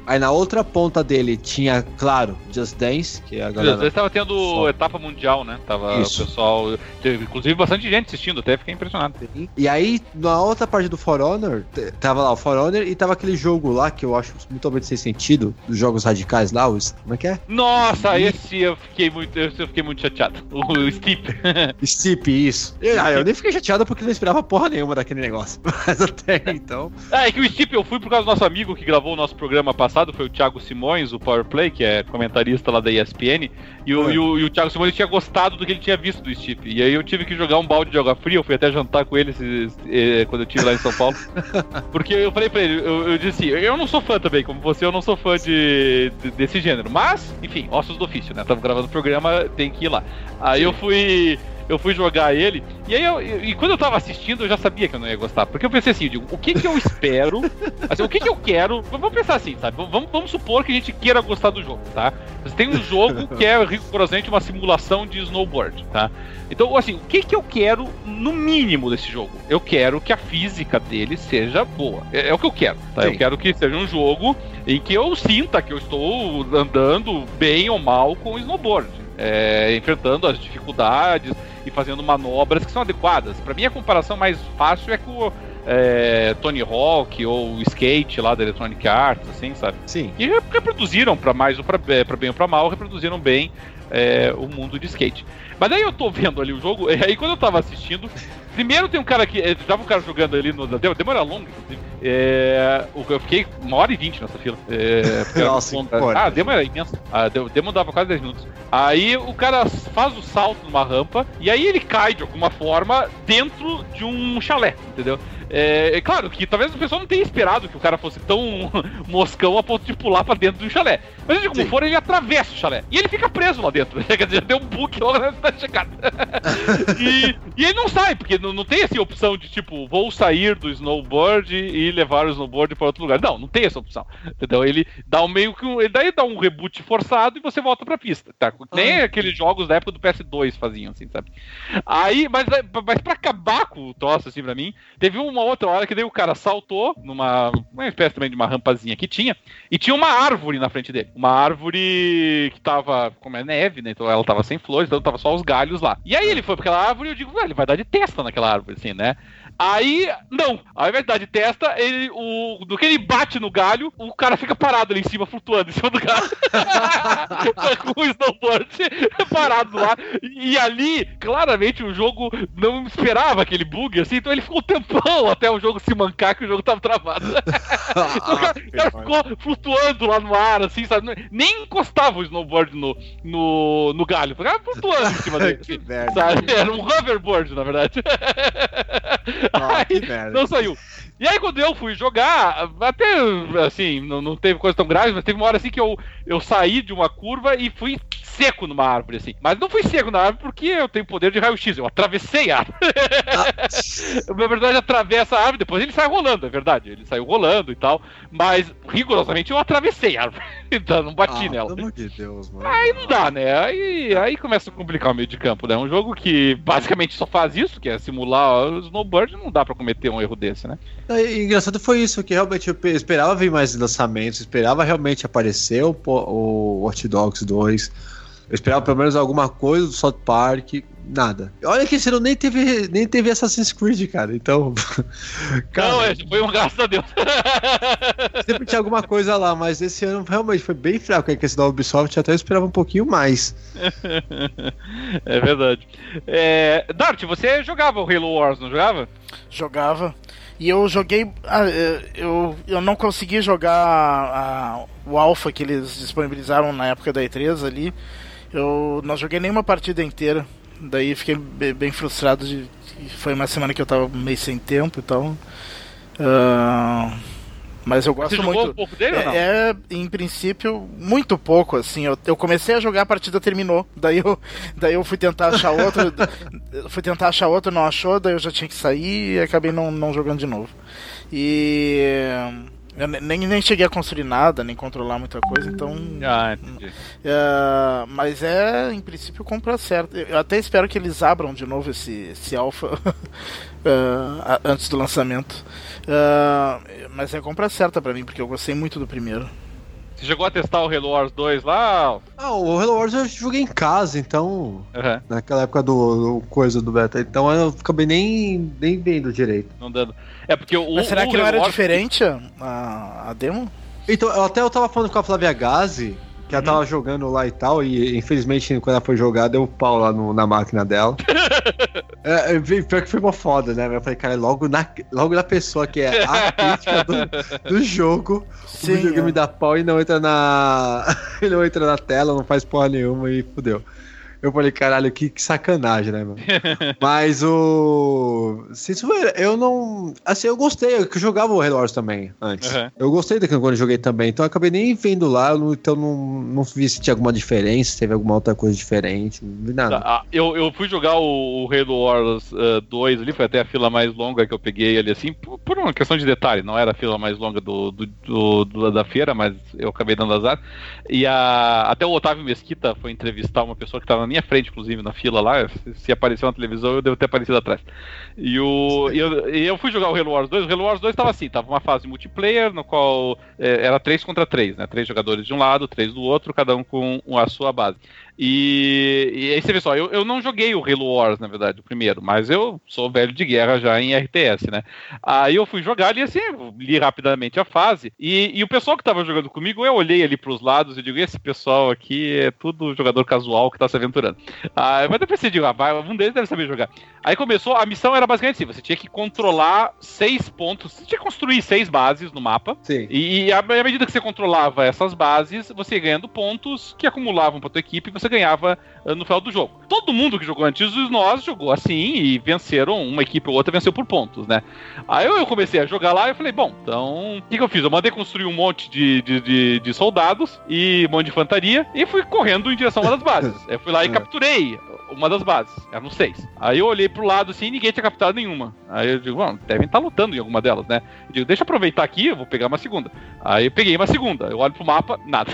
Aí na outra ponta dele tinha, claro, Just Dance, que a galera... Ele estava tendo Só. etapa mundial, né? Tava Isso. o pessoal... Teve, inclusive, bastante gente assistindo, até fiquei impressionado. E aí, na outra parte do For Honor, t- tava lá o For Honor e tava aquele jogo lá, que eu acho totalmente sem sentido, dos jogos radicais lá, os... como é que é? Nossa, esse eu fiquei muito, esse eu fiquei muito chateado. O, o Steep. Steep, isso. Eu, ah, eu nem fiquei chateado porque não esperava porra nenhuma daquele negócio. Mas até então... Ah, é que o Steep eu fui por causa do nosso amigo que gravou o nosso programa passado, foi o Thiago Simões, o Powerplay, que é comentarista lá da E S P N, e o, é. e o, e o Thiago Simões tinha gostado do que ele tinha visto do Steep. E aí eu tive que jogar um balde de água fria, eu fui até jantar com ele esse, eh, quando eu estive lá em São Paulo. Porque eu falei pra ele, eu, eu disse assim, eu não sou fã também, como você, eu não sou fã de, de, desse gênero. Mas, enfim, ossos do ofício, né? Tava gravando o programa, tem que ir lá. Aí eu fui... Eu fui jogar ele, e aí eu, e quando eu tava assistindo, eu já sabia que eu não ia gostar. Porque eu pensei assim, eu digo, o que que eu espero? Assim, o que que eu quero? Vamos pensar assim, sabe? Vamos, vamos supor que a gente queira gostar do jogo, tá? Você tem um jogo que é rigorosamente uma simulação de snowboard, tá? Então, assim, o que que eu quero no mínimo desse jogo? Eu quero que a física dele seja boa. É, é o que eu quero, tá? Sim. Eu quero que seja um jogo em que eu sinta que eu estou andando bem ou mal com o snowboard. É, enfrentando as dificuldades e fazendo manobras que são adequadas. Pra mim, a comparação mais fácil é com é, Tony Hawk ou o Skate lá da Electronic Arts, assim, sabe? Sim. E reproduziram, pra mais ou pra, pra bem ou pra mal, reproduziram bem é, o mundo de skate. Mas daí eu tô vendo ali o jogo, e aí quando eu tava assistindo, primeiro tem um cara que. Tava um cara jogando ali no. Demora longa, inclusive. É, eu fiquei uma hora e vinte nessa fila. É, Nossa, era, que ah, a demo era imensa. A demo dava quase dez minutos. Aí o cara faz o salto numa rampa e aí ele cai de alguma forma dentro de um chalé, entendeu? É, é claro que talvez o pessoal não tenha esperado que o cara fosse tão moscão a ponto de pular pra dentro do chalé. Mas de como Sim. for, ele atravessa o chalé. E ele fica preso lá dentro. Quer dizer, deu um bug logo na chegada. e, e ele não sai, porque não, não tem essa opção de tipo, vou sair do snowboard e levar o snowboard para outro lugar. Não, não tem essa opção. Entendeu? Ele dá um meio que um. Ele daí dá um reboot forçado e você volta pra pista. Tá? Nem aqueles jogos da época do P S dois faziam, assim, sabe? Aí, mas, mas pra acabar com o troço, assim, pra mim, teve uma outra hora que daí o cara saltou numa uma espécie também de uma rampazinha que tinha, e tinha uma árvore na frente dele. Uma árvore que tava, como é neve, né? Então ela tava sem flores, então tava só os galhos lá. E aí ele foi pra aquela árvore e eu digo, velho, ele vai dar de testa naquela árvore, assim, né? Aí, não, ao invés de dar de testa, ele, o, do que ele bate no galho, o cara fica parado ali em cima, flutuando em cima do galho. Com o snowboard parado lá. E, e ali, claramente, o jogo não esperava aquele bug, assim, então ele ficou um tempão até o jogo se mancar, que o jogo tava travado. Então, o cara, o cara ficou flutuando lá no ar, assim, sabe? Nem encostava o snowboard no, no, no galho, ficava flutuando em cima dele. Que merda. Sabe? Era um hoverboard, na verdade. Ah, que Aí, merda. não saiu. E aí quando eu fui jogar, até assim, não, não teve coisa tão grave, mas teve uma hora assim que eu, eu saí de uma curva e fui seco numa árvore, assim. Mas não fui seco na árvore porque eu tenho poder de raio-x, eu atravessei a árvore. Ah. Na verdade, atravessa a árvore, depois ele sai rolando, é verdade. Ele saiu rolando e tal, mas rigorosamente eu atravessei a árvore. Então não bati ah, nela. Pelo amor de Deus, mano. Aí não dá, né? Aí, aí começa a complicar o meio de campo, né? Um jogo que basicamente só faz isso, que é simular o snowboard, não dá pra cometer um erro desse, né? E engraçado foi isso, que realmente eu esperava ver mais lançamentos, esperava realmente aparecer o, o Watch Dogs dois, eu esperava pelo menos alguma coisa do South Park, nada. Olha que esse ano nem teve, nem teve Assassin's Creed, cara, então... cara, não, esse foi um graças a Deus. sempre tinha alguma coisa lá, mas esse ano realmente foi bem fraco, é que esse da Ubisoft até eu esperava um pouquinho mais. É verdade. É, Dart, você jogava o Halo Wars, não jogava? Jogava. E eu joguei. Ah, eu, eu não consegui jogar a, o Alpha que eles disponibilizaram na época da E três ali. Eu não joguei nenhuma partida inteira. Daí fiquei bem, bem frustrado. De, foi uma semana que eu tava meio sem tempo e tal. Uh, mas eu gosto Você jogou muito. um pouco dele é, ou não? é, em princípio, muito pouco, assim. Eu, eu comecei a jogar, a partida terminou. Daí eu, daí eu fui tentar achar outro. fui tentar achar outro, não achou, daí eu já tinha que sair e acabei não, não jogando de novo. E eu nem, nem cheguei a construir nada, nem controlar muita coisa, então. Ah, entendi. Uh, mas é, em princípio, compra certa. Eu até espero que eles abram de novo esse, esse alpha uh, antes do lançamento. Uh, mas é compra certa pra mim, porque eu gostei muito do primeiro. Você chegou a testar o Halo Wars dois lá? Ah, o Halo Wars eu joguei em casa, então... Uhum. Naquela época do, do coisa do beta. Então eu acabei nem, nem vendo direito. Não dando. É porque o... Mas será o que não Halo era Wars... diferente a, a demo? Então, eu, até eu tava falando com a Flávia Gazi, que ela tava jogando lá e tal, e infelizmente quando ela foi jogar, deu pau lá no, na máquina dela. é, é, pior que foi uma foda, né? Eu falei, cara, logo na, logo na pessoa que é a crítica do, do jogo, Sim, o videogame é. dá pau e não entra na. Ele não entra na tela, não faz porra nenhuma e fudeu. Eu falei, caralho, que, que sacanagem, né, mano? Mas o... Se isso for, eu não... Assim, eu gostei, eu jogava o Halo Wars também, antes. Uhum. Eu gostei daquilo quando eu joguei também, então eu acabei nem vendo lá, eu não, então não, não vi se tinha alguma diferença, se teve alguma outra coisa diferente, não vi nada. Ah, eu, eu fui jogar o, o Halo Wars uh, dois ali, foi até a fila mais longa que eu peguei ali, assim, por, por uma questão de detalhe, não era a fila mais longa do, do, do, do da feira, mas eu acabei dando azar. E a, até o Otávio Mesquita foi entrevistar uma pessoa que tava na minha frente, inclusive, na fila lá. Se apareceu na televisão, eu devo ter aparecido atrás. E, o, e, eu, e eu fui jogar o Halo Wars dois. O Halo Wars dois tava assim, tava uma fase multiplayer, no qual é, era três contra três, né? Três jogadores de um lado, três do outro, cada um com a sua base. E, e aí você vê só, eu, eu não joguei o Halo Wars, na verdade, o primeiro, mas eu sou velho de guerra já em R T S, né? Aí eu fui jogar ali assim, li rapidamente a fase, e, e o pessoal que tava jogando comigo, eu olhei ali pros lados e digo, esse pessoal aqui é tudo jogador casual que tá se aventurando. Aí, mas depois você digo, ah, vai, um deles deve saber jogar. Aí começou, a missão era basicamente assim, você tinha que controlar seis pontos, você tinha que construir seis bases no mapa. Sim. E, e à medida que você controlava essas bases, você ia ganhando pontos que acumulavam pra tua equipe e você ganhava uh, no final do jogo. Todo mundo que jogou antes de nós jogou assim e venceram, uma equipe ou outra venceu por pontos, né? Aí eu, eu comecei a jogar lá e eu falei, bom, então, o que, que eu fiz? Eu mandei construir um monte de, de, de, de soldados e um monte de infantaria e fui correndo em direção a uma das bases. Eu fui lá e capturei uma das bases, eram seis. Aí eu olhei pro lado assim e ninguém tinha capturado nenhuma. Aí eu digo, bom, devem estar lutando em alguma delas, né? Eu digo, deixa eu aproveitar aqui, eu vou pegar uma segunda. Aí eu peguei uma segunda, eu olho pro mapa, nada.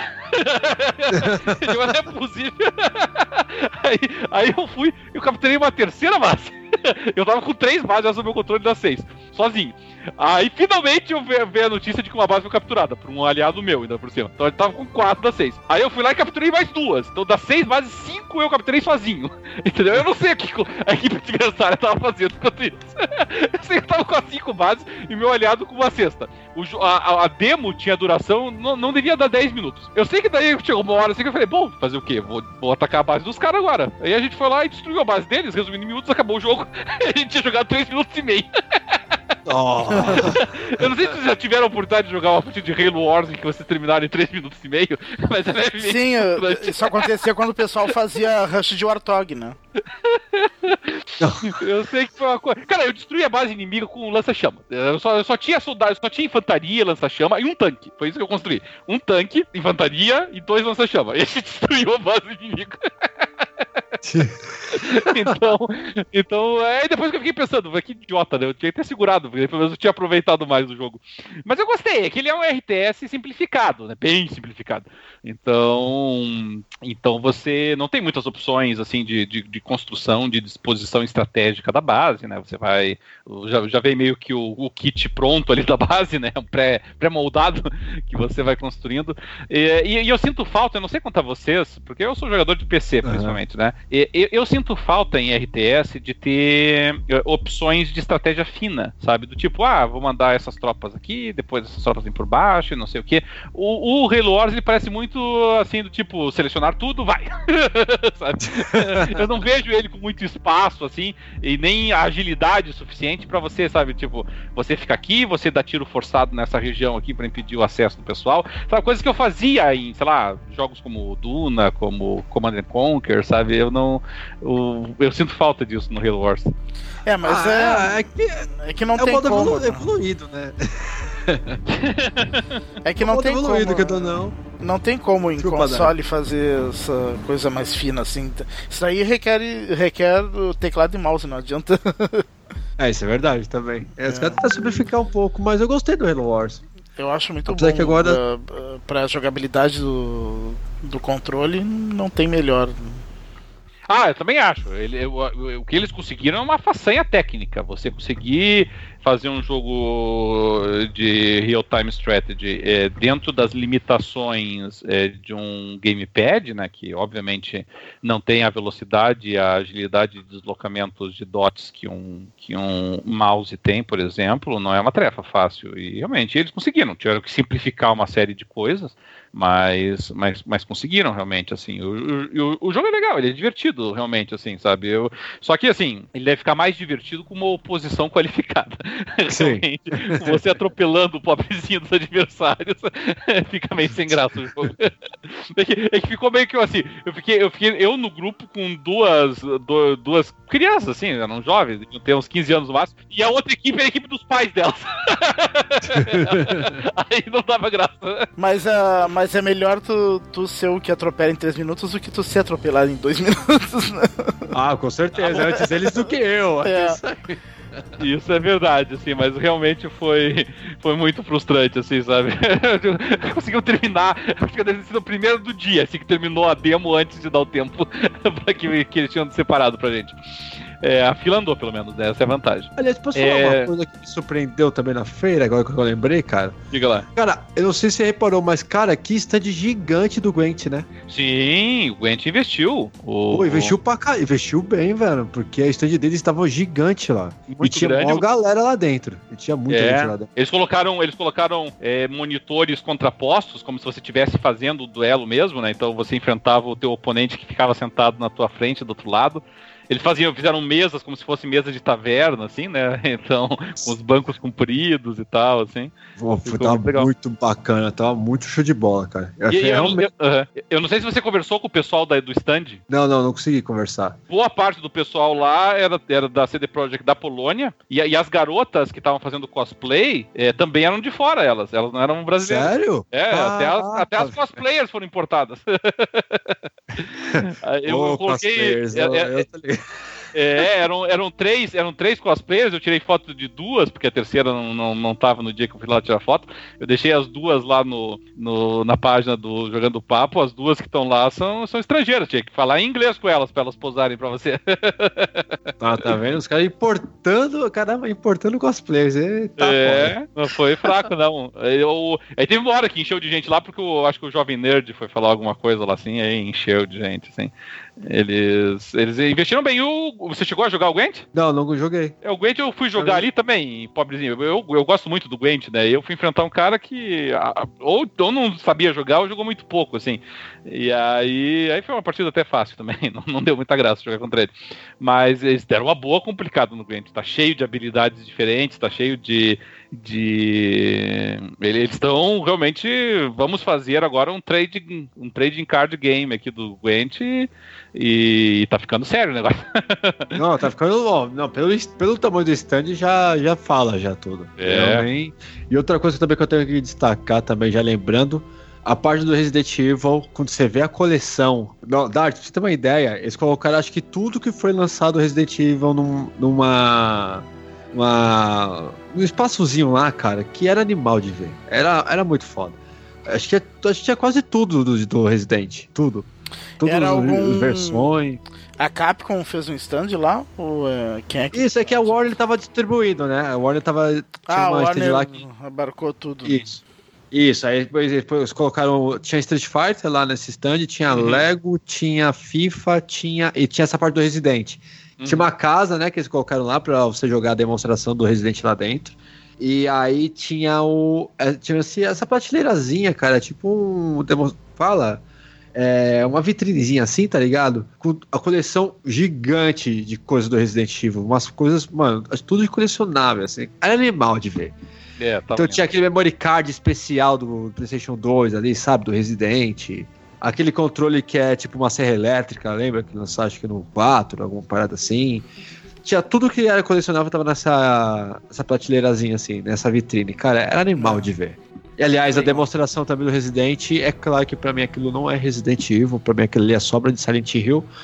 Eu digo, mas não é possível. Aí, aí eu fui, eu capturei uma terceira base. Eu tava com três bases já sob o controle das seis, sozinho. Aí finalmente eu vi, vi a notícia de que uma base foi capturada por um aliado meu, ainda por cima. Então ele tava com quatro das seis. Aí eu fui lá e capturei mais duas. Então das seis bases, cinco eu capturei sozinho. Entendeu? Eu não sei o que a equipe adversária tava fazendo enquanto isso. Eu sei que eu tava com as cinco bases e meu aliado com uma sexta. O, a, a demo tinha duração, não, não devia dar dez minutos. Eu sei que daí chegou uma hora assim que eu falei, bom, fazer o quê? Vou, vou atacar a base dos caras agora. Aí a gente foi lá e destruiu a base deles, resumindo em minutos, acabou o jogo. A gente tinha jogado três minutos e meio. Oh. Eu não sei se vocês já tiveram a oportunidade de jogar uma partida de Halo Wars em que vocês terminaram em três minutos e meio, mas é levemente... Sim, isso acontecia quando o pessoal fazia rush de Warthog, né? Eu sei que foi uma coisa... Cara, eu destruí a base inimiga com um lança-chama. Eu só, eu só tinha soldados, só tinha infantaria, lança-chama e um tanque. Foi isso que eu construí. Um tanque, infantaria e dois lança-chama. E a gente destruiu a base inimiga. então, então, é depois que eu fiquei pensando, que idiota, né? Eu tinha que ter segurado, porque pelo menos eu tinha aproveitado mais do jogo. Mas eu gostei, é que ele é um R T S simplificado, né? Bem simplificado. Então, então você não tem muitas opções assim de, de, de construção, de disposição estratégica da base, né? Você vai, já, já vem meio que o, o kit pronto ali da base, né? Um pré, pré-moldado que você vai construindo. E, e, e eu sinto falta, eu não sei quanto a vocês, porque eu sou jogador de P C principalmente, uhum. né? E, eu, eu sinto falta em R T S de ter opções de estratégia fina, sabe? Do tipo, ah, vou mandar essas tropas aqui, depois essas tropas vêm por baixo, não sei o quê. O, o Halo Wars, ele parece muito assim, do tipo, selecionar tudo, vai! Sabe? Eu não vejo ele com muito espaço, assim, e nem a agilidade suficiente pra você, sabe? Tipo, você fica aqui, você dá tiro forçado nessa região aqui pra impedir o acesso do pessoal. Sabe? Coisas que eu fazia em, sei lá, jogos como Duna, como Command and Conquer, sabe? Eu não... Eu, eu sinto falta disso no Halo Wars. É, mas ah, é, é, que, é que não é tem como... É o modo evoluído, né? É que não tem como... Que eu tô, não. Não tem como em Desculpa, console não. fazer essa coisa mais fina assim. Isso aí requer, requer o teclado e mouse, não adianta. É, isso é verdade também. É, os caras tentam simplificar um pouco, mas eu gostei do Halo Wars. Eu acho muito Apesar bom. Que agora... pra, pra jogabilidade do, do controle, não tem melhor. Ah, eu também acho. Ele, eu, eu, o que eles conseguiram é uma façanha técnica. Você conseguir fazer um jogo de real-time strategy é, dentro das limitações é, de um gamepad, né, que obviamente não tem a velocidade e a agilidade de deslocamentos de dots que um, que um mouse tem, por exemplo, não é uma tarefa fácil. E realmente eles conseguiram, tiveram que simplificar uma série de coisas, mas, mas, mas conseguiram realmente, assim. O, o, o jogo é legal, ele é divertido realmente, assim, sabe? Eu, só que, assim, ele deve ficar mais divertido com uma oposição qualificada. Sim. Realmente, você atropelando o pobrezinho dos adversários, fica meio sem graça o jogo. É que, é que ficou meio que assim, eu fiquei, eu fiquei eu no grupo com duas, do, duas crianças, assim, eram jovens, tem uns quinze anos no máximo, e a outra equipe era a equipe dos pais delas. Aí não dava graça. Mas, uh, mas é melhor tu, tu ser o que atropela em três minutos do que tu ser atropelado em dois minutos, né? Ah, com certeza, antes eles do que eu. É. Isso aí. Isso é verdade, assim, mas realmente foi, foi muito frustrante, assim, sabe? Conseguiu terminar, acho que deve ser o primeiro do dia, assim, que terminou a demo antes de dar o tempo pra que, que eles tinham separado pra gente. É, a fila andou, pelo menos, né? Essa é a vantagem. Aliás, posso É... falar uma coisa que me surpreendeu também na feira, agora que eu lembrei, cara? Diga lá. Cara, eu não sei se você reparou, mas, cara, que stand gigante do Gwent, né? Sim, o Gwent investiu. O... Pô, investiu pra cá, investiu bem, velho, porque a stand deles estava gigante lá. Muito e tinha grande. uma galera lá dentro. E tinha muita É, gente lá dentro. eles colocaram, eles colocaram é, monitores contrapostos, como se você estivesse fazendo o duelo mesmo, né? Então você enfrentava o teu oponente que ficava sentado na tua frente do outro lado. Eles faziam, fizeram mesas como se fosse mesa de taverna, assim, né? Então, com os bancos compridos e tal, assim. Pô, foi, tava muito, muito bacana, tava muito show de bola, cara. Eu, e, achei eu, realmente... eu, uh, eu não sei se você conversou com o pessoal da, do stand. Não, não, não consegui conversar. Boa parte do pessoal lá era, era da C D Projekt da Polônia, e, e as garotas que estavam fazendo cosplay é, também eram de fora, elas. Elas não eram brasileiras. Sério? É, ah, até, as, até tá. as cosplayers foram importadas. eu, oh, eu coloquei... cosplayers, É, eu, é, eu tô ligado. É, eram, eram, três, eram três cosplayers, eu tirei foto de duas, porque a terceira não, não, não tava no dia que eu fui lá tirar foto. Eu deixei as duas lá no, no, na página do Jogando Papo, as duas que estão lá são, são estrangeiras, tinha que falar em inglês com elas, pra elas posarem pra você. Tá, tá vendo? Os caras importando, caramba, importando cosplayers. Eita, é, foda. não foi fraco, não. Eu, aí teve uma hora que encheu de gente lá, porque eu acho que o Jovem Nerd foi falar alguma coisa lá assim, aí encheu de gente, assim. Eles, eles investiram bem. O, você chegou a jogar o Gwent? Não, não joguei. É, o Gwent eu fui jogar ali também, pobrezinho. Eu, eu gosto muito do Gwent, né? Eu fui enfrentar um cara que a, ou, ou não sabia jogar ou jogou muito pouco, assim. E aí, aí foi uma partida até fácil também. Não, não deu muita graça jogar contra ele. Mas eles deram uma boa complicada no Gwent. Tá cheio de habilidades diferentes, tá cheio de... de... Eles estão realmente... Vamos fazer agora um trade, um trading card game aqui do Gwent e, e tá ficando sério o negócio. Não, tá ficando... Ó, não, pelo, pelo tamanho do stand já, já fala já tudo. É. Também. E outra coisa também que eu tenho que destacar também, já lembrando, a parte do Resident Evil, quando você vê a coleção... Não, Dart, pra você ter uma ideia, eles colocaram acho que tudo que foi lançado Resident Evil num, numa... Uma, um espaçozinho lá, cara, que era animal de ver. Era, era muito foda. Acho que, acho que tinha quase tudo do, do Resident. Tudo. Todas Era as algum... versões. A Capcom fez um stand lá? Ou é... quem é que... Isso, é que a Warner tava distribuindo, né? A Warner tava... Tinha Ah, uma o stand Warner lá que... abarcou tudo. Isso. Isso, aí depois, depois eles colocaram... Tinha Street Fighter lá nesse stand, tinha Uhum. Lego, tinha FIFA, tinha... E tinha essa parte do Resident. Uhum. Tinha uma casa, né, que eles colocaram lá pra você jogar a demonstração do Resident lá dentro. E aí tinha o... é, tinha esse, essa prateleirazinha, cara, tipo um... demo- fala... É, uma vitrinezinha assim, tá ligado? Com a coleção gigante de coisas do Resident Evil. Umas coisas, mano, tudo de colecionável, assim. Era animal de ver. É, tá Então vendo. tinha aquele memory card especial do PlayStation dois ali, sabe? Do Resident. Aquele controle que é tipo uma serra elétrica, lembra? Que lançou acho que no quatro, alguma parada assim. Tinha tudo que era colecionável, tava nessa, nessa prateleirazinha assim, nessa vitrine. Cara, era animal de ver. E aliás, a demonstração também do Resident, é claro que pra mim aquilo não é Resident Evil, pra mim aquilo ali é sobra de Silent Hill.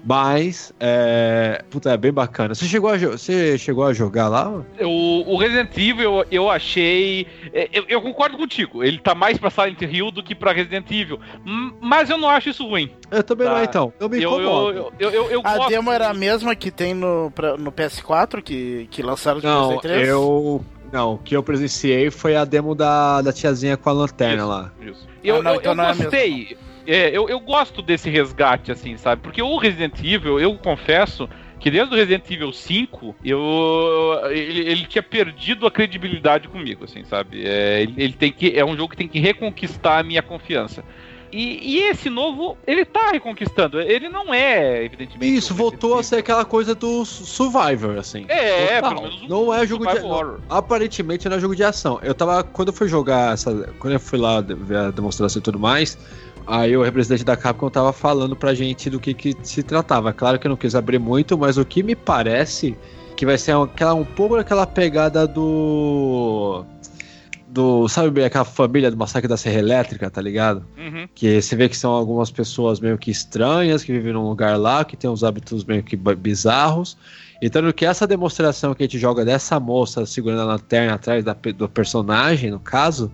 Mas, é... Puta, é bem bacana. Você chegou a, jo- Você chegou a jogar lá? O, o Resident Evil eu, eu achei... Eu, eu concordo contigo, ele tá mais pra Silent Hill do que pra Resident Evil. M- Mas eu não acho isso ruim. Eu também Tá. não, então. Eu me Eu, incomodo. eu, eu, eu, eu A gosto- demo era a mesma que tem no, pra- no P S quatro, que, que lançaram de Não, P S três? eu... Não, o que eu presenciei foi a demo da, da tiazinha com a lanterna Isso. lá. Isso. Eu, Ah, não, eu, então eu não é gostei. É, eu, eu gosto desse resgate, assim, sabe? Porque o Resident Evil, eu confesso que desde o Resident Evil cinco, eu, ele, ele tinha perdido a credibilidade comigo, assim, sabe? É, ele, ele tem que, é um jogo que tem que reconquistar a minha confiança. E, e esse novo, ele tá reconquistando. Ele não é, evidentemente... Isso, um voltou a Resident ser aquela coisa do Survivor, assim. É, Total. pelo menos um Não é jogo de survival não, horror. aparentemente não é jogo de ação. Eu tava, quando eu fui jogar essa, quando eu fui lá ver a demonstração e tudo mais, aí o representante da Capcom tava falando pra gente do que que se tratava. Claro que eu não quis abrir muito, mas o que me parece que vai ser aquela, um pouco daquela pegada do do, sabe bem, aquela família do Massacre da Serra Elétrica, tá ligado? Uhum. Que você vê que são algumas pessoas meio que estranhas, que vivem num lugar lá, que tem uns hábitos meio que ba- bizarros. Então, no que essa demonstração que a gente joga dessa moça segurando a lanterna atrás da, pe- do personagem, no caso,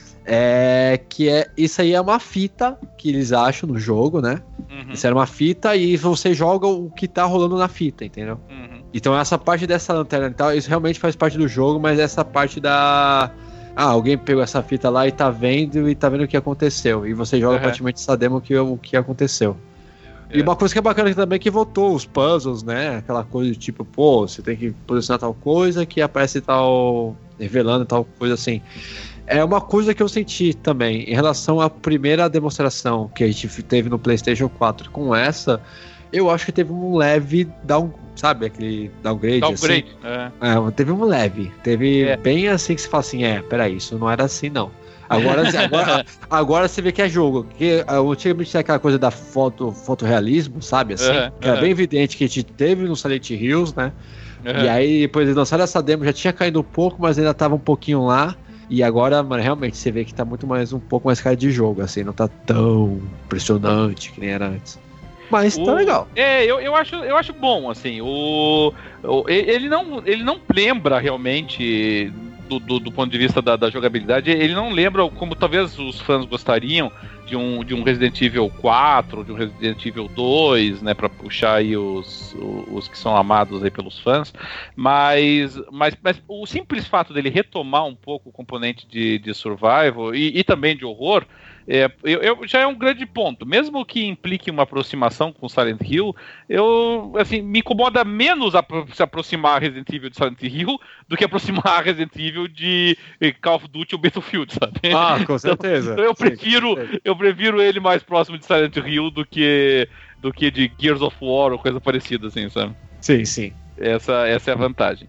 é que é, isso aí é uma fita que eles acham no jogo, né? Uhum. Isso era uma fita e você joga o que tá rolando na fita, entendeu? Uhum. Então, essa parte dessa lanterna e tal, isso realmente faz parte do jogo, mas essa parte da... Ah, alguém pegou essa fita lá e tá vendo e tá vendo o que aconteceu. E você joga Uhum. praticamente essa demo que o que aconteceu. É. E uma coisa que é bacana aqui também é que voltou os puzzles, né? Aquela coisa de tipo, pô, você tem que posicionar tal coisa que aparece tal... revelando tal coisa assim. É uma coisa que eu senti também em relação à primeira demonstração que a gente teve no PlayStation quatro. Com essa, eu acho que teve um leve down, sabe, aquele downgrade, Downgrade, assim. é. É, teve um leve. Teve É. bem assim que você fala assim, é, peraí, isso não era assim não. Agora, agora, agora você vê que é jogo. Porque uh, antigamente tinha aquela coisa da foto, fotorrealismo, sabe? Assim, Uhum, que era uhum. bem evidente que a gente teve no Silent Hills, né? Uhum. E aí, depois eles lançaram essa demo, já tinha caído um pouco, mas ainda tava um pouquinho lá. E agora, mano, realmente você vê que tá muito mais, um pouco mais cara de jogo, assim, não tá tão impressionante que nem era antes. Mas tá O- legal. É, eu, eu, acho, eu acho bom, assim, o, o- ele, não, ele não lembra realmente, do, do, do ponto de vista da, da jogabilidade, ele não lembra como talvez os fãs gostariam de um, de um Resident Evil quatro, de um Resident Evil dois, né, pra puxar aí os, os, os que são amados aí pelos fãs, mas, mas, mas o simples fato dele retomar um pouco o componente de, de survival e, e também de horror, É, eu, eu- já é um grande ponto. Mesmo que implique uma aproximação com Silent Hill, eu, assim, me incomoda menos apro- se aproximar Resident Evil de Silent Hill do que aproximar Resident Evil de eh, Call of Duty ou Battlefield, sabe? Ah, com certeza. Então eu Sim, prefiro, com certeza. eu prefiro ele mais próximo de Silent Hill do que, do que de Gears of War ou coisa parecida, assim, sabe? Sim, sim. Essa, essa é a vantagem.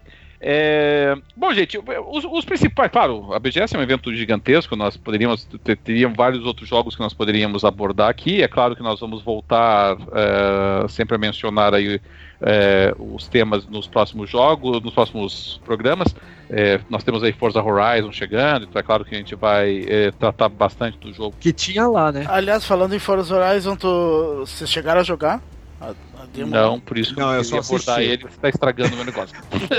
É, bom, gente, os, os principais, claro, a B G S é um evento gigantesco, nós poderíamos, ter- teriam vários outros jogos que nós poderíamos abordar aqui, é claro que nós vamos voltar é, sempre a mencionar aí é, os temas nos próximos jogos, nos próximos programas. É, nós temos aí Forza Horizon chegando, então é claro que a gente vai é, tratar bastante do jogo. Que tinha lá, né? Aliás, falando em Forza Horizon, tu... vocês chegaram a jogar? A, a demo? Não, por isso que Não, eu eu queria só abordar assisti. ele, você está estragando o meu negócio.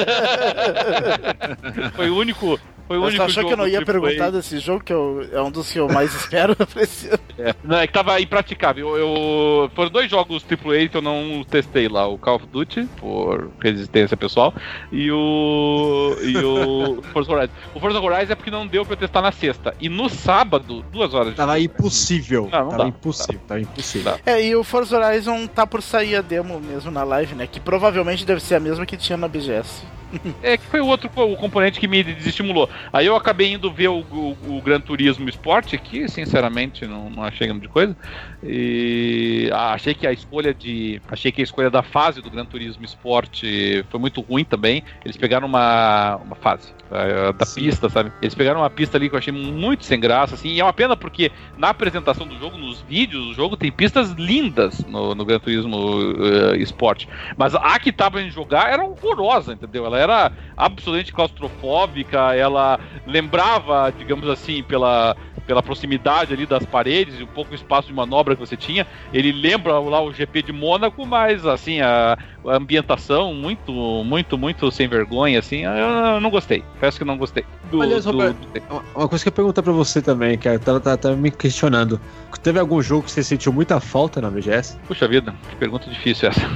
Foi o único, foi o Mas tu único achou jogo que eu não ia triplo A. perguntar desse jogo, que eu, é um dos que eu mais espero pra esse ano. É, não, é que tava impraticável. Eu, eu- foram dois jogos triplo A que eu não testei lá: o Call of Duty, por resistência pessoal, e o. E o Forza Horizon. O Forza Horizon é porque não deu pra eu testar na sexta. E no sábado, duas horas de Tava impossível. Não, não tava dá, impossível, tava impossível. Dá. É, e o Forza Horizon tá por sair a demo mesmo na live, né? Que provavelmente deve ser a mesma que tinha na B G S. É que foi o outro o componente que me desestimulou. Aí eu acabei indo ver o, o, o Gran Turismo Sport, que sinceramente não, não achei grande coisa. E ah, achei que a escolha de. Achei que a escolha da fase do Gran Turismo Sport foi muito ruim também. Eles pegaram uma, uma fase uh, da Sim. pista, sabe? Eles pegaram uma pista ali que eu achei muito sem graça, assim, e é uma pena porque na apresentação do jogo, nos vídeos do jogo, tem pistas lindas no, no Gran Turismo uh, Sport. Mas a que tava em jogar era horrorosa, entendeu? Ela era absolutamente claustrofóbica, ela lembrava, digamos assim, pela, pela proximidade ali das paredes e um pouco o espaço de manobra que você tinha. Ele lembra lá o G P de Mônaco, mas assim, a, a ambientação muito, muito, muito sem vergonha, assim, eu não gostei. Peço que não gostei. Do, Aliás, do, Roberto, do... uma coisa que eu ia perguntar pra você também, que eu tava, tava, tava me questionando. Teve algum jogo que você sentiu muita falta na B G S? Puxa vida, que pergunta difícil essa.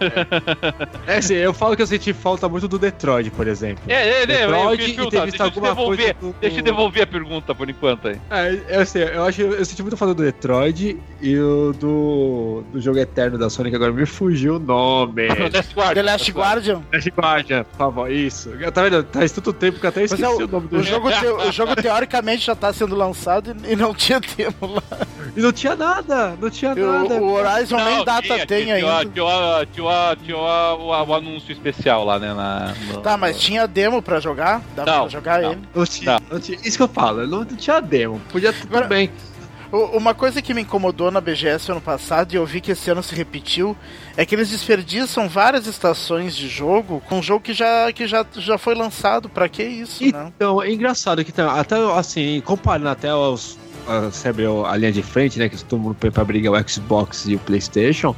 É, sim, eu falo que eu senti falta muito do Detroit, por exemplo. É, é, Detroit eu, eu, eu, e ter visto deixa eu alguma devolver, coisa do... Deixa eu devolver a pergunta por enquanto aí. É, eu, assim, eu, acho, eu senti muito falta do Detroit e o do, do jogo eterno da Sony, que agora me fugiu o nome. The Last Guardian. Last Guardian, por favor, isso. Tá vendo? Tá isso tanto tempo que eu até esqueci é, o, o nome do o jogo. jogo. Te, o jogo teoricamente já tá sendo lançado e, e não tinha tempo lá. E não tinha nada, não tinha o, nada. O Horizon não, nem data tinha, tem tinha, ainda. Tinha, tinha, tinha, tinha o, o, o anúncio especial lá, né? Na, no, tá, mas tinha demo pra jogar? Dava não, pra jogar não, ele? Não tinha, não tinha, isso que eu falo, não, não tinha demo. Podia tudo Agora, bem. Uma coisa que me incomodou na B G S ano passado, e eu vi que esse ano se repetiu, é que eles desperdiçam várias estações de jogo com um jogo que já, que já, já foi lançado. Pra que isso, né? Então, é engraçado que até assim, comparando até os sabe, a linha de frente, né, que todo mundo põe pra brigar o Xbox e o PlayStation,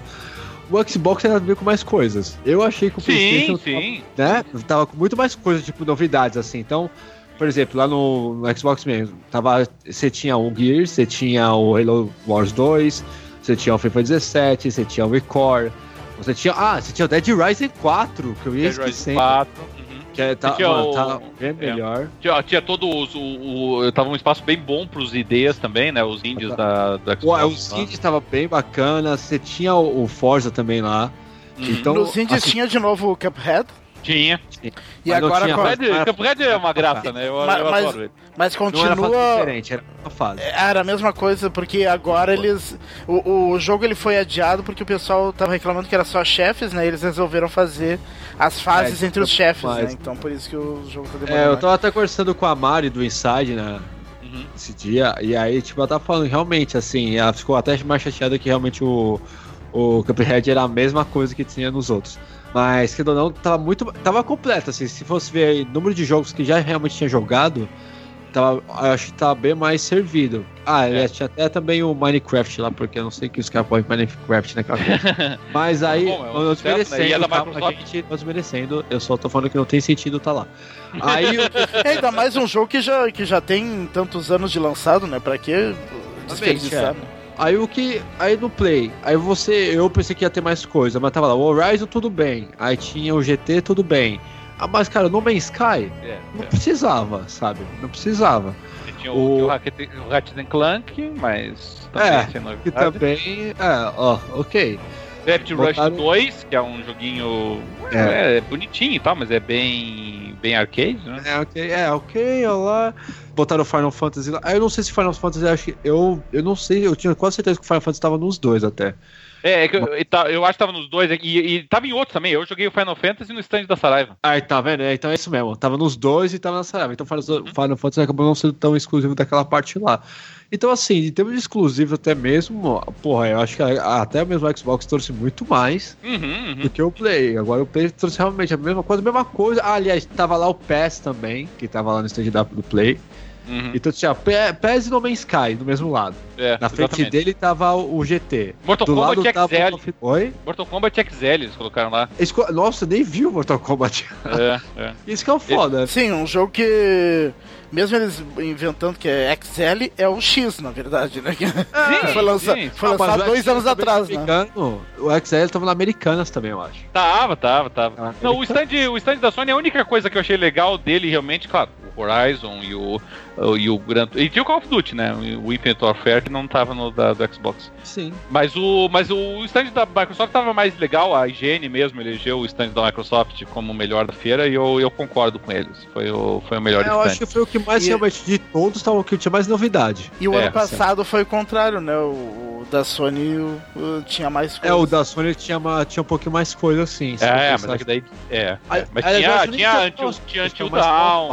o Xbox era ver com mais coisas. Eu achei que o sim, PlayStation sim. Tava, né, tava com muito mais coisas, tipo novidades, assim. Então, por exemplo, lá no, no Xbox mesmo, tava, você tinha o Gears, você tinha o Halo Wars dois, você tinha o FIFA dezessete, você tinha o Record, você tinha, ah, você tinha o Dead Rising quatro, que eu ia esquecendo. Que é, tá, mano, o... tá bem melhor. É. Tinha, tinha todo os, o, o, tava um espaço bem bom pros I Ds também, né? Os indies da, da Xbox. Os indies estavam bem bacana. Você tinha o, o Forza também lá. Uhum. Então, nos indies assim, tinha de novo o Cuphead? Tinha. E mas agora... Cuphead, Cuphead é uma graça, né? Eu, mas, eu mas, adoro ele. Mas continua... Não era diferente, era uma fase. Era a mesma coisa, porque agora eles... O, o jogo ele foi adiado porque o pessoal tava reclamando que era só chefes, né? Eles resolveram fazer as fases é, entre os chefes, mais. né? Então por isso que o jogo tá demorando. É, eu tava até conversando com a Mari do Inside, né? Uhum. Esse dia, e aí, tipo, ela tava falando realmente, assim, ela ficou até mais chateada que realmente o, o Cuphead era a mesma coisa que tinha nos outros. Mas, que não, tava muito. Tava completo, assim. Se fosse ver o número de jogos que já realmente tinha jogado, tava, eu acho que tava bem mais servido. Ah, é. Tinha até também o Minecraft lá, porque eu não sei que os caras podem Minecraft naquela coisa. Mas aí, bom, é um não desmerecendo, desmerecendo, né? tá, a gente não desmerecendo, eu só tô falando que não tem sentido tá lá. Aí, é, ainda mais um jogo que já, que já tem tantos anos de lançado, né? Pra que desperdiçar, né? Aí o que. Aí no Play, aí você. Eu pensei que ia ter mais coisa, mas tava lá, o Horizon tudo bem. Aí tinha o G T tudo bem. Ah, mas cara, no Man's Sky é, não é. precisava, sabe? Não precisava. Você tinha o, o Ratchet and Clank, mas também é, sem novidade. Que também. É, ó, ok. Rapid Botaram... Rush dois, que é um joguinho é. É, bonitinho e tal, mas é bem, bem arcade, né? É, ok, é, ok, olha lá. Botaram o Final Fantasy lá. Ah, eu não sei se Final Fantasy, eu acho que. Eu, eu não sei, eu tinha quase certeza que o Final Fantasy tava nos dois até. É, é que eu, eu acho que tava nos dois, e, e tava em outros também. Eu joguei o Final Fantasy no stand da Saraiva. Ah, tá vendo? É, então é isso mesmo. Tava nos dois e tava na Saraiva. Então o Final, uhum. Final Fantasy acabou não sendo tão exclusivo daquela parte lá. Então, assim, em termos de exclusivo até mesmo, porra, eu acho que até mesmo o Xbox trouxe muito mais uhum, uhum. do que o Play. Agora o Play trouxe realmente a mesma coisa, a mesma coisa. Ah, aliás, tava lá o P E S também, que tava lá no stand do Play. Uhum. Então tinha P E S e No Man's Sky do mesmo lado. É, na frente exatamente. Dele tava o G T. Mortal do Kombat lado X L. Tava... Oi? Mortal Kombat X L eles colocaram lá. Esco... Nossa, nem viu Mortal Kombat. É, é. Isso que é o foda. Esse... Sim, um jogo que... Mesmo eles inventando que é X L, é o X, na verdade, né? Sim, foi, lança... sim. foi lançado dois anos atrás, né? O X L tava na Americanas também, eu acho. Tava, tava, tava. Não, o stand, o stand da Sony, a única coisa que eu achei legal dele, realmente, claro, o Horizon e o, o, e o Gran... E tinha o Call of Duty, né? O Infinite Warfare, que não tava no da, do Xbox. Sim. Mas o, mas o stand da Microsoft tava mais legal, a higiene mesmo elegeu o stand da Microsoft como o melhor da feira, e eu, eu concordo com eles. Foi o, foi o melhor é, stand. Eu acho que foi o que mais, e... realmente, de todos, tava, o que tinha mais novidade. E o é, ano passado sim. Foi o contrário, né? O, o da Sony o, o, tinha mais coisa. É, o da Sony tinha, uma, tinha um pouquinho mais coisa, assim. É, mas é que daí... É, é. Mas tinha, tinha, tinha, tinha Until Dawn,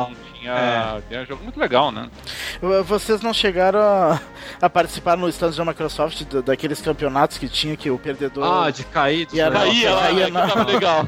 Tinha, tinha um jogo muito legal, né? Vocês não chegaram a, a participar no stand da Microsoft da, daqueles campeonatos que tinha que o perdedor... Ah, de cair. E era, caía lá, caía né? na... Tava legal.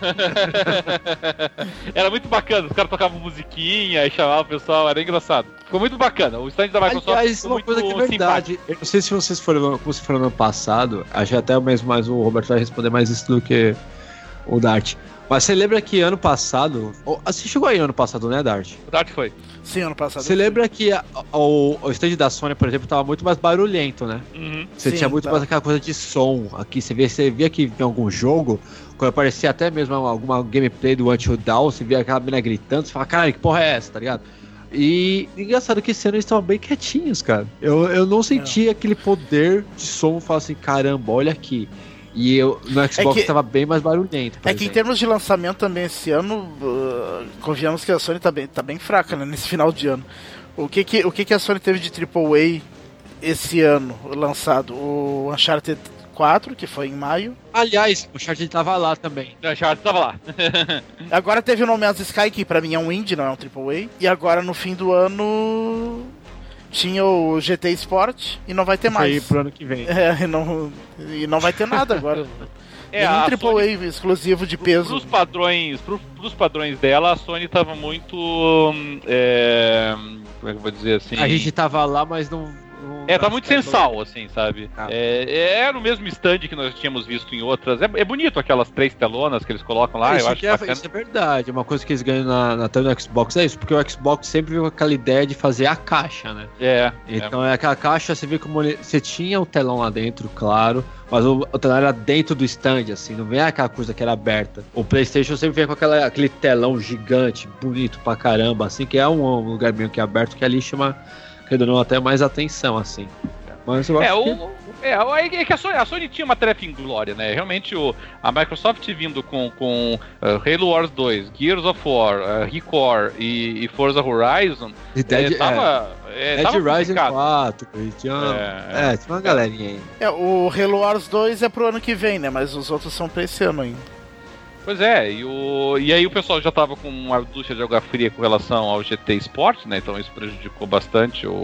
Era muito bacana, os caras tocavam musiquinha e chamavam o pessoal, era engraçado. Ficou muito bacana, o stand da Microsoft Aliás, ficou uma muito coisa que é verdade, simpático. Eu não sei se vocês foram, como vocês foram no ano passado, acho que até mesmo mais o Roberto vai responder mais isso do que o Dart. Mas você lembra que ano passado... Você chegou aí ano passado, né, Dart? O Dart foi. Sim, ano passado. Você lembra que a, o, o stand da Sony, por exemplo, tava muito mais barulhento, né? Uhum. Você Sim, tinha muito tá. mais aquela coisa de som. Aqui você via, você via que em algum jogo, quando aparecia até mesmo alguma gameplay do Until Dawn, você via aquela menina gritando, você fala, caralho, que porra é essa, tá ligado? E engraçado que esse ano eles estavam bem quietinhos, cara. Eu, eu não senti é. aquele poder de som, falar assim, caramba, olha aqui. E eu, no Xbox estava é bem mais barulhento. É exemplo. Que em termos de lançamento também esse ano, uh, confiamos que a Sony tá bem, tá bem fraca, né, nesse final de ano. O que que, o que que a Sony teve de triplo A esse ano lançado? O Uncharted quatro, que foi em maio. Aliás, o Uncharted tava lá também. O Uncharted tava lá. Agora teve o No Man's Sky, que pra mim é um indie, não é um triplo A. E agora no fim do ano... tinha o G T Sport e não vai ter mais. Aí pro ano que vem. É, e não, e não vai ter nada agora. É, nenhum triplo A Sony, exclusivo de peso. Pros padrões, pro, pros padrões dela, a Sony tava muito... É, como é que eu vou dizer assim? A gente tava lá, mas não... não é, tá muito sensal, assim, sabe? Ah. É, é no mesmo stand que nós tínhamos visto em outras. É, é bonito aquelas três telonas que eles colocam lá, isso eu acho é, bacana. Isso é verdade, uma coisa que eles ganham na, na tela do Xbox é isso, porque o Xbox sempre viu aquela ideia de fazer a caixa, né? É. Então é, é aquela caixa, você vê como ele, você tinha o telão lá dentro, claro, mas o, o telão era dentro do stand, assim, não vem aquela coisa que era aberta. O PlayStation sempre vem com aquela, aquele telão gigante, bonito pra caramba, assim, que é um, um lugar meio que aberto, que ali chama, querendo até mais atenção, assim. Mas eu acho é, o, que... É, é que a Sony, a Sony tinha uma tarefa inglória, né? Realmente o, a Microsoft vindo com, com uh, Halo Wars dois, Gears of War, uh, Recore e, e Forza Horizon, e Dead, é, tava, é, Dead tava Rising quatro, tinha, é, é, tinha uma galerinha aí. É, o Halo Wars dois é pro ano que vem, né? Mas os outros são pra esse ano ainda. Pois é, e, o, e aí o pessoal já tava com uma ducha de água fria com relação ao G T Sport, né? Então isso prejudicou bastante o,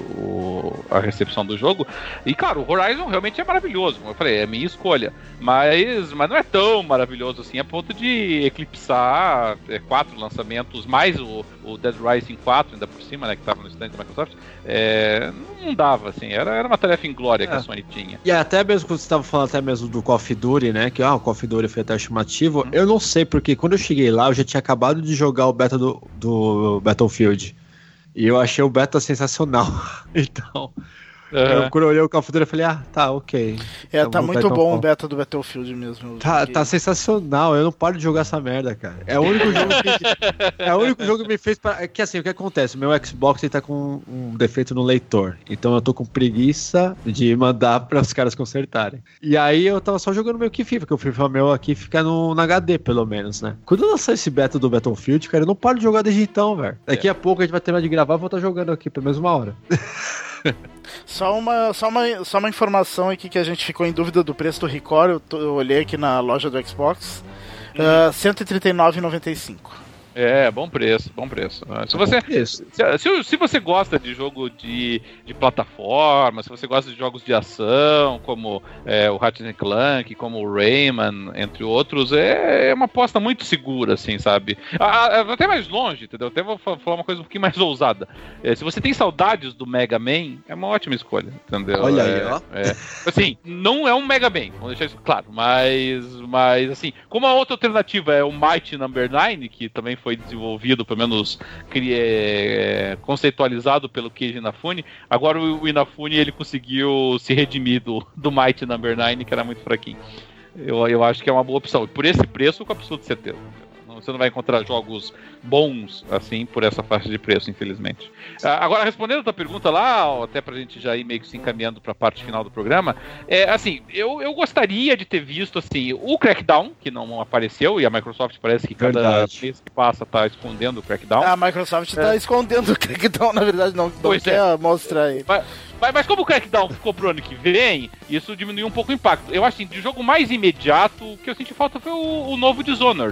o, a recepção do jogo. E claro, o Horizon realmente é maravilhoso, como eu falei, é a minha escolha. Mas, mas não é tão maravilhoso assim, a ponto de eclipsar é, quatro lançamentos, mais o, o Dead Rising quatro, ainda por cima, né? Que tava no stand da Microsoft. É, não dava, assim, era, era uma tarefa inglória é. que a Sony tinha. E até mesmo quando você estava falando até mesmo do Call of Duty, né? Que ah, o Call of Duty foi até chamativo. Eu não sei, porque quando eu cheguei lá, eu já tinha acabado de jogar o beta do, do Battlefield. E eu achei o beta sensacional. Então, uhum. eu, quando eu olhei o Call of Duty, eu falei, ah, tá, ok. É, então, tá muito bom o beta do Battlefield mesmo. Tá, tá sensacional, eu não paro de jogar essa merda, cara. É o único jogo que, é o único jogo que me fez... Pra, é que assim, o que acontece? O meu Xbox ele tá com um defeito no leitor. Então eu tô com preguiça de mandar para os caras consertarem. E aí eu tava só jogando meio que FIFA, porque o FIFA meu aqui fica no, no H D, pelo menos, né? Quando eu lançar esse beta do Battlefield, cara, eu não paro de jogar desde então, velho. Daqui é. a pouco a gente vai terminar de gravar e vou estar jogando aqui pelo menos uma hora. Só uma, só, uma, só uma informação aqui que a gente ficou em dúvida do preço do Recore. Eu, tô, eu olhei aqui na loja do Xbox. Uhum. Uh, cento e trinta e nove reais e noventa e cinco centavos. É, bom preço, bom preço. Se você, se, se, se você gosta de jogo de, de plataforma, se você gosta de jogos de ação, como é, o Ratchet and Clank, como o Rayman, entre outros, é, é uma aposta muito segura, assim, sabe? Até mais longe, entendeu? Até vou falar uma coisa um pouquinho mais ousada. É, se você tem saudades do Mega Man, é uma ótima escolha, entendeu? Olha é, aí, ó. É, assim, não é um Mega Man, vamos deixar isso claro, mas, mas assim, como a outra alternativa é o Mighty Number nine, que também foi desenvolvido, pelo menos é, conceitualizado pelo Keiji Inafune, agora o, o Inafune ele conseguiu se redimir do, do Mighty Number nine, que era muito fraquinho. Eu, eu acho que é uma boa opção. Por esse preço, com absoluta certeza. Você não vai encontrar jogos bons assim por essa faixa de preço, infelizmente. Ah, agora, respondendo a tua pergunta lá, até pra gente já ir meio que se encaminhando pra parte final do programa, é assim, eu, eu gostaria de ter visto assim, o Crackdown, que não apareceu, e a Microsoft parece que cada verdade. vez que passa tá escondendo o Crackdown. A Microsoft é. tá escondendo o Crackdown, na verdade, não, não quer é. mostrar ele. Mas, mas, mas como o Crackdown ficou pro ano que vem, isso diminuiu um pouco o impacto. Eu acho assim, de jogo mais imediato, o que eu senti falta foi o, o novo Dishonored.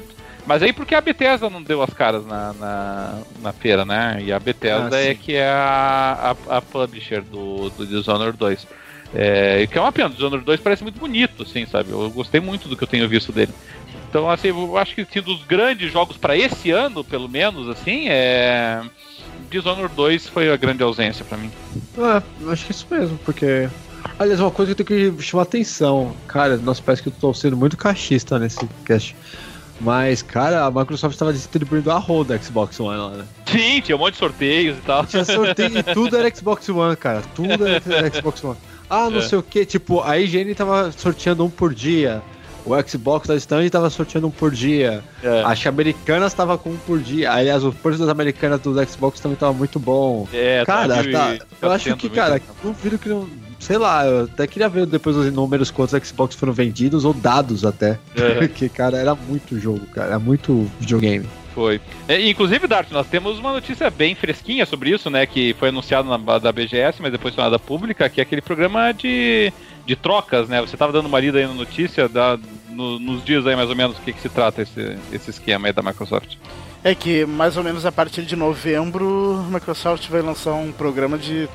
Mas aí porque a Bethesda não deu as caras na, na, na feira, né? E a Bethesda ah, é que é a, a, a publisher do, do Dishonored dois. É, que é uma pena, o Dishonored dois parece muito bonito, assim, sabe? Eu gostei muito do que eu tenho visto dele. Então, assim, eu acho que assim, dos grandes jogos pra esse ano, pelo menos, assim, é... Dishonored dois foi a grande ausência pra mim. É, eu acho que é isso mesmo, porque... Aliás, uma coisa que eu tenho que chamar atenção. Cara, nossa, parece que eu tô sendo muito cachista nesse cast. Mas, cara, a Microsoft tava distribuindo a roda da Xbox One lá, né? Sim, tinha um monte de sorteios e tal. Tinha sorteio e tudo era Xbox One, cara. Tudo era Xbox One. Ah, não é. sei o que, tipo, a I G N tava sorteando um por dia. O Xbox da stand tava sorteando um por dia. É. Acho que Americanas tava com um por dia. Aliás, o preço das Americanas do Xbox também tava muito bom. É, cara, tá, tá, eu acho que, cara, duvido que não... Sei lá, eu até queria ver depois os números quantos Xbox foram vendidos ou dados até. É. Porque, cara, era muito jogo, cara. Era muito videogame. Foi. É, inclusive, Dart, nós temos uma notícia bem fresquinha sobre isso, né? Que foi anunciado na da B G S, mas depois tornada pública, que é aquele programa de, de trocas, né? Você tava dando uma lida aí na notícia, da, no, nos dias aí mais ou menos, o que, que se trata esse, esse esquema aí da Microsoft? É que mais ou menos a partir de novembro, a Microsoft vai lançar um programa de,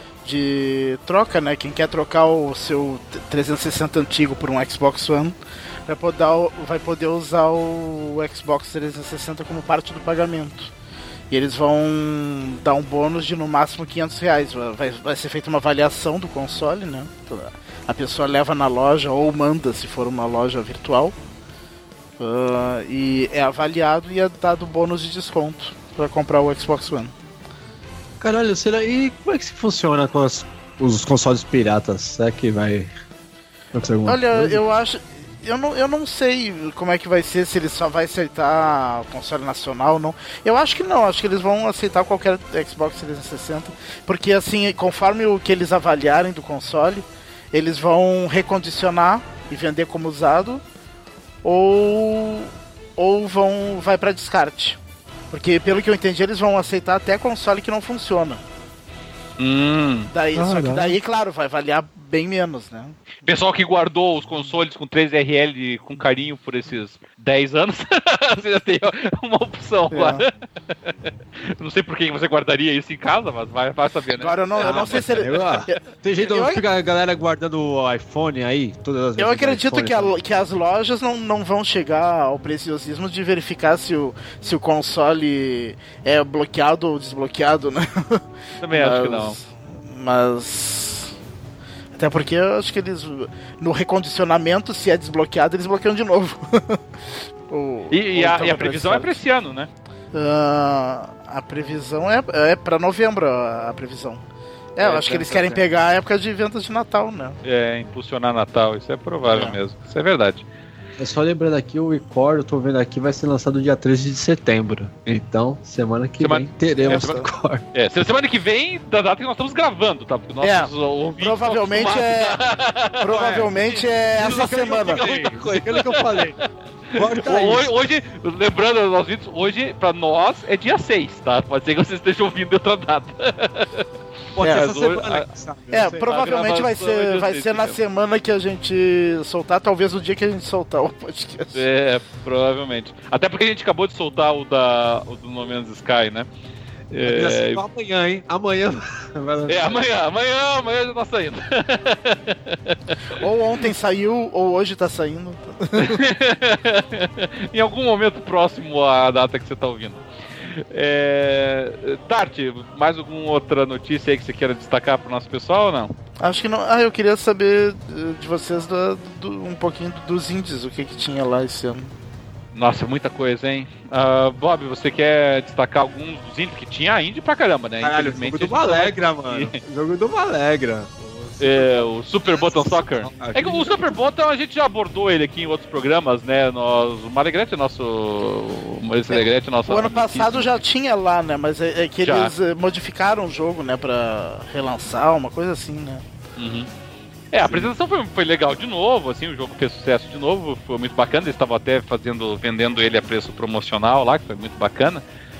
de troca, né? Quem quer trocar o seu trezentos e sessenta antigo por um Xbox One vai poder, vai poder usar o Xbox trezentos e sessenta como parte do pagamento. E eles vão dar um bônus de no máximo quinhentos reais. Vai, vai ser feita uma avaliação do console, né? A pessoa leva na loja ou manda se for uma loja virtual. Uh, e é avaliado e é dado bônus de desconto para comprar o Xbox One. Caralho, será? E como é que se funciona com as, os consoles piratas? Será que vai acontecer alguma Olha, coisa? eu acho... Eu não, eu não sei como é que vai ser, se ele só vai aceitar console nacional ou não. Eu acho que não, acho que eles vão aceitar qualquer Xbox trezentos e sessenta. Porque assim, conforme o que eles avaliarem do console, eles vão recondicionar e vender como usado, ou, ou vão, vai para descarte. Porque pelo que eu entendi, eles vão aceitar até console que não funciona. Hum. Daí, ah, só que não. daí, claro, vai avaliar bem menos, né? Pessoal que guardou os consoles com três R L com carinho por esses dez anos, você já tem uma opção agora. É. Não sei por que você guardaria isso em casa, mas vai, vai saber, né? Agora eu não, eu não sei se ele... Eu, ah, tem jeito de ficar a galera guardando o iPhone aí? Todas as eu acredito que, a, também. que as lojas não, não vão chegar ao preciosismo de verificar se o, se o console é bloqueado ou desbloqueado, né? Também mas, acho que não. Mas... Até porque eu acho que eles, no recondicionamento, se é desbloqueado, eles bloqueiam de novo. ou, e, e, ou a, então e a previsão é pra esse ano, né? Uh, a previsão é, é pra novembro, a, a previsão. É, eu é, acho que eles querem pegar a época de vendas de Natal, né? É, impulsionar Natal, isso é provável é. mesmo. Isso é verdade. É só lembrando aqui, o Record, eu tô vendo aqui, vai ser lançado dia treze de setembro. Então, semana que semana... vem teremos é, semana... Record. É, semana que vem, da data que nós estamos gravando, tá? Porque nossos é, ouvintes provavelmente é... provavelmente é essa semana. Aquilo que eu falei. Hoje, hoje, lembrando aos ouvintes, hoje, pra nós, é dia seis, tá? Pode ser que vocês estejam ouvindo de outra data. Pode ser essa semana, a... É, provavelmente vai ser, vai ser na semana que a gente soltar, talvez o dia que a gente soltar o podcast. É, provavelmente. Até porque a gente acabou de soltar o, da, o do No Man's Sky, né? É... Amanhã, hein? Amanhã. É, amanhã, amanhã, amanhã já tá saindo. Ou ontem saiu, ou hoje tá saindo. Em algum momento próximo à data que você tá ouvindo. É... Dart, mais alguma outra notícia aí que você queira destacar pro nosso pessoal ou não? Acho que não. Ah, eu queria saber de vocês do, do, um pouquinho dos indies, o que que tinha lá esse ano. Nossa, muita coisa, hein? Uh, Bob, você quer destacar alguns dos indies que tinha indie pra caramba, né? Caralho, o jogo do Malegra, mano. O jogo do Malegra. É, o Super Button Soccer. É que o Super Button a gente já abordou ele aqui em outros programas, né? Nós, o Malegrete é nosso. O Malegrete é nosso. O ano passado já tinha lá, né? Mas é, é que já. eles modificaram o jogo, né? Pra relançar, uma coisa assim, né? Uhum. É, a apresentação foi, foi legal de novo, assim, o jogo fez sucesso de novo, foi muito bacana, eles estavam até fazendo, vendendo ele a preço promocional lá, que foi muito bacana.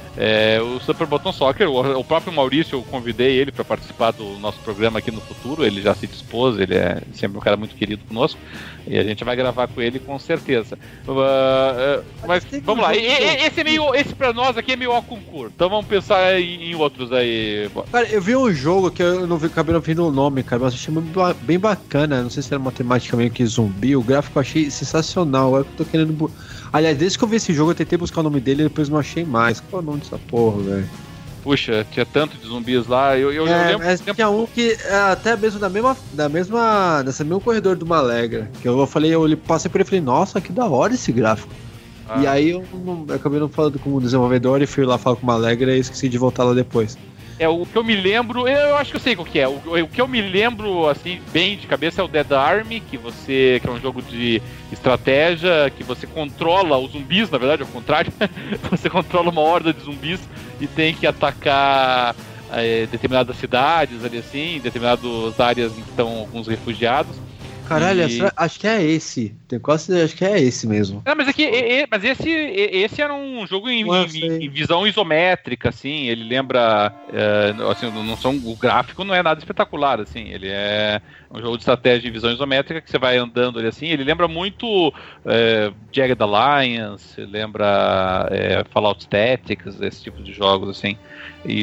É, o Super Button Soccer, o, o próprio Maurício, eu convidei ele para participar do nosso programa aqui no futuro, ele já se dispôs, ele é sempre um cara muito querido conosco, e a gente vai gravar com ele com certeza. Uh, uh, mas vamos lá, e, e, esse, é meio, esse pra nós aqui é meio ao concurso, então vamos pensar em, em outros aí. Cara, eu vi um jogo que eu não vi, acabei não vendo o nome, cara, mas eu achei bem bacana, não sei se era uma temática meio que zumbi, o gráfico eu achei sensacional, agora que eu tô querendo... Aliás, desde que eu vi esse jogo, eu tentei buscar o nome dele e depois não achei mais. Qual é o nome dessa porra, velho? Puxa, tinha tanto de zumbis lá, eu, eu, é, eu lembro... Mas tinha um que, até mesmo da mesma, da mesma, nesse mesmo corredor do Malegra, que eu falei, eu passei por ele e falei, nossa, que da hora esse gráfico. Ah. E aí eu, não, eu acabei não falando com o desenvolvedor e fui lá falar com o Malegra e esqueci de voltar lá depois. É, o que eu me lembro, eu acho que eu sei qual que é. O, o que eu me lembro, assim, bem de cabeça é o Dead Army, que você, que é um jogo de estratégia, que você controla os zumbis, na verdade, ao contrário. Você controla uma horda de zumbis e tem que atacar é, determinadas cidades, ali assim, determinadas áreas em que estão alguns refugiados. Caralho, e... acho que é esse. Tem quase, acho que é esse mesmo. Não, mas aqui, é, é, mas esse, é, esse era um jogo em, em, em visão isométrica, assim. Ele lembra, é, assim, não são, o gráfico não é nada espetacular, assim. Ele é um jogo de estratégia em visão isométrica que você vai andando ali, assim. Ele lembra muito é, Jagged Alliance, lembra é, Fallout Tactics, esse tipo de jogos, assim. E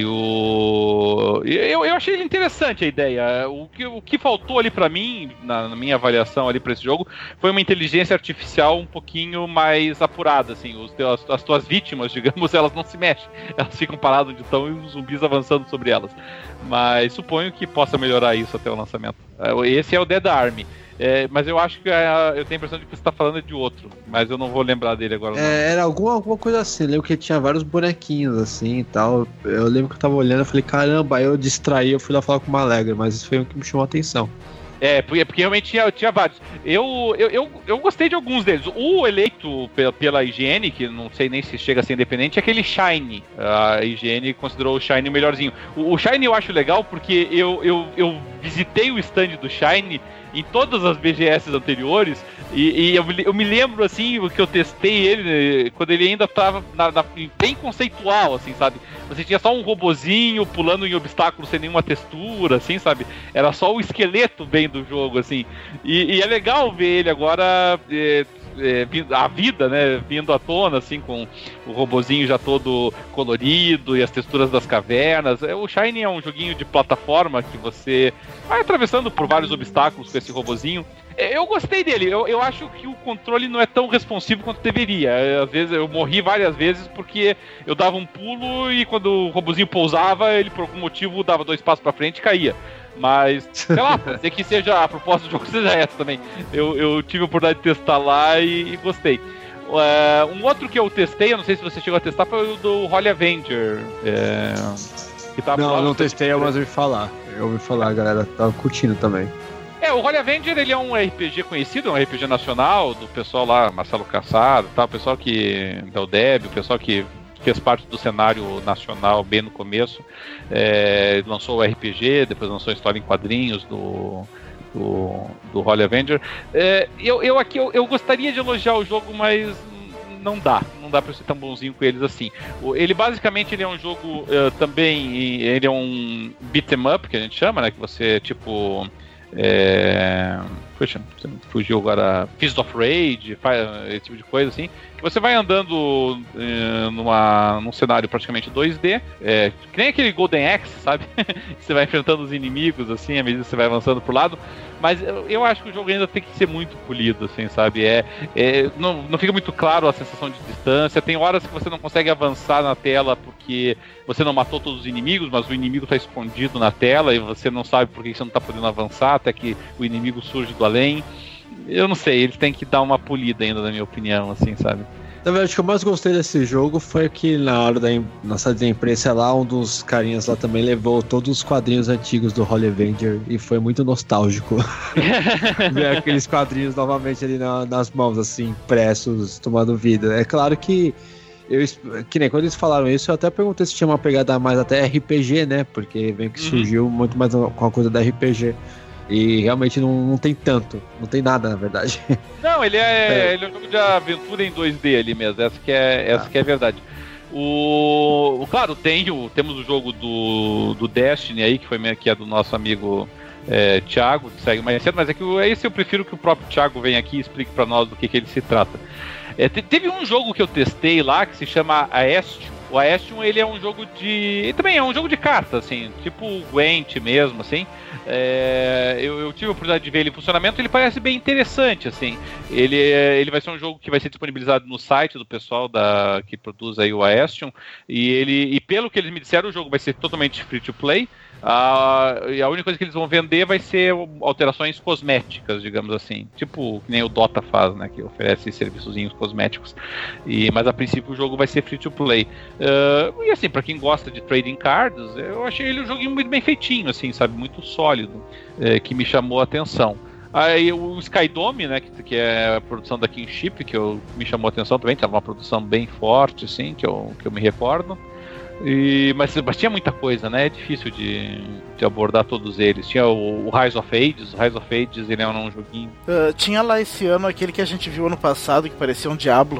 o eu, eu achei interessante a ideia. O que, o que faltou ali pra mim, na, na minha avaliação ali pra esse jogo, foi uma inteligência artificial um pouquinho mais apurada, assim. Os teus, as tuas vítimas, digamos, elas não se mexem, elas ficam paradas onde estão e os zumbis avançando sobre elas. Mas suponho que possa melhorar isso até o lançamento. Esse é o Dead Army. É, mas eu acho que é, eu tenho a impressão de que você está falando de outro, mas eu não vou lembrar dele agora. É, era alguma, alguma coisa assim, eu lembro que tinha vários bonequinhos assim e tal. Eu lembro que eu tava olhando e falei, caramba, aí eu distraí, eu fui lá falar com o Malegra, mas isso foi o que me chamou a atenção. É, porque, porque realmente tinha, tinha vários. Eu, eu, eu, eu gostei de alguns deles. O eleito pela, pela I G N, que não sei nem se chega a ser independente, é aquele Shine. A I G N considerou o Shine o melhorzinho. O, o Shine eu acho legal porque eu, eu, eu visitei o stand do Shine em todas as B G S anteriores, e, e eu, eu me lembro, assim, que eu testei ele quando ele ainda estava na, na, bem conceitual, assim, sabe? Você tinha só um robozinho pulando em obstáculos sem nenhuma textura, assim, sabe? Era só o esqueleto bem do jogo, assim. E, e é legal ver ele agora... É, É, a vida, né, vindo à tona, assim, com o robozinho já todo colorido e as texturas das cavernas. O Shine é um joguinho de plataforma que você vai atravessando por vários obstáculos com esse robozinho. Eu gostei dele, eu, eu acho que o controle não é tão responsivo quanto deveria. Às vezes eu morri várias vezes porque eu dava um pulo e quando o robozinho pousava, ele por algum motivo dava dois passos pra frente e caía. Mas, sei lá, pode ser que seja a proposta do jogo seja essa também. Eu, eu tive a oportunidade de testar lá e, e gostei. Uh, um outro que eu testei, eu não sei se você chegou a testar, foi o do Holy Avenger. É, que tava não, lá, não testei, mas eu ouvi falar. Eu ouvi falar, a galera tava curtindo também. É, o Holy Avenger, ele é um R P G conhecido, é um R P G nacional, do pessoal lá, Marcelo Cassado, tá? O pessoal que, da U D E B, o pessoal que fez parte do cenário nacional bem no começo, é, lançou o R P G, depois lançou a história em quadrinhos do, do, do Holy Avenger. É, eu, eu aqui eu, eu gostaria de elogiar o jogo, mas não dá, não dá pra ser tão bonzinho com eles assim. Ele basicamente ele é um jogo uh, também, ele é um beat 'em up, que a gente chama, né, que você tipo... É... Puxa, fugiu agora. Fist of Rage, esse tipo de coisa assim. Que você vai andando é, numa, num cenário praticamente dois D, é, que nem aquele Golden Axe, sabe? Você vai enfrentando os inimigos assim, à medida que você vai avançando pro lado. Mas eu, eu acho que o jogo ainda tem que ser muito polido, assim, sabe? É, é, não, não fica muito claro a sensação de distância. Tem horas que você não consegue avançar na tela porque você não matou todos os inimigos, mas o inimigo está escondido na tela e você não sabe por que você não está podendo avançar até que o inimigo surge do além. Eu não sei, eles têm que dar uma polida ainda, na minha opinião, assim, sabe? Na verdade, o que eu mais gostei desse jogo foi que na hora da na sala de imprensa lá, um dos carinhas lá também levou todos os quadrinhos antigos do Holy Avenger e foi muito nostálgico ver aqueles quadrinhos novamente ali na, nas mãos, assim, impressos, tomando vida. É claro que eu, que nem quando eles falaram isso, eu até perguntei se tinha uma pegada mais até R P G, né? Porque vem que surgiu uhum. muito mais com a coisa da R P G. E realmente não, não tem tanto, não tem nada, na verdade. Não, ele é, é. Ele é um jogo de aventura em dois D ali mesmo, essa que é, essa ah. que é a verdade. O, O, o claro, tem o, temos o jogo do, do Destiny aí, que, foi, que é do nosso amigo é, Thiago, que segue mais cedo, mas é que esse eu prefiro que o próprio Thiago venha aqui e explique pra nós do que, que ele se trata. É, te, teve um jogo que eu testei lá, que se chama Aestium. O Aestium, ele é um jogo de... Ele também é um jogo de carta, assim, tipo o Gwent mesmo, assim. É, eu, eu tive a oportunidade de ver ele em funcionamento, ele parece bem interessante, assim. Ele, ele vai ser um jogo que vai ser disponibilizado no site do pessoal da, que produz aí o Aestium. E, ele, e pelo que eles me disseram, o jogo vai ser totalmente free to play. Ah, e a única coisa que eles vão vender vai ser alterações cosméticas, digamos assim, tipo que nem o Dota faz, né, que oferece serviçozinhos cosméticos. E, mas a princípio o jogo vai ser free to play. Uh, e assim, pra quem gosta de trading cards, eu achei ele um joguinho muito bem feitinho, assim, sabe, muito sólido, é, que me chamou a atenção. Aí o Skydome, né, que, que é a produção da Kingship, que eu, me chamou a atenção também, estava uma produção bem forte, assim, que eu, que eu me recordo. E, mas, mas tinha muita coisa, né? É difícil de, de abordar todos eles. Tinha o, o Rise of Ages. O Rise of Ages, ele é um joguinho. Uh, tinha lá esse ano aquele que a gente viu ano passado, que parecia um Diablo.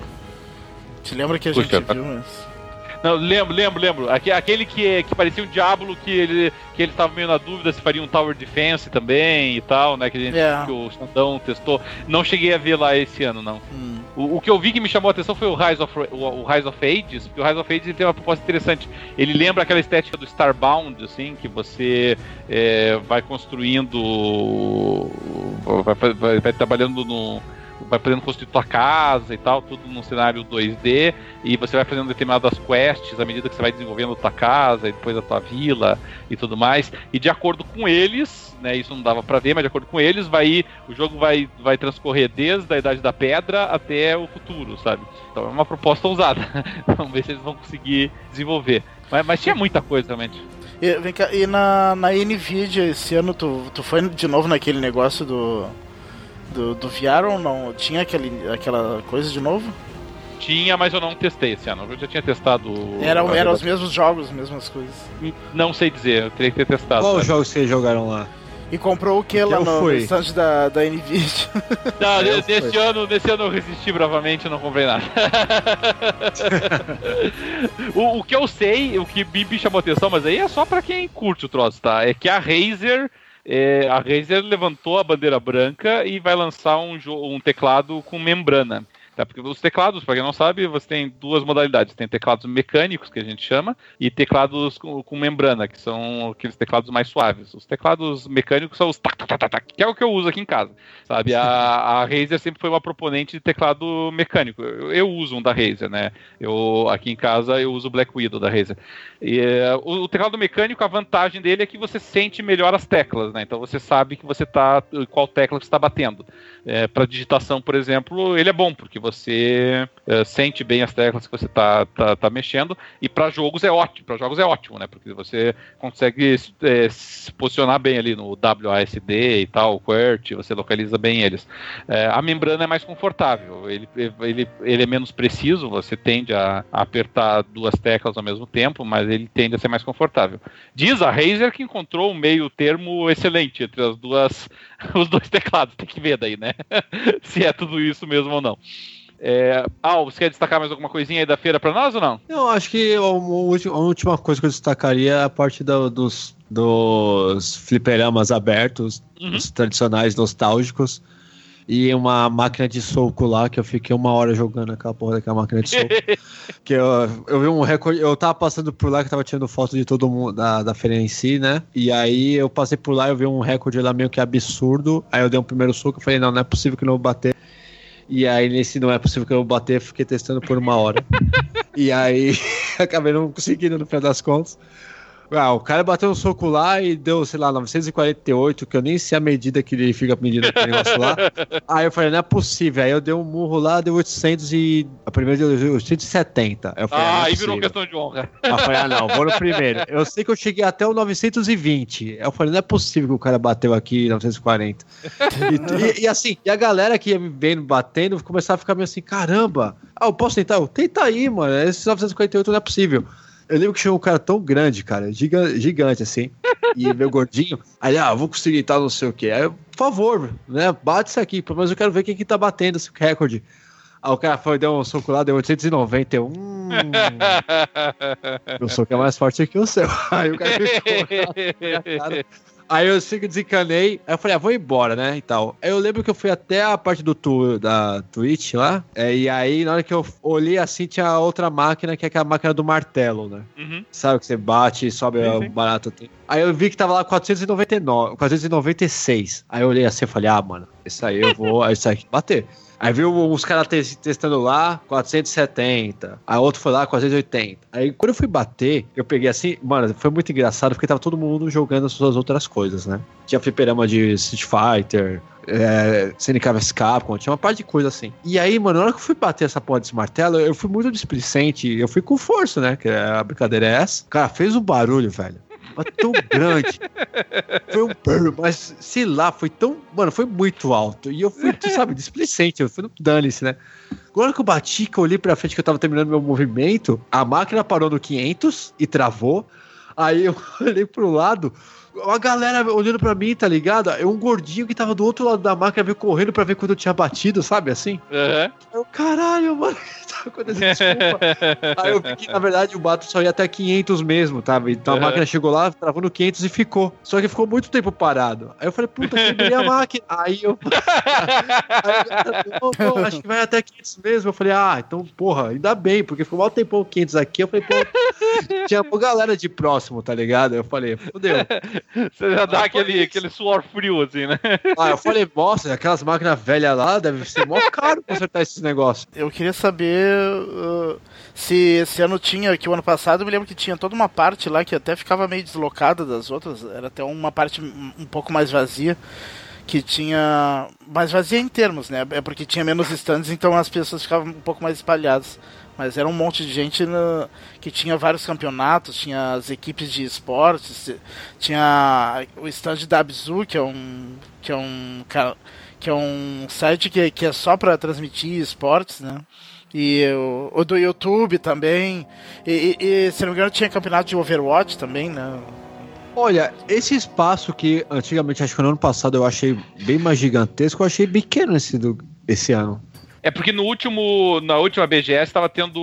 Te lembra que a Puxa, gente viu? Mas... Não, lembro, lembro, lembro. Aquele que, que parecia um Diablo, que ele que ele estava meio na dúvida se faria um Tower Defense também e tal, né? Que, a gente, é. que o Xandão testou. Não cheguei a ver lá esse ano, não. Hum. O, o que eu vi que me chamou a atenção foi o Rise of, o, o Rise of Ages, porque o Rise of Ages ele tem uma proposta interessante. Ele lembra aquela estética do Starbound, assim, que você é, vai construindo, vai, vai, vai trabalhando no... vai podendo construir tua casa e tal, tudo num cenário dois D, e você vai fazendo determinadas quests à medida que você vai desenvolvendo tua casa e depois a tua vila e tudo mais, e de acordo com eles, né, isso não dava pra ver, mas de acordo com eles, vai, o jogo vai, vai transcorrer desde a Idade da Pedra até o futuro, sabe? Então é uma proposta ousada. Vamos ver se eles vão conseguir desenvolver. Mas, mas tinha muita coisa realmente. E, vem cá, e na, na Nvidia esse ano tu, tu foi de novo naquele negócio do Do, do V R ou não? Tinha aquele, aquela coisa de novo? Tinha, mas eu não testei esse ano. Eu já tinha testado... Eram era os mesmos jogos, as mesmas coisas? Não sei dizer, eu teria que ter testado. Qual os jogos vocês jogaram lá? E comprou o que lá no, no stand da, da Nvidia? Não, nesse ano, nesse ano eu resisti bravamente e não comprei nada. o, o que eu sei, o que me chamou atenção, mas aí é só pra quem curte o troço, tá? É que a Razer... É, a Razer levantou a bandeira branca e vai lançar um, um teclado com membrana. Tá? Porque os teclados, para quem não sabe, você tem duas modalidades. Tem teclados mecânicos, que a gente chama, e teclados com, com membrana, que são aqueles teclados mais suaves. Os teclados mecânicos são os tac, tac, tac, tac, que é o que eu uso aqui em casa. Sabe? A, a Razer sempre foi uma proponente de teclado mecânico. Eu, eu uso um da Razer, né? Eu, aqui em casa eu uso o Black Widow da Razer. E, uh, o, o teclado mecânico, a vantagem dele é que você sente melhor as teclas, né? Então você sabe que você tá, qual tecla você está batendo. É, para digitação, por exemplo, ele é bom, porque você é, sente bem as teclas que você tá, tá, tá mexendo, e para jogos é ótimo, para jogos é ótimo, né? Porque você consegue é, se posicionar bem ali no W A S D e tal, o QWERTY, você localiza bem eles. É, a membrana é mais confortável, ele, ele, ele é menos preciso, você tende a, a apertar duas teclas ao mesmo tempo, mas ele tende a ser mais confortável. Diz a Razer que encontrou um meio termo excelente entre as duas, os dois teclados, tem que ver daí, né? Se é tudo isso mesmo ou não. É... Ah, você quer destacar mais alguma coisinha aí da feira pra nós ou não? Eu acho que a última coisa que eu destacaria é a parte do, dos, dos fliperamas abertos, uhum. Os tradicionais nostálgicos, e uma máquina de soco lá, que eu fiquei uma hora jogando aquela porra daquela máquina de soco. Que eu, eu vi um recorde, eu tava passando por lá, que tava tirando foto de todo mundo, da, da feira em si, né? E aí eu passei por lá, eu vi um recorde lá meio que absurdo, aí eu dei um primeiro soco, eu falei, não, não é possível que eu não vou bater. E aí nesse não é possível que eu vou bater, fiquei testando por uma hora. E aí acabei não conseguindo no final das contas. Ah, o cara bateu um soco lá e deu, sei lá, novecentos e quarenta e oito, que eu nem sei a medida que ele fica medindo aquele negócio lá. Aí eu falei, não é possível. Aí eu dei um murro lá, deu oitocentos e... A primeira deu oitocentos e setenta. Aí eu falei, ah, é aí virou questão de honra. Aí eu falei, ah, não, vou no primeiro. Eu sei que eu cheguei até o novecentos e vinte. Aí eu falei, não é possível que o cara bateu aqui novecentos e quarenta. E, e, e assim, e a galera que ia me vendo batendo começava a ficar meio assim, caramba, ah, eu posso tentar? Eu, tenta aí, mano, esse novecentos e quarenta e oito não é possível. Eu lembro que chegou um cara tão grande, cara, gigante, gigante assim, e meu gordinho, aí, ah, vou conseguir tal, não sei o que. Aí, eu, por favor, né, bate isso aqui, pelo menos eu quero ver quem que tá batendo esse recorde. Aí o cara foi, deu um soco lá, deu oitocentos e noventa. Eu, hum. Meu soco é mais forte que o seu. Aí o cara ficou. Aí eu sei que desencanei, aí eu falei, ah, vou embora, né, e tal. Aí eu lembro que eu fui até a parte do tu, da Twitch lá, é, e aí na hora que eu olhei assim, tinha outra máquina, que é aquela máquina do martelo, né? Uhum. Sabe que você bate e sobe sim, sim. o barato. Aí eu vi que tava lá quatrocentos e noventa e nove, quatrocentos e noventa e seis. Aí eu olhei assim e falei, ah, mano, isso aí eu vou, isso aí bater. Aí viu os caras testando lá, quatrocentos e setenta. Aí outro foi lá, quatrocentos e oitenta. Aí quando eu fui bater, eu peguei assim... Mano, foi muito engraçado, porque tava todo mundo jogando as suas outras coisas, né? Tinha fliperama de Street Fighter, é, C N K versus. Capcom, tinha uma parte de coisa assim. E aí, mano, na hora que eu fui bater essa porra desse martelo, eu fui muito displicente. Eu fui com força, né? Que a brincadeira é essa. O cara fez um barulho, velho. Mas tão grande. Foi um brrr, mas sei lá, foi tão. Mano, foi muito alto. E eu fui, tu sabe, displicente. Eu fui no dane-se, né? Agora que eu bati, que eu olhei pra frente, que eu tava terminando meu movimento, a máquina parou no quinhentos e travou. Aí eu olhei pro lado. A galera olhando pra mim, tá ligado? Eu, um gordinho que tava do outro lado da máquina, veio correndo pra ver quando eu tinha batido, sabe assim? Uhum. Eu, caralho, mano, o que tá acontecendo? Desculpa. Aí eu vi que, na verdade, o bato só ia até quinhentos mesmo, tá? Então a uhum. máquina chegou lá, travou no quinhentos e ficou. Só que ficou muito tempo parado. Aí eu falei, puta, quebrei a máquina. Aí eu... Aí eu não, não, acho que vai até quinhentos mesmo. Eu falei, ah, então, porra, ainda bem, porque ficou mal tempão quinhentos aqui. Eu falei, pô, tinha uma galera de próximo, tá ligado? Eu falei, fodeu. Você já dá aquele, aquele suor frio, assim, né? Ah, eu falei, nossa, aquelas máquinas velhas lá, deve ser mó caro consertar esses negócios. Eu queria saber uh, se esse ano tinha, que o ano passado eu me lembro que tinha toda uma parte lá que até ficava meio deslocada das outras, era até uma parte um pouco mais vazia, que tinha... mais vazia em termos, né? É porque tinha menos stands, então as pessoas ficavam um pouco mais espalhadas. Mas era um monte de gente no, que tinha vários campeonatos, tinha as equipes de esportes, tinha o stand da Abzu, que é um que é um que é um site que, que é só para transmitir esportes, né? E o, o do YouTube também. E, e, e se não me engano tinha campeonato de Overwatch também, né? Olha, esse espaço que antigamente, acho que no ano passado eu achei bem mais gigantesco, eu achei pequeno esse, do, esse ano. É porque no último, na última B G S tava tendo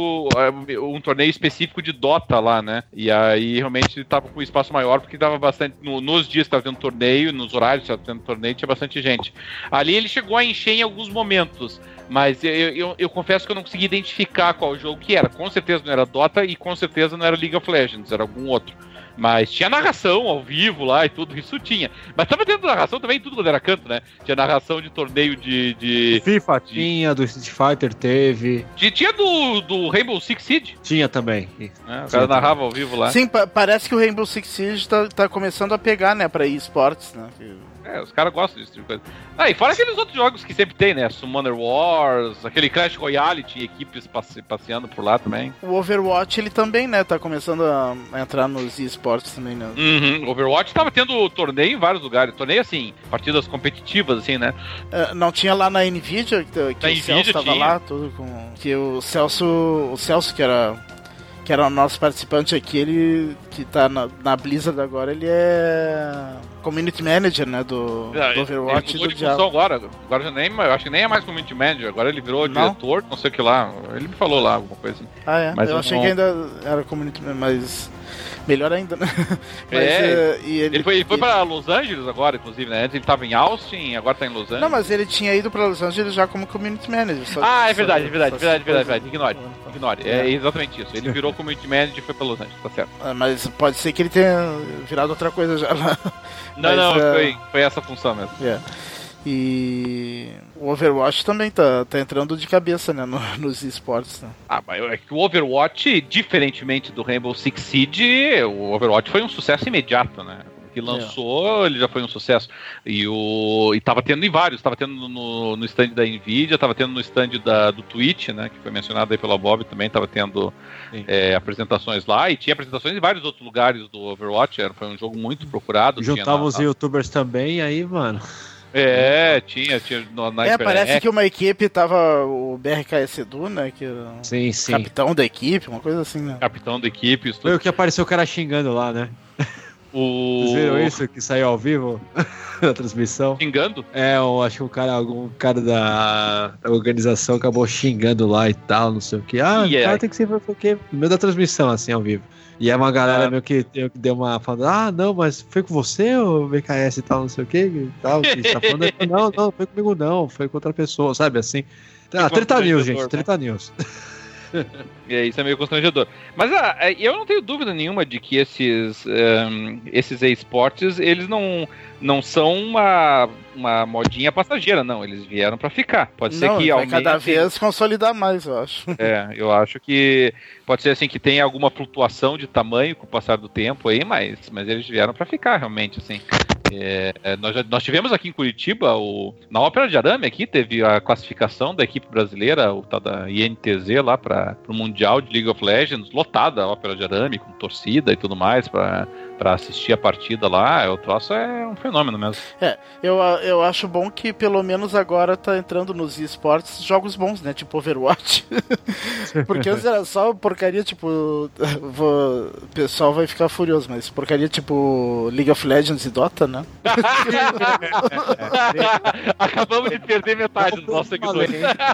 um torneio específico de Dota lá, né? E aí realmente tava com um espaço maior, porque tava bastante. No, nos dias que tava tendo torneio, nos horários que tava tendo torneio, tinha bastante gente. Ali ele chegou a encher em alguns momentos, mas eu, eu, eu confesso que eu não consegui identificar qual jogo que era. Com certeza não era Dota e com certeza não era League of Legends, era algum outro. Mas tinha narração ao vivo lá e tudo, isso tinha. Mas tava tendo narração também, tudo quando era canto, né? Tinha narração de torneio de... de FIFA de, tinha, do Street Fighter teve. De, tinha do, do Rainbow Six Siege. Tinha também. É, o cara narrava também ao vivo lá. Sim, pa- parece que o Rainbow Six Siege tá, tá começando a pegar, né, pra eSports, né? É, os caras gostam disso tipo de coisa. Ah, e fora aqueles outros jogos que sempre tem, né? Summoner Wars, aquele Clash Royale, tinha equipes passe- passeando por lá também. O Overwatch, ele também, né, tá começando a entrar nos eSports também, né? Uhum. Overwatch tava tendo torneio em vários lugares. Torneio, assim, partidas competitivas, assim, né? Uh, não tinha lá na Nvidia, que, que na o Nvidia Celso tava tinha. lá, tudo com... Que o Celso, o Celso que era... que era o nosso participante aqui, ele que tá na, na Blizzard agora, ele é Community Manager, né, do, é, do Overwatch ele mudou e do de função agora, agora já nem, eu acho que nem é mais Community Manager, agora ele virou não? diretor, não sei o que lá, ele me falou lá alguma coisa assim. Ah, é? Mas eu, eu achei não... que ainda era Community Manager, mas melhor ainda, né? Mas, é, uh, e ele, ele foi, ele foi ele... pra Los Angeles agora, inclusive, né, antes ele tava em Austin, agora tá em Los Angeles. Não, mas ele tinha ido pra Los Angeles já como Community Manager. Só, ah, é verdade, só, é verdade, só, verdade, só, verdade, verdade, ignore, ignore, é. é exatamente isso, ele virou Community Manager e foi pra Los Angeles, tá certo. Ah, mas pode ser que ele tenha virado outra coisa já lá. Não, mas, não, uh... foi, foi essa função mesmo. Yeah. E o Overwatch também tá, tá entrando de cabeça, né, no, nos esportes. Né? Ah, mas é que o Overwatch, diferentemente do Rainbow Six Siege, o Overwatch foi um sucesso imediato, né? Que lançou, yeah. ele já foi um sucesso. E, o, e tava tendo em vários, tava tendo no, no stand da Nvidia, tava tendo no stand da, do Twitch, né? Que foi mencionado aí pela Bob também, tava tendo é, apresentações lá, e tinha apresentações em vários outros lugares do Overwatch, era, foi um jogo muito procurado. Juntava na, os na... youtubers também, aí, mano. É, tinha, tinha na É, parece que uma equipe tava o B R K S Edu, né? Que era sim, sim. capitão da equipe, uma coisa assim, né? Capitão da equipe. Foi o que apareceu o cara xingando lá, né? O... Vocês viram isso que saiu ao vivo na transmissão? Xingando? É, eu acho que o cara, algum cara da organização acabou xingando lá e tal, não sei o que. Ah, Yeah. o cara tem que ser porque no meio da transmissão, assim, ao vivo. E aí uma galera Ah. meio que deu- deu uma falando, ah, não, mas foi com você ou B K S e tal, não sei o que e tal. Que você tá falando, Eu, não, não, foi comigo não, foi com outra pessoa, sabe, assim. Ah, treta news, gente, né? treta news. É, isso é meio constrangedor. Mas ah, eu não tenho dúvida nenhuma de que esses, ehm, esses esportes, eles não, não são uma, uma modinha passageira, não. Eles vieram pra ficar. Pode ser Não, que vai aumente. cada vez consolidar mais, eu acho. É, eu acho que pode ser assim que tenha alguma flutuação de tamanho com o passar do tempo aí, mas, mas eles vieram pra ficar realmente, assim. É, é, nós, já- nós tivemos aqui em Curitiba, o, na Ópera de Arame aqui, teve a classificação da equipe brasileira, o tal da I N T Z lá para o Mundial de League of Legends, lotada a Ópera de Arame, com torcida e tudo mais, para assistir a partida lá. O troço é um fenômeno mesmo. É, eu, eu acho bom que pelo menos agora tá entrando nos esportes jogos bons, né? Tipo Overwatch. Porque antes era só porcaria, tipo. Vou, o pessoal vai ficar furioso, mas porcaria tipo League of Legends e Dota, né? Acabamos de perder metade dos nossos seguidores.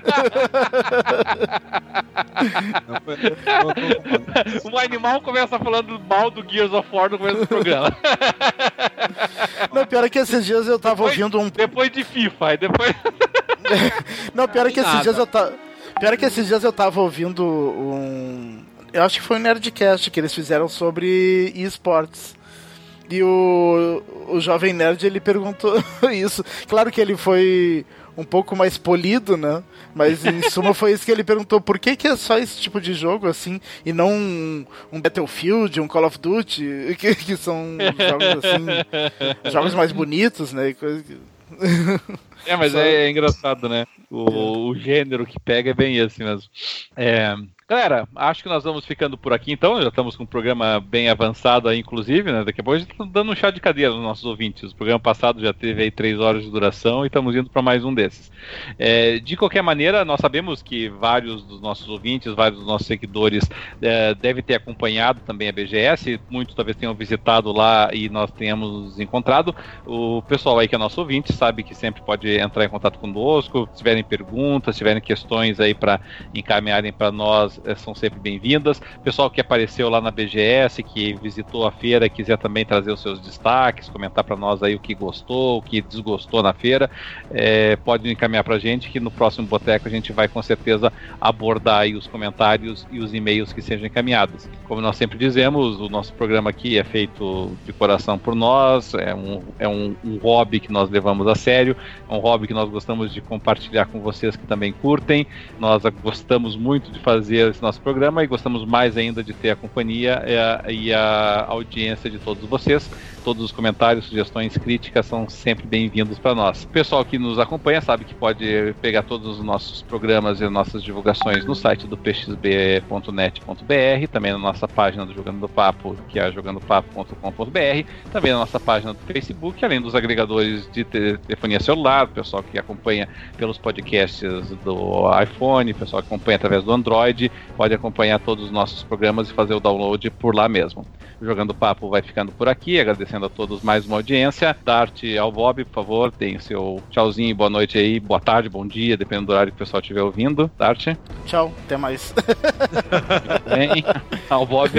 Um animal começa falando mal do Gears of War no começo do programa. Não, pior é que esses dias eu tava Depois- ouvindo um. Depois de FIFA, aí depois. Não, pior é que esses Nada. dias eu tava. Pior é que esses dias eu tava ouvindo um. Eu acho que foi um Nerdcast que eles fizeram sobre esportes. E o, o Jovem Nerd, ele perguntou isso. Claro que ele foi um pouco mais polido, né? Mas em suma foi isso que ele perguntou. Por que que é só esse tipo de jogo, assim, e não um, um Battlefield, um Call of Duty, que, que são jogos, assim, jogos mais bonitos, né? E coisa que... É, mas Só- é, é engraçado, né? O, o gênero que pega é bem esse mesmo. É, galera, acho que nós vamos ficando por aqui então. Já estamos com um programa bem avançado aí, inclusive, né? Daqui a pouco a gente está dando um chá de cadeira nos nossos ouvintes. O programa passado já teve aí três horas de duração e estamos indo para mais um desses. É, de qualquer maneira, nós sabemos que vários dos nossos ouvintes, vários dos nossos seguidores é, devem ter acompanhado também a B G S. Muitos talvez tenham visitado lá e nós tenhamos encontrado. O pessoal aí que é nosso ouvinte sabe que sempre pode entrar em contato conosco, se tiverem perguntas, se tiverem questões aí para encaminharem para nós, eh, são sempre bem-vindas. Pessoal que apareceu lá na B G S, que visitou a feira, quiser também trazer os seus destaques, comentar para nós aí o que gostou, o que desgostou na feira, eh, pode encaminhar para a gente, que no próximo Boteco a gente vai com certeza abordar aí os comentários e os e-mails que sejam encaminhados. Como nós sempre dizemos, o nosso programa aqui é feito de coração por nós, é um, é um, um hobby que nós levamos a sério, é um hobby que nós gostamos de compartilhar com vocês que também curtem. Nós gostamos muito de fazer esse nosso programa e gostamos mais ainda de ter a companhia e a, e a audiência de todos vocês. Todos os comentários, sugestões, críticas são sempre bem-vindos para nós. O pessoal que nos acompanha sabe que pode pegar todos os nossos programas e nossas divulgações no site do p x b ponto net ponto b r, também na nossa página do Jogando do Papo, que é jogando papo ponto com ponto b r, também na nossa página do Facebook, além dos agregadores de te- telefonia celular, o pessoal que acompanha pelos podcasts do iPhone, o pessoal que acompanha através do Android, pode acompanhar todos os nossos programas e fazer o download por lá mesmo. O Jogando Papo vai ficando por aqui, agradecendo a todos mais uma audiência. Dart ao Bob, por favor, deem o seu tchauzinho, boa noite aí, boa tarde, bom dia, dependendo do horário que o pessoal estiver ouvindo. Dart, Tchau, até mais. bem, ao Bob.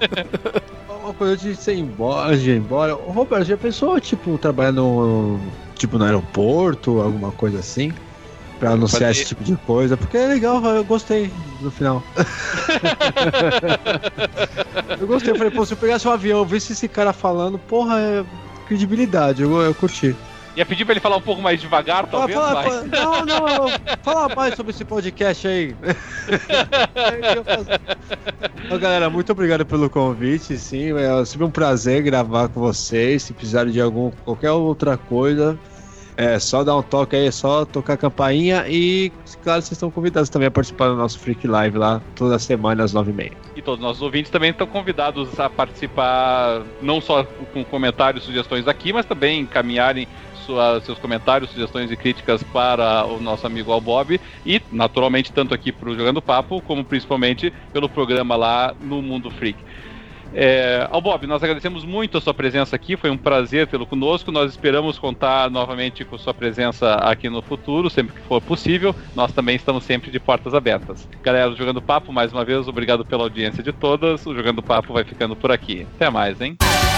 Uma coisa de ser embora, de ir embora. Ô, Roberto, já pensou, tipo, trabalhar no, tipo, no aeroporto, alguma coisa assim? Pra anunciar Fazer- esse tipo de coisa? Porque é legal, eu gostei no final. Eu gostei, eu falei, pô, se eu pegasse um avião, eu visse esse cara falando, porra, é credibilidade, eu, eu curti. Ia pedir pra ele falar um pouco mais devagar, Fala, talvez, fala, mas... fala- não, não, eu- fala mais sobre esse podcast aí. Ô, galera, muito obrigado pelo convite, sim, é sempre um prazer gravar com vocês. Se precisarem de algum, qualquer outra coisa, é só dar um toque aí, é só tocar a campainha. E, claro, vocês estão convidados também a participar do nosso Freak Live lá, toda semana às nove e meia. E todos os nossos ouvintes também estão convidados a participar, não só com comentários e sugestões aqui, mas também encaminharem sua, seus comentários, sugestões e críticas para o nosso amigo Al Bob e, naturalmente, tanto aqui para o Jogando Papo, como principalmente pelo programa lá no Mundo Freak. É, ao Bob, nós agradecemos muito a sua presença aqui, foi um prazer tê-lo conosco, nós esperamos contar novamente com sua presença aqui no futuro, sempre que for possível, nós também estamos sempre de portas abertas. Galera do Jogando Papo, mais uma vez, obrigado pela audiência de todas, o Jogando Papo vai ficando por aqui. Até mais, hein?